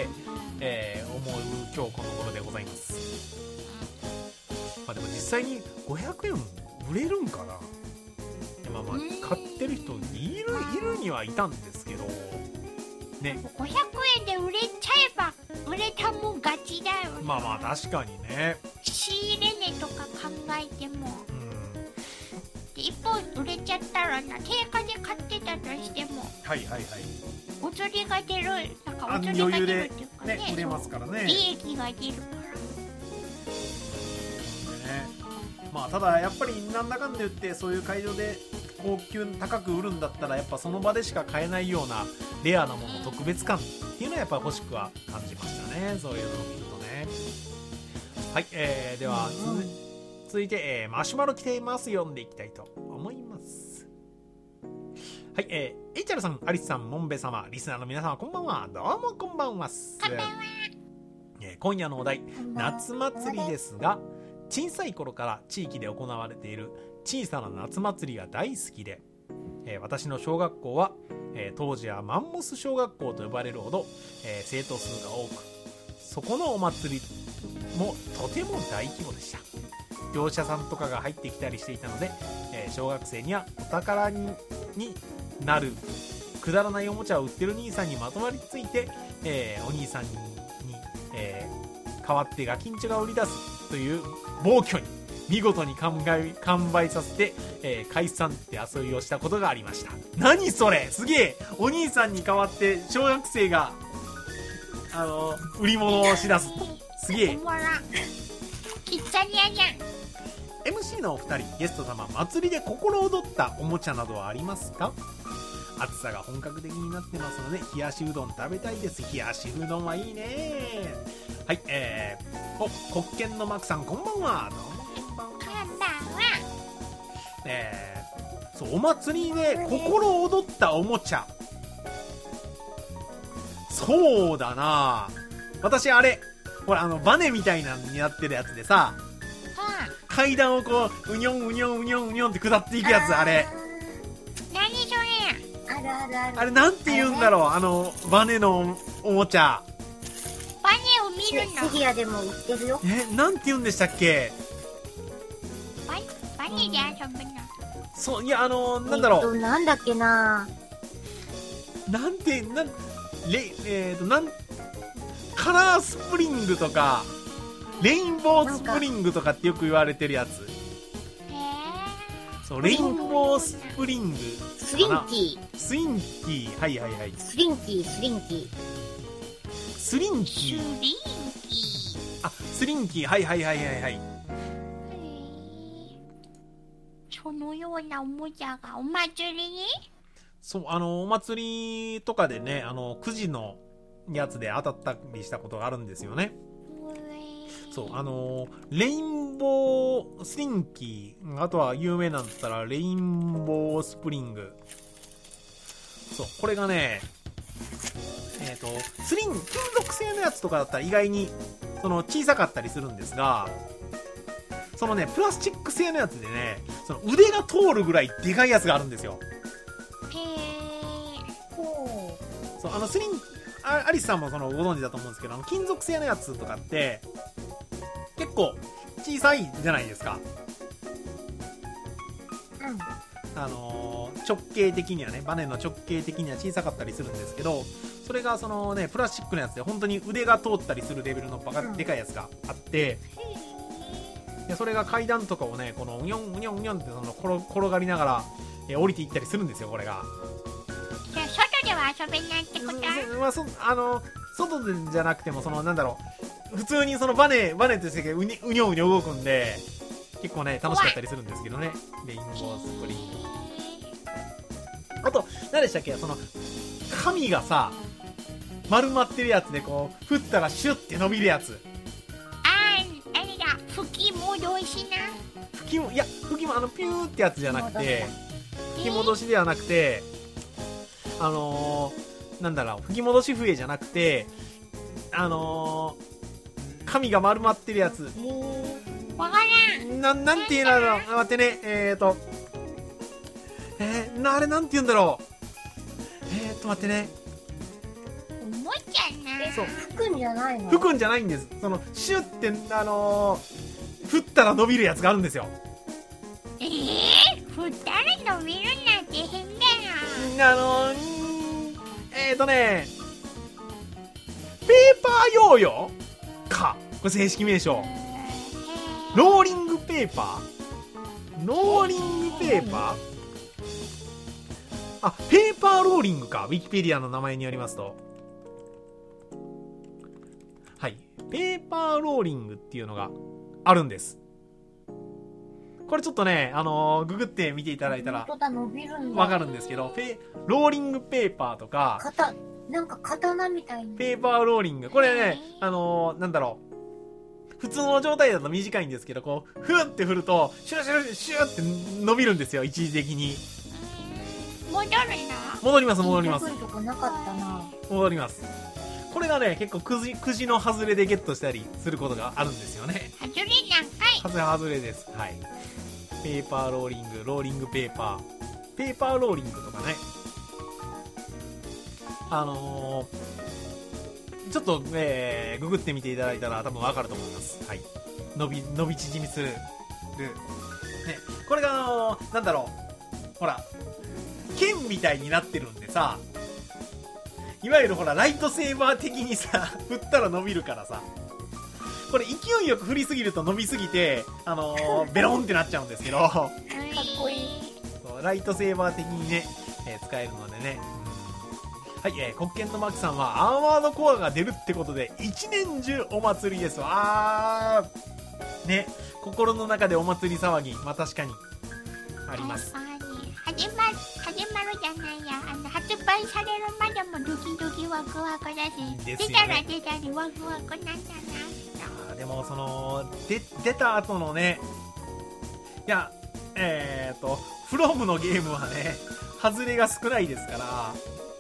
えー、思う今日この頃でございます。まあでも実際にごひゃくえん売れるんかな。まあまあ買ってる人いるいるにはいたんですけどね。 ごひゃくえんで売れちゃえば売れたもん勝ちだよね。 まあまあ確かにね。 仕入れ値とか考えても、うん、で一方売れちゃったらな、定価で買ってたとしてもはいはいはいお釣りが出る、なんかお釣りが出るっていうかね、 ね売れますからね、 利益が出るから。 でね、まあただやっぱりなんだかんだ言ってそういう会場で高級高く売るんだったらやっぱその場でしか買えないようなレアなもの、特別感っていうのはやっぱ欲しくは感じましたね、そういうのを見るとね。はい、えー、では続いて、えー、マシュマロ来ています。読んでいきたいと思います。はい、えー、エイチャルさん、アリスさん、モンベ様、リスナーの皆様こんばんは。どうもこんばんは。 こんばんは。 えー、今夜のお題、夏祭りですが、小さい頃から地域で行われている小さな夏祭りが大好きで、えー、私の小学校は、えー、当時はマンモス小学校と呼ばれるほど、えー、生徒数が多く、そこのお祭りもとても大規模でした。業者さんとかが入ってきたりしていたので、えー、小学生にはお宝にになるくだらないおもちゃを売ってる兄さんにまとわりついて、えー、お兄さんに、えー、代わってガキンチョが売り出すという暴挙に見事に完売、完売させて、えー、解散って遊びをしたことがありました。何それすげえお兄さんに代わって小学生が、あのー、売り物をしだす。すげえ。 おもろ。キッザニアじゃん。 エムシー のお二人、ゲスト様、祭りで心躍ったおもちゃなどはありますか？暑さが本格的になってますので、冷やしうどん食べたいです。冷やしうどんはいいね。はい、えー、お、国権のマクさん、こんばんは。どうもこんばんは。 こんばんは。 えー、そう、お祭りで心躍ったおもちゃ。そうだな私あれ、ほら、あの、バネみたいなのになってるやつでさ、階段をこう、うにょんうにょんうにょんうにょんって下っていくやつ、あれ。 何それ？ あるあるある。 あれなんて言うんだろう、あの、バネのおもちゃ。 バネを見るの？ セリアでも売ってるよ。 え、なんて言うんでしたっけ？ ババネで遊ぶの？ そう、いや、あの、なんだろう。 えっと、なんだっけななんて、なん、レ、えーと、なん、カラースプリングとか、レインボースプリングとかってよく言われてるやつ。 へそう、レインボースプリング。 スリンキー。スリンキー。はいはいはい。 スリンキー、スリンキー。 スリンー。 キー。 シュリンキー。 あ、スリンキー。はいはいはいはいはい。 そのようなおもちゃがお祭りに？ そう、あの、お祭りとかでね、あの、くじのやつで当たったりしたことがあるんですよね。そう、あのー、レインボースリンキー、あとは有名なんだったらレインボースプリング。そう、これがね、えっと、スリン、金属製のやつとかだったら意外に、その小さかったりするんですが、そのね、プラスチック製のやつでね、その腕が通るぐらいでかいやつがあるんですよ。 へー。 ほそう、あのスリン、アリスさんもそのご存知だと思うんですけど、あの金属製のやつとかって結構小さいじゃないですか。 う。うん。 あのー、直径的にはね、バネの直径的には小さかったりするんですけど、それがそのね、プラスチックのやつで本当に腕が通ったりするレベルのバカでかいやつがあって、でそれが階段とかをね、このうにょんうにょんうにょんってその転転がりながら、えー降りていったりするんですよ、これが。 じゃあ外では遊べないってこと？ そまあ、そあの外でじゃなくても、そのなんだろう、普通にそのバネバネとしてうにうにょうにょ動くんで、結構ね楽しかったりするんですけどね。レインボースプリング。あと何でしたっけ、その紙がさ丸まってるやつでこう振ったらシュッて伸びるやつ。 あー、あれだ、吹き戻しな。 吹きもいや吹きもあのピューってやつじゃなくて、吹き戻しではなくて、あのー、なんだろう、吹き戻し笛じゃなくて、あのー、紙が丸まってるやつ。 わからん。 な、なんて言うんだろう。待ってね、えーと、えー、な、あれなんて言うんだろう。えーと、待ってね。 おもちゃな。 そう。 吹くんじゃないの？ 吹くんじゃないんです。その、シュッて、あのー、振ったら伸びるやつがあるんですよ。 えー、振ったら伸びるなんて変だよ。 あのー、えーとね、ペーパーヨーヨーか。これ正式名称。ローリングペーパーローリングペーパーあ、ペーパーローリングか。ウィキペディアの名前によりますと。はい。ペーパーローリングっていうのがあるんです。これちょっとね、あのー、ググって見ていただいたらわかるんですけど、ペローリングペーパーとか、 かた、なんか刀みたいに。 ペーパーローリング。これね、あのー、なんだろう。普通の状態だと短いんですけど、こう、ふーって振ると、シュルシュルシューって伸びるんですよ、一時的に。 戻るの？ 戻ります、戻ります。 とこなかったな。 戻ります。これがね、結構くじ、くじの外れでゲットしたりすることがあるんですよね。 外れなんかい。 外れ、外れです。はい。ペーパーローリング、ローリングペーパー。ペーパーローリングとかね。あのー、ちょっと、えー、ググってみていただいたら多分わかると思います。はい。伸び、伸び縮みする。ね。これがあのー、なんだろう。ほら、剣みたいになってるんでさ、いわゆるほら、ライトセーバー的にさ、振ったら伸びるからさ、 これ勢いよく振りすぎると伸びすぎて、あのー、ベロンってなっちゃうんですけど、かっこいい。 ライトセーバー的にね、えー、使えるのでね。はい、えー、黒剣のマキさんはアーマードコアが出るってことで一年中お祭りですわ。あーね、心の中でお祭り騒ぎ、まあ確かにあります。 始まる始まるじゃないや、あの発売されるまでもドキドキワクワクだし、ね、出たら出たりワクワクなんだな。いやでもそので出た後のね、いやえーとフロムのゲームはね外れが少ないですから。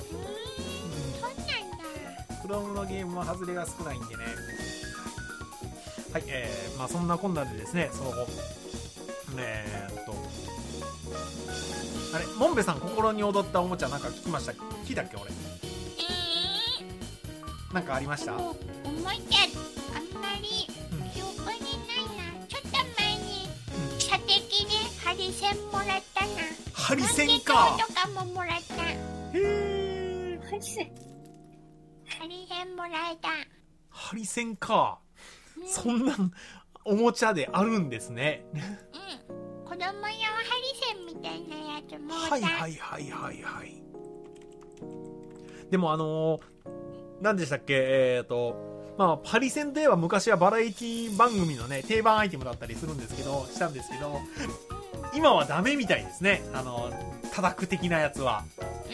フロムのゲームは外れが少ないんでね。はい、えー、まあそんなこんなでですね、その後、えーっと、あれ、モンベさん心に踊ったおもちゃなんか聞きました？聞いたっけ俺。 えー、 なんかありました？ おもちゃ、あんまり記憶にないな。うん、ちょっと前に、射的でハリセンもらったな。 ハリセンか。 とかももらった。へー。ハリセン。 ハリセンもらえた。 ハリセンか、うん、そんなおもちゃであるんですね。 うん、子供用ハリセンみたいなやつもはいはいはいはいはい。でもあのー、何でしたっけ、えーとまあハリセンといえば昔はバラエティ番組のね定番アイテムだったりするんですけどしたんですけど、今はダメみたいですね、あのー、叩く的なやつは。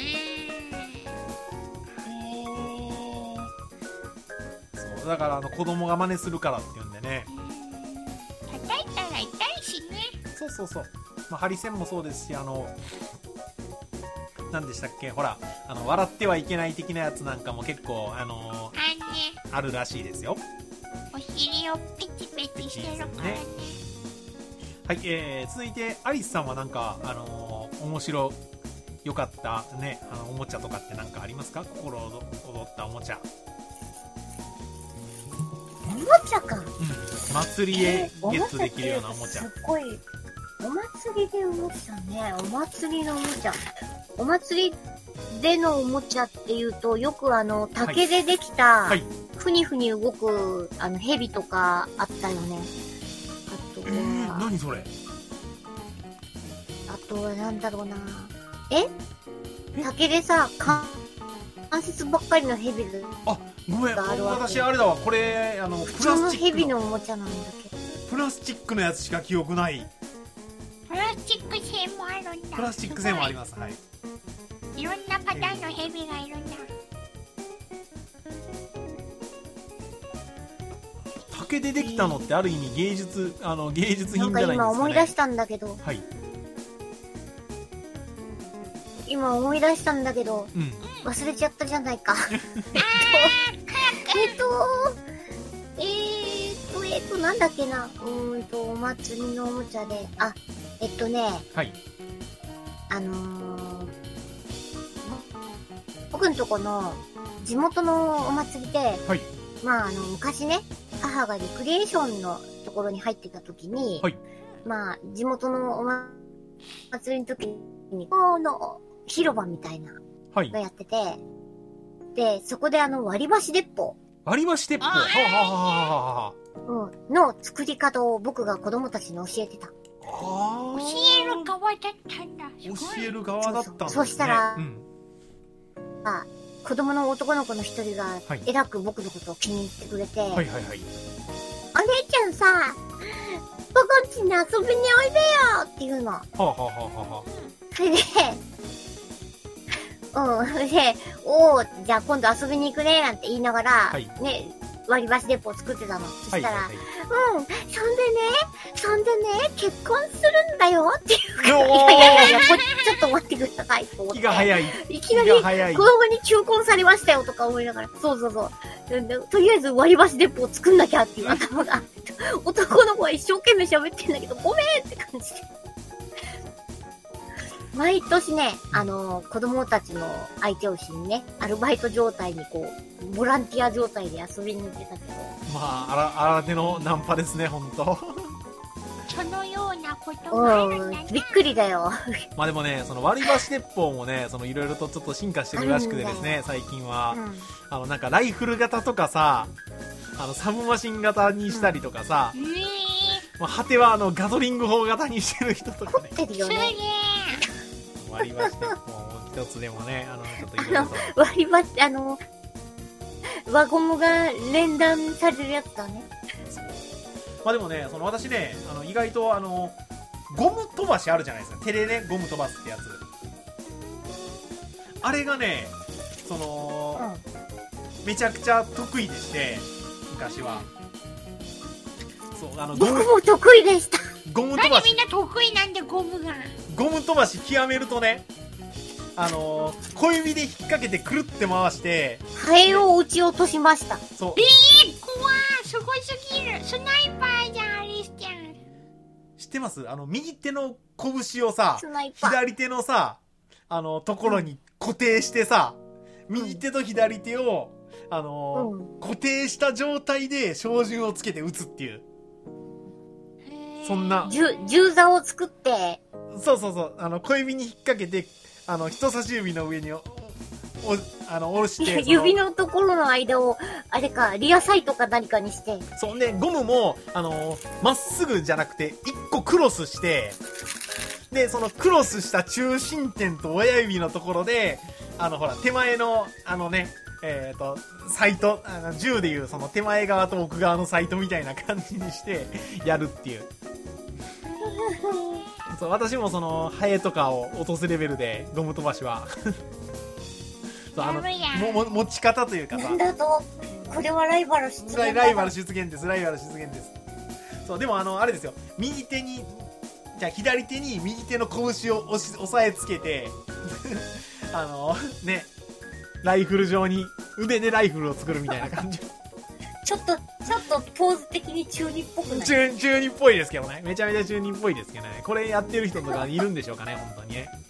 だからあの子供が真似するからっていうんでね、 叩いたら痛いしね。 そうそうそう、まあ、ハリセンもそうですし、あの何でしたっけ、ほらあの笑ってはいけない的なやつなんかも結構あのー、 あ, ね、 あるらしいですよ。 お尻をペチペチしてるからね。 はい、えー、続いてアリスさんはなんかあのー、面白よかったね、あのおもちゃとかってなんかありますか？心躍ったおもちゃ。 おもちゃか、うん、 祭りへゲットできるようなおもちゃ。 すごいお祭りでおもちゃね。お祭りのおもちゃ、お祭りでのおもちゃっていうとよくあの竹でできた、はいはい、ふにふに動くあの蛇とかあったよね。あとは、えー、何それ。 あとはなんだろうな、え竹でさ関節ばっかりの蛇で、 あ、ごめん、私あれだわ、これあの普通のヘビのおもちゃなんだけど、 プラスチックのやつしか記憶ない。 プラスチック製もあるんだ。 プラスチック製もあります。はい。 いろんなパターンのヘビがいるんだ。 竹でできたのってある意味芸術、あの芸術品じゃないですかね。 なんか今思い出したんだけど。 はい。 今思い出したんだけど、うん、忘れちゃったじゃないか。えっと、えっと、えーっと、えーっと、なんだっけな。うーんと、お祭りのおもちゃで、あ、えっとね、 はい。 あのー、僕んとこの地元のお祭りで、はい、まあ、あの、昔ね、母がリクリエーションのところに入ってた時に、はい、まあ、地元のお祭りの時に、この、広場みたいなのやってて、はい、で、そこであの割り箸鉄砲。 割り箸鉄砲ははははの作り方を僕が子供たちに教えてた。あ教える側だったんだ。 教える側だったんですね。 そうしたら、うん、あ、子供の男の子の一人が、えらく僕のことを気に入ってくれて、はいはいはいはい、お姉ちゃんさ、僕ん家に遊びにおいでよって言うの。はあはあはあはあ。それで、うん。で、おー、じゃあ今度遊びに行くね、なんて言いながら、はい、ね、割り箸鉄砲作ってたの。そしたら、はいはいはい、うん、そんでね、そんでね、結婚するんだよっていうから、いやいやいや、ちょっと待ってくださいと思って。 気が早い。 いきなり、子供に求婚されましたよとか思いながら、そうそうそう。とりあえず割り箸鉄砲作んなきゃっていう頭が、男の子は一生懸命喋ってんだけど、ごめんって感じで。毎年ね、あのー、子供たちの相手をしにね、アルバイト状態にこう、ボランティア状態で遊びに行ってたけど。 まあ、あら、新手のナンパですね、ほんと。 そのようなことがあるんだね。 びっくりだよ。 まあでもね、その割り箸鉄砲もね、そのいろいろとちょっと進化してるらしくてですね、最近は。うん、あの、なんかライフル型とかさ、 あの、サブマシン型にしたりとかさ、 えー、 まあ、果てはあの、ガトリング砲型にしてる人とかね。 凝ってるよね。 割り箸で、もう一つでもね、あの、ちょっといろいろと。 割り箸、あの、輪ゴムが連弾されるやつだね。 まあでもね、その私ね、あの、意外とあの、ゴム飛ばしあるじゃないですか。手でね、ゴム飛ばすってやつ。あれがね、その、うん、めちゃくちゃ得意でして、昔は。そう、あの、ゴム。 僕も得意でした。 ゴム飛ばし。 なんでみんな得意なんで、ゴムが。 ゴム飛ばし極めるとね、あのー、小指で引っ掛けてくるって回して、 ハエを撃ち落としました。 そう。 えー、怖い、すごすぎる。スナイパーじゃん、アリスちゃん。 知ってます？あの、右手の拳をさ、 スナイパー。 左手のさ、あの、ところに固定してさ、うん、右手と左手を、あのーうん、固定した状態で照準をつけて撃つっていう。そんな。 銃座を作って。 そうそうそう。あの、小指に引っ掛けて、あの、人差し指の上にお、お、あの、下ろして。 指のところの間を、あれか、リアサイトか何かにして。 そうね、ゴムも、あのー、まっすぐじゃなくて、一個クロスして、で、そのクロスした中心点と親指のところで、あの、ほら、手前の、あのね、えっと、サイト、あの銃でいうその手前側と奥側のサイトみたいな感じにして、やるっていう。そう、私もその、ハエとかを落とすレベルで、ゴム飛ばしは。そう、あの、も、も、持ち方というかさ。 なんだと、これはライバル出現だ。 ライバル出現です、ライバル出現です。そう、でもあの、あれですよ。右手に、じゃあ左手に右手の拳を押し、押さえつけて、あの、ね、ライフル状に、腕でライフルを作るみたいな感じ。 ちょっと、ちょっとポーズ的に中二っぽくない？ 中、中二っぽいですけどね。めちゃめちゃ中二っぽいですけどね。これやってる人とかいるんでしょうかね、本当にね。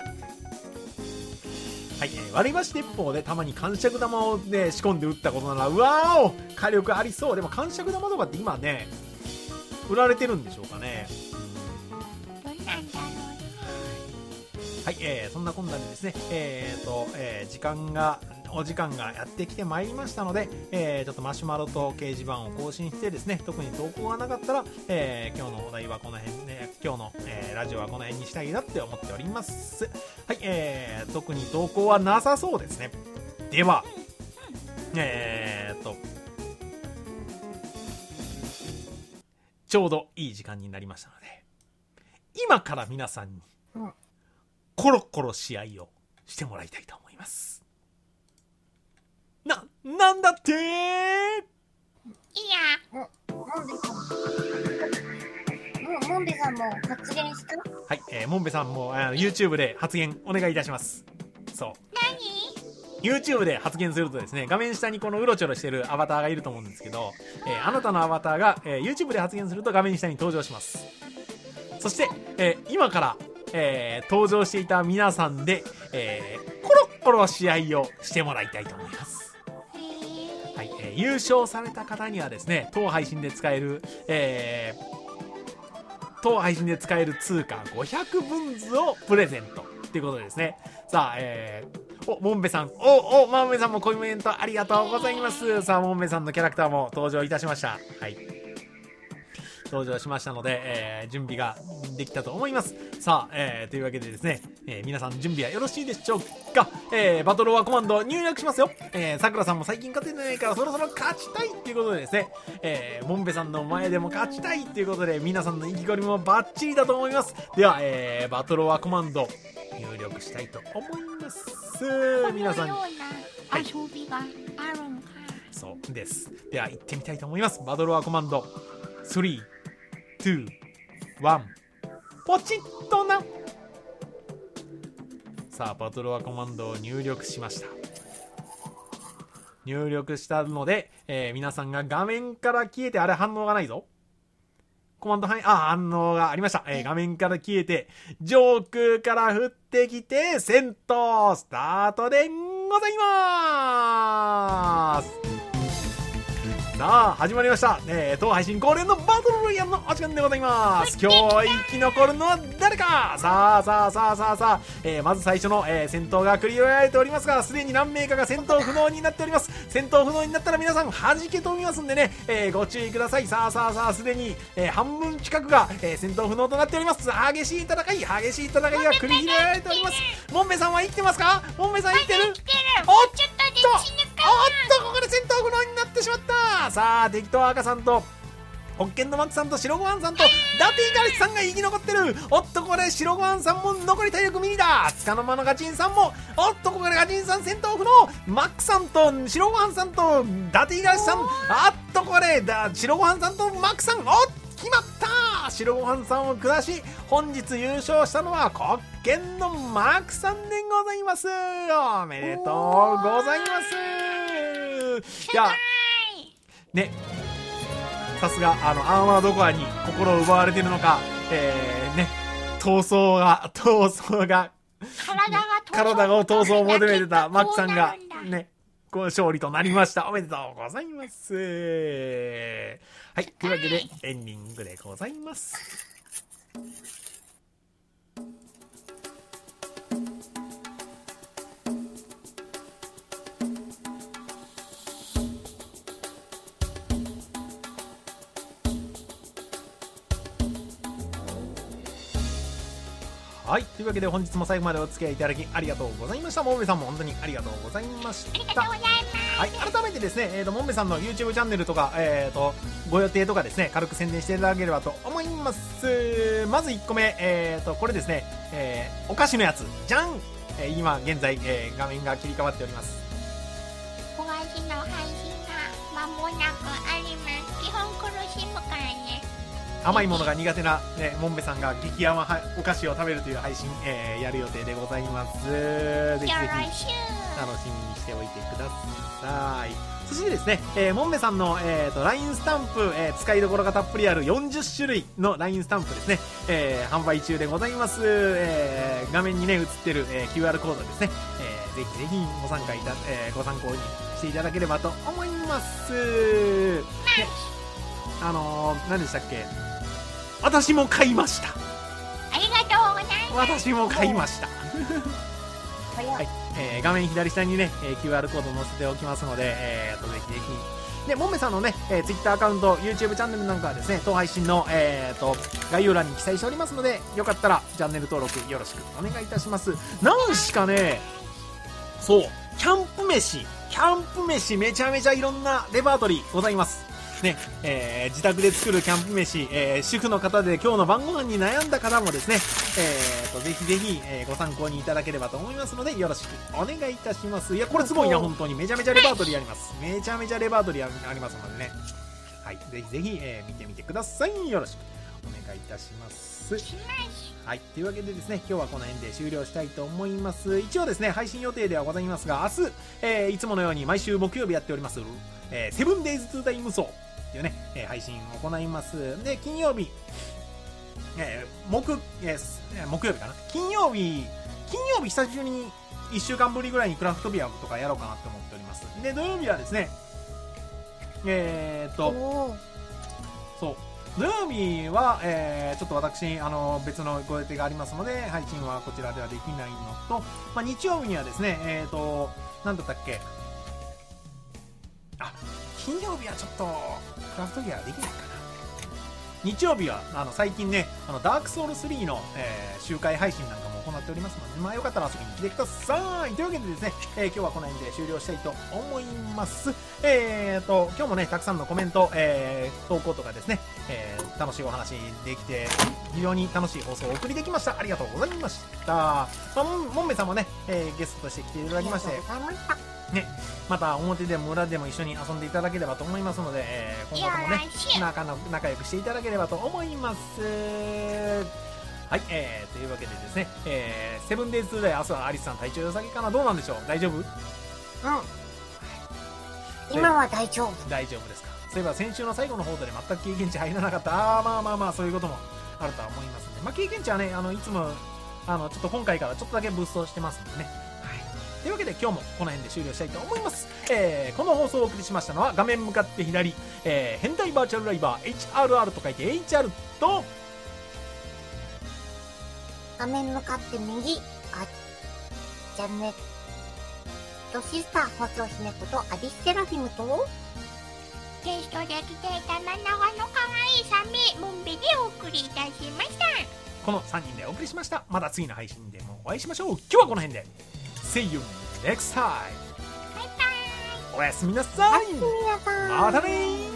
はい、えー、割り箸鉄砲でたまに感触玉をね、仕込んで撃ったことなら、うわーお火力ありそう。でも感触玉とかって今ね、売られてるんでしょうかね。 どうなんだろう。 はい、えー、そんなこんなでですね、えーと、えー、時間が、お時間がやってきてまいりましたので、えー、ちょっとマシュマロと掲示板を更新してですね、特に投稿がなかったら、えー、今日のお題はこの辺ね、今日の、えー、ラジオはこの辺にしたいなって思っております。はい、えー、特に投稿はなさそうですね。では、えーと、ちょうどいい時間になりましたので、今から皆さんに、コロコロ試合をしてもらいたいと思います。な、なんだってー？いや。 モンベさん。モンベさんも発言した？ はい、えー、モンベさんもあの YouTube で発言お願いいたします。そう。 何？ YouTube で発言するとですね、画面下にこのうろちょろしてるアバターがいると思うんですけど、えー、あなたのアバターが、えー、YouTube で発言すると画面下に登場します。そして、えー、今から、えー、登場していた皆さんで、えー、コロコロ試合をしてもらいたいと思います。はい、えー、優勝された方にはですね、当配信で使える、えー、当配信で使える通貨ごひゃくぶんずをプレゼントっていうことでですね。さあ、えー、お、モンベさん、お、お、モンベさんもコメントありがとうございます。さあ、モンベさんのキャラクターも登場いたしました。はい。登場しましたので、えー、準備ができたと思います。さあ、えー、というわけでですね、えー、皆さん準備はよろしいでしょうか？えー、バトルワーコマンド入力しますよ。えー、さくらさんも最近勝ててないからそろそろ勝ちたいっていうことでですね、えー、モンベさんの前でも勝ちたいっていうことで、皆さんの意気込みもバッチリだと思います。では、えー、バトルワーコマンド入力したいと思います。皆さんに。 遊びがあるんか。 そうです。では、行ってみたいと思います。バトルワーコマンド、スリー、ツー、ワン、ポチッとな。さあ、バトルワーコマンドを入力しました。入力したので、えー、皆さんが画面から消えて、あれ反応がないぞ。コマンド範囲、あ、反応がありました。えー、画面から消えて、上空から降ってきて、戦闘スタートでございます。 さあ始まりました、えー、当配信恒例のバトルロイヤルのお時間でございます。今日生き残るのは誰か。さあさあさあさあさあ、えー、まず最初の、えー、戦闘が繰り広げられておりますが、すでに何名かが戦闘不能になっております。戦闘不能になったら皆さん弾け飛びますんでね、えー、ご注意ください。さあさあさあ、すでに、えー、半分近くが、えー、戦闘不能となっております。激しい戦い激しい戦いが繰り広げられております。モンベさんは生きてますか。モンベさん生きてる。 生きてる。 おっちょっとで死ぬかな。 おっとここで戦闘不能になってしまった。さあ敵と赤さんとホッケンのマックさんと白ご飯さんとダティガリスさんが生き残ってる。おっとここで白ご飯さんも残り体力ミニだ。つかの間のガチンさんもおっとここでガチンさん戦闘不能。マックさんと白ご飯さんとダティガリスさん、あっとここでだ白ご飯さんとマックさん、おっ決まった。白ご飯さんを下し本日優勝したのはホッケンのマックさんでございます。おめでとうございます。いやね、さすがあのアーマードコアに心を奪われているのか、えー、ね闘争が闘争が体が体が闘争を求めてたマックさんがねこう勝利となりました。おめでとうございます。はい、というわけでエンディングでございます。はい、というわけで本日も最後までお付き合いいただきありがとうございました。もんべさんも本当にありがとうございました。 ありがとうございます。 はい、改めてですね、えーと、もんべさんの YouTube チャンネルとか、えーと、ご予定とかですね、軽く宣伝していただければと思います。まずいっこめ、えーと、これですね、えー、お菓子のやつ、じゃん、えー、今現在、えー、画面が切り替わっております。 お菓子の配信が間もなくあります。基本苦しむからね。 甘いものが苦手な、ね、もんべさんが激甘はお菓子を食べるという配信、えー、やる予定でございます。ぜひぜひ楽しみにしておいてください。そしてですね、えー、もんべさんの、えー、と ライン スタンプ、えー、使いどころがたっぷりあるよんじゅっしゅるいの ライン スタンプですね、えー、販売中でございます。えー、画面にね映ってる、えー、キューアール コードですね、えー、ぜひぜひご参加いた、えー、ご参考にしていただければと思います。ね、あのー、何でしたっけ、私も買いました。 ありがとうございます。 私も買いました。はい、えー、画面左下にね、えー、キューアール コード載せておきますので、えー、とぜひぜひでもんべさんのね、えー、Twitter アカウント YouTube チャンネルなんかはですね当配信の、えー、と概要欄に記載しておりますので、よかったらチャンネル登録よろしくお願いいたします。なんしかね、そうキャンプ飯キャンプ飯めちゃめちゃいろんなレパートリーございますね。えー、自宅で作るキャンプ飯、えー、主婦の方で今日の晩ご飯に悩んだ方もですね、えー、とぜひぜひ、えー、ご参考にいただければと思いますのでよろしくお願いいたします。いやこれすごいな、本当にめちゃめちゃレパートリーあります。めちゃめちゃレパートリーありますのでね、はい、ぜひぜひ、えー、見てみてください。よろしくお願いいたします。はい、というわけでですね、今日はこの辺で終了したいと思います。一応ですね配信予定ではございますが、明日、えー、いつものように毎週木曜日やっております、えー、セブンデイズトゥータイムソーっていうね、えー、配信を行います。で金曜日、えー、木、えー、木曜日かな、金曜日金曜日久しぶりにいっしゅうかんぶりぐらいにクラフトビアとかやろうかなと思っております。で土曜日はですね、えー、っとそう土曜日は、えー、ちょっと私あの別のご予定がありますので配信はこちらではできないのと、まあ、日曜日にはですね、えー、っとなんだったっけ、あ金曜日はちょっとクラフトギアできないかな。日曜日はあの最近ねあのダークソウルスリーの、えー、周回配信なんかも行っておりますので、まあ、よかったら遊びに来てください。というわけでですね、えー、今日はこの辺で終了したいと思います。えーと今日もねたくさんのコメント、えー、投稿とかですね、えー、楽しいお話できて非常に楽しい放送をお送りできました。ありがとうございました。まあ、もんべさんもね、えー、ゲストとして来ていただきましてね、また表でも裏でも一緒に遊んでいただければと思いますので、えー、今後ともね仲の仲良くしていただければと思います。はい、えー、というわけでですね、えー、セブンデイズトゥーデイ明日はアリスさん体調良さげかな、どうなんでしょう、大丈夫？うん、 今は大丈夫。 大丈夫ですか。そういえば先週の最後の方で全く経験値入らなかった。あーまあまあまあそういうこともあるとは思いますので、まあ経験値はねあのいつもあのちょっと今回からちょっとだけブーストしてますんでね、はい、 というわけで今日もこの辺で終了したいと思います。えー、この放送をお送りしましたのは、画面向かって左、えー、変態バーチャルライバー エイチアールアール と書いて エイチアール と、 画面向かって右、あじゃねとシスター包丁姫ことアリスセラフィムと、 ゲストで来ていた真ん中の可愛いサメモンベでお送りいたしました。 このさんにんでお送りしました。また次の配信でもお会いしましょう。今日はこの辺で See you next time。 バイバイ。 おやすみなさい。 おやすみなさい。 またねー。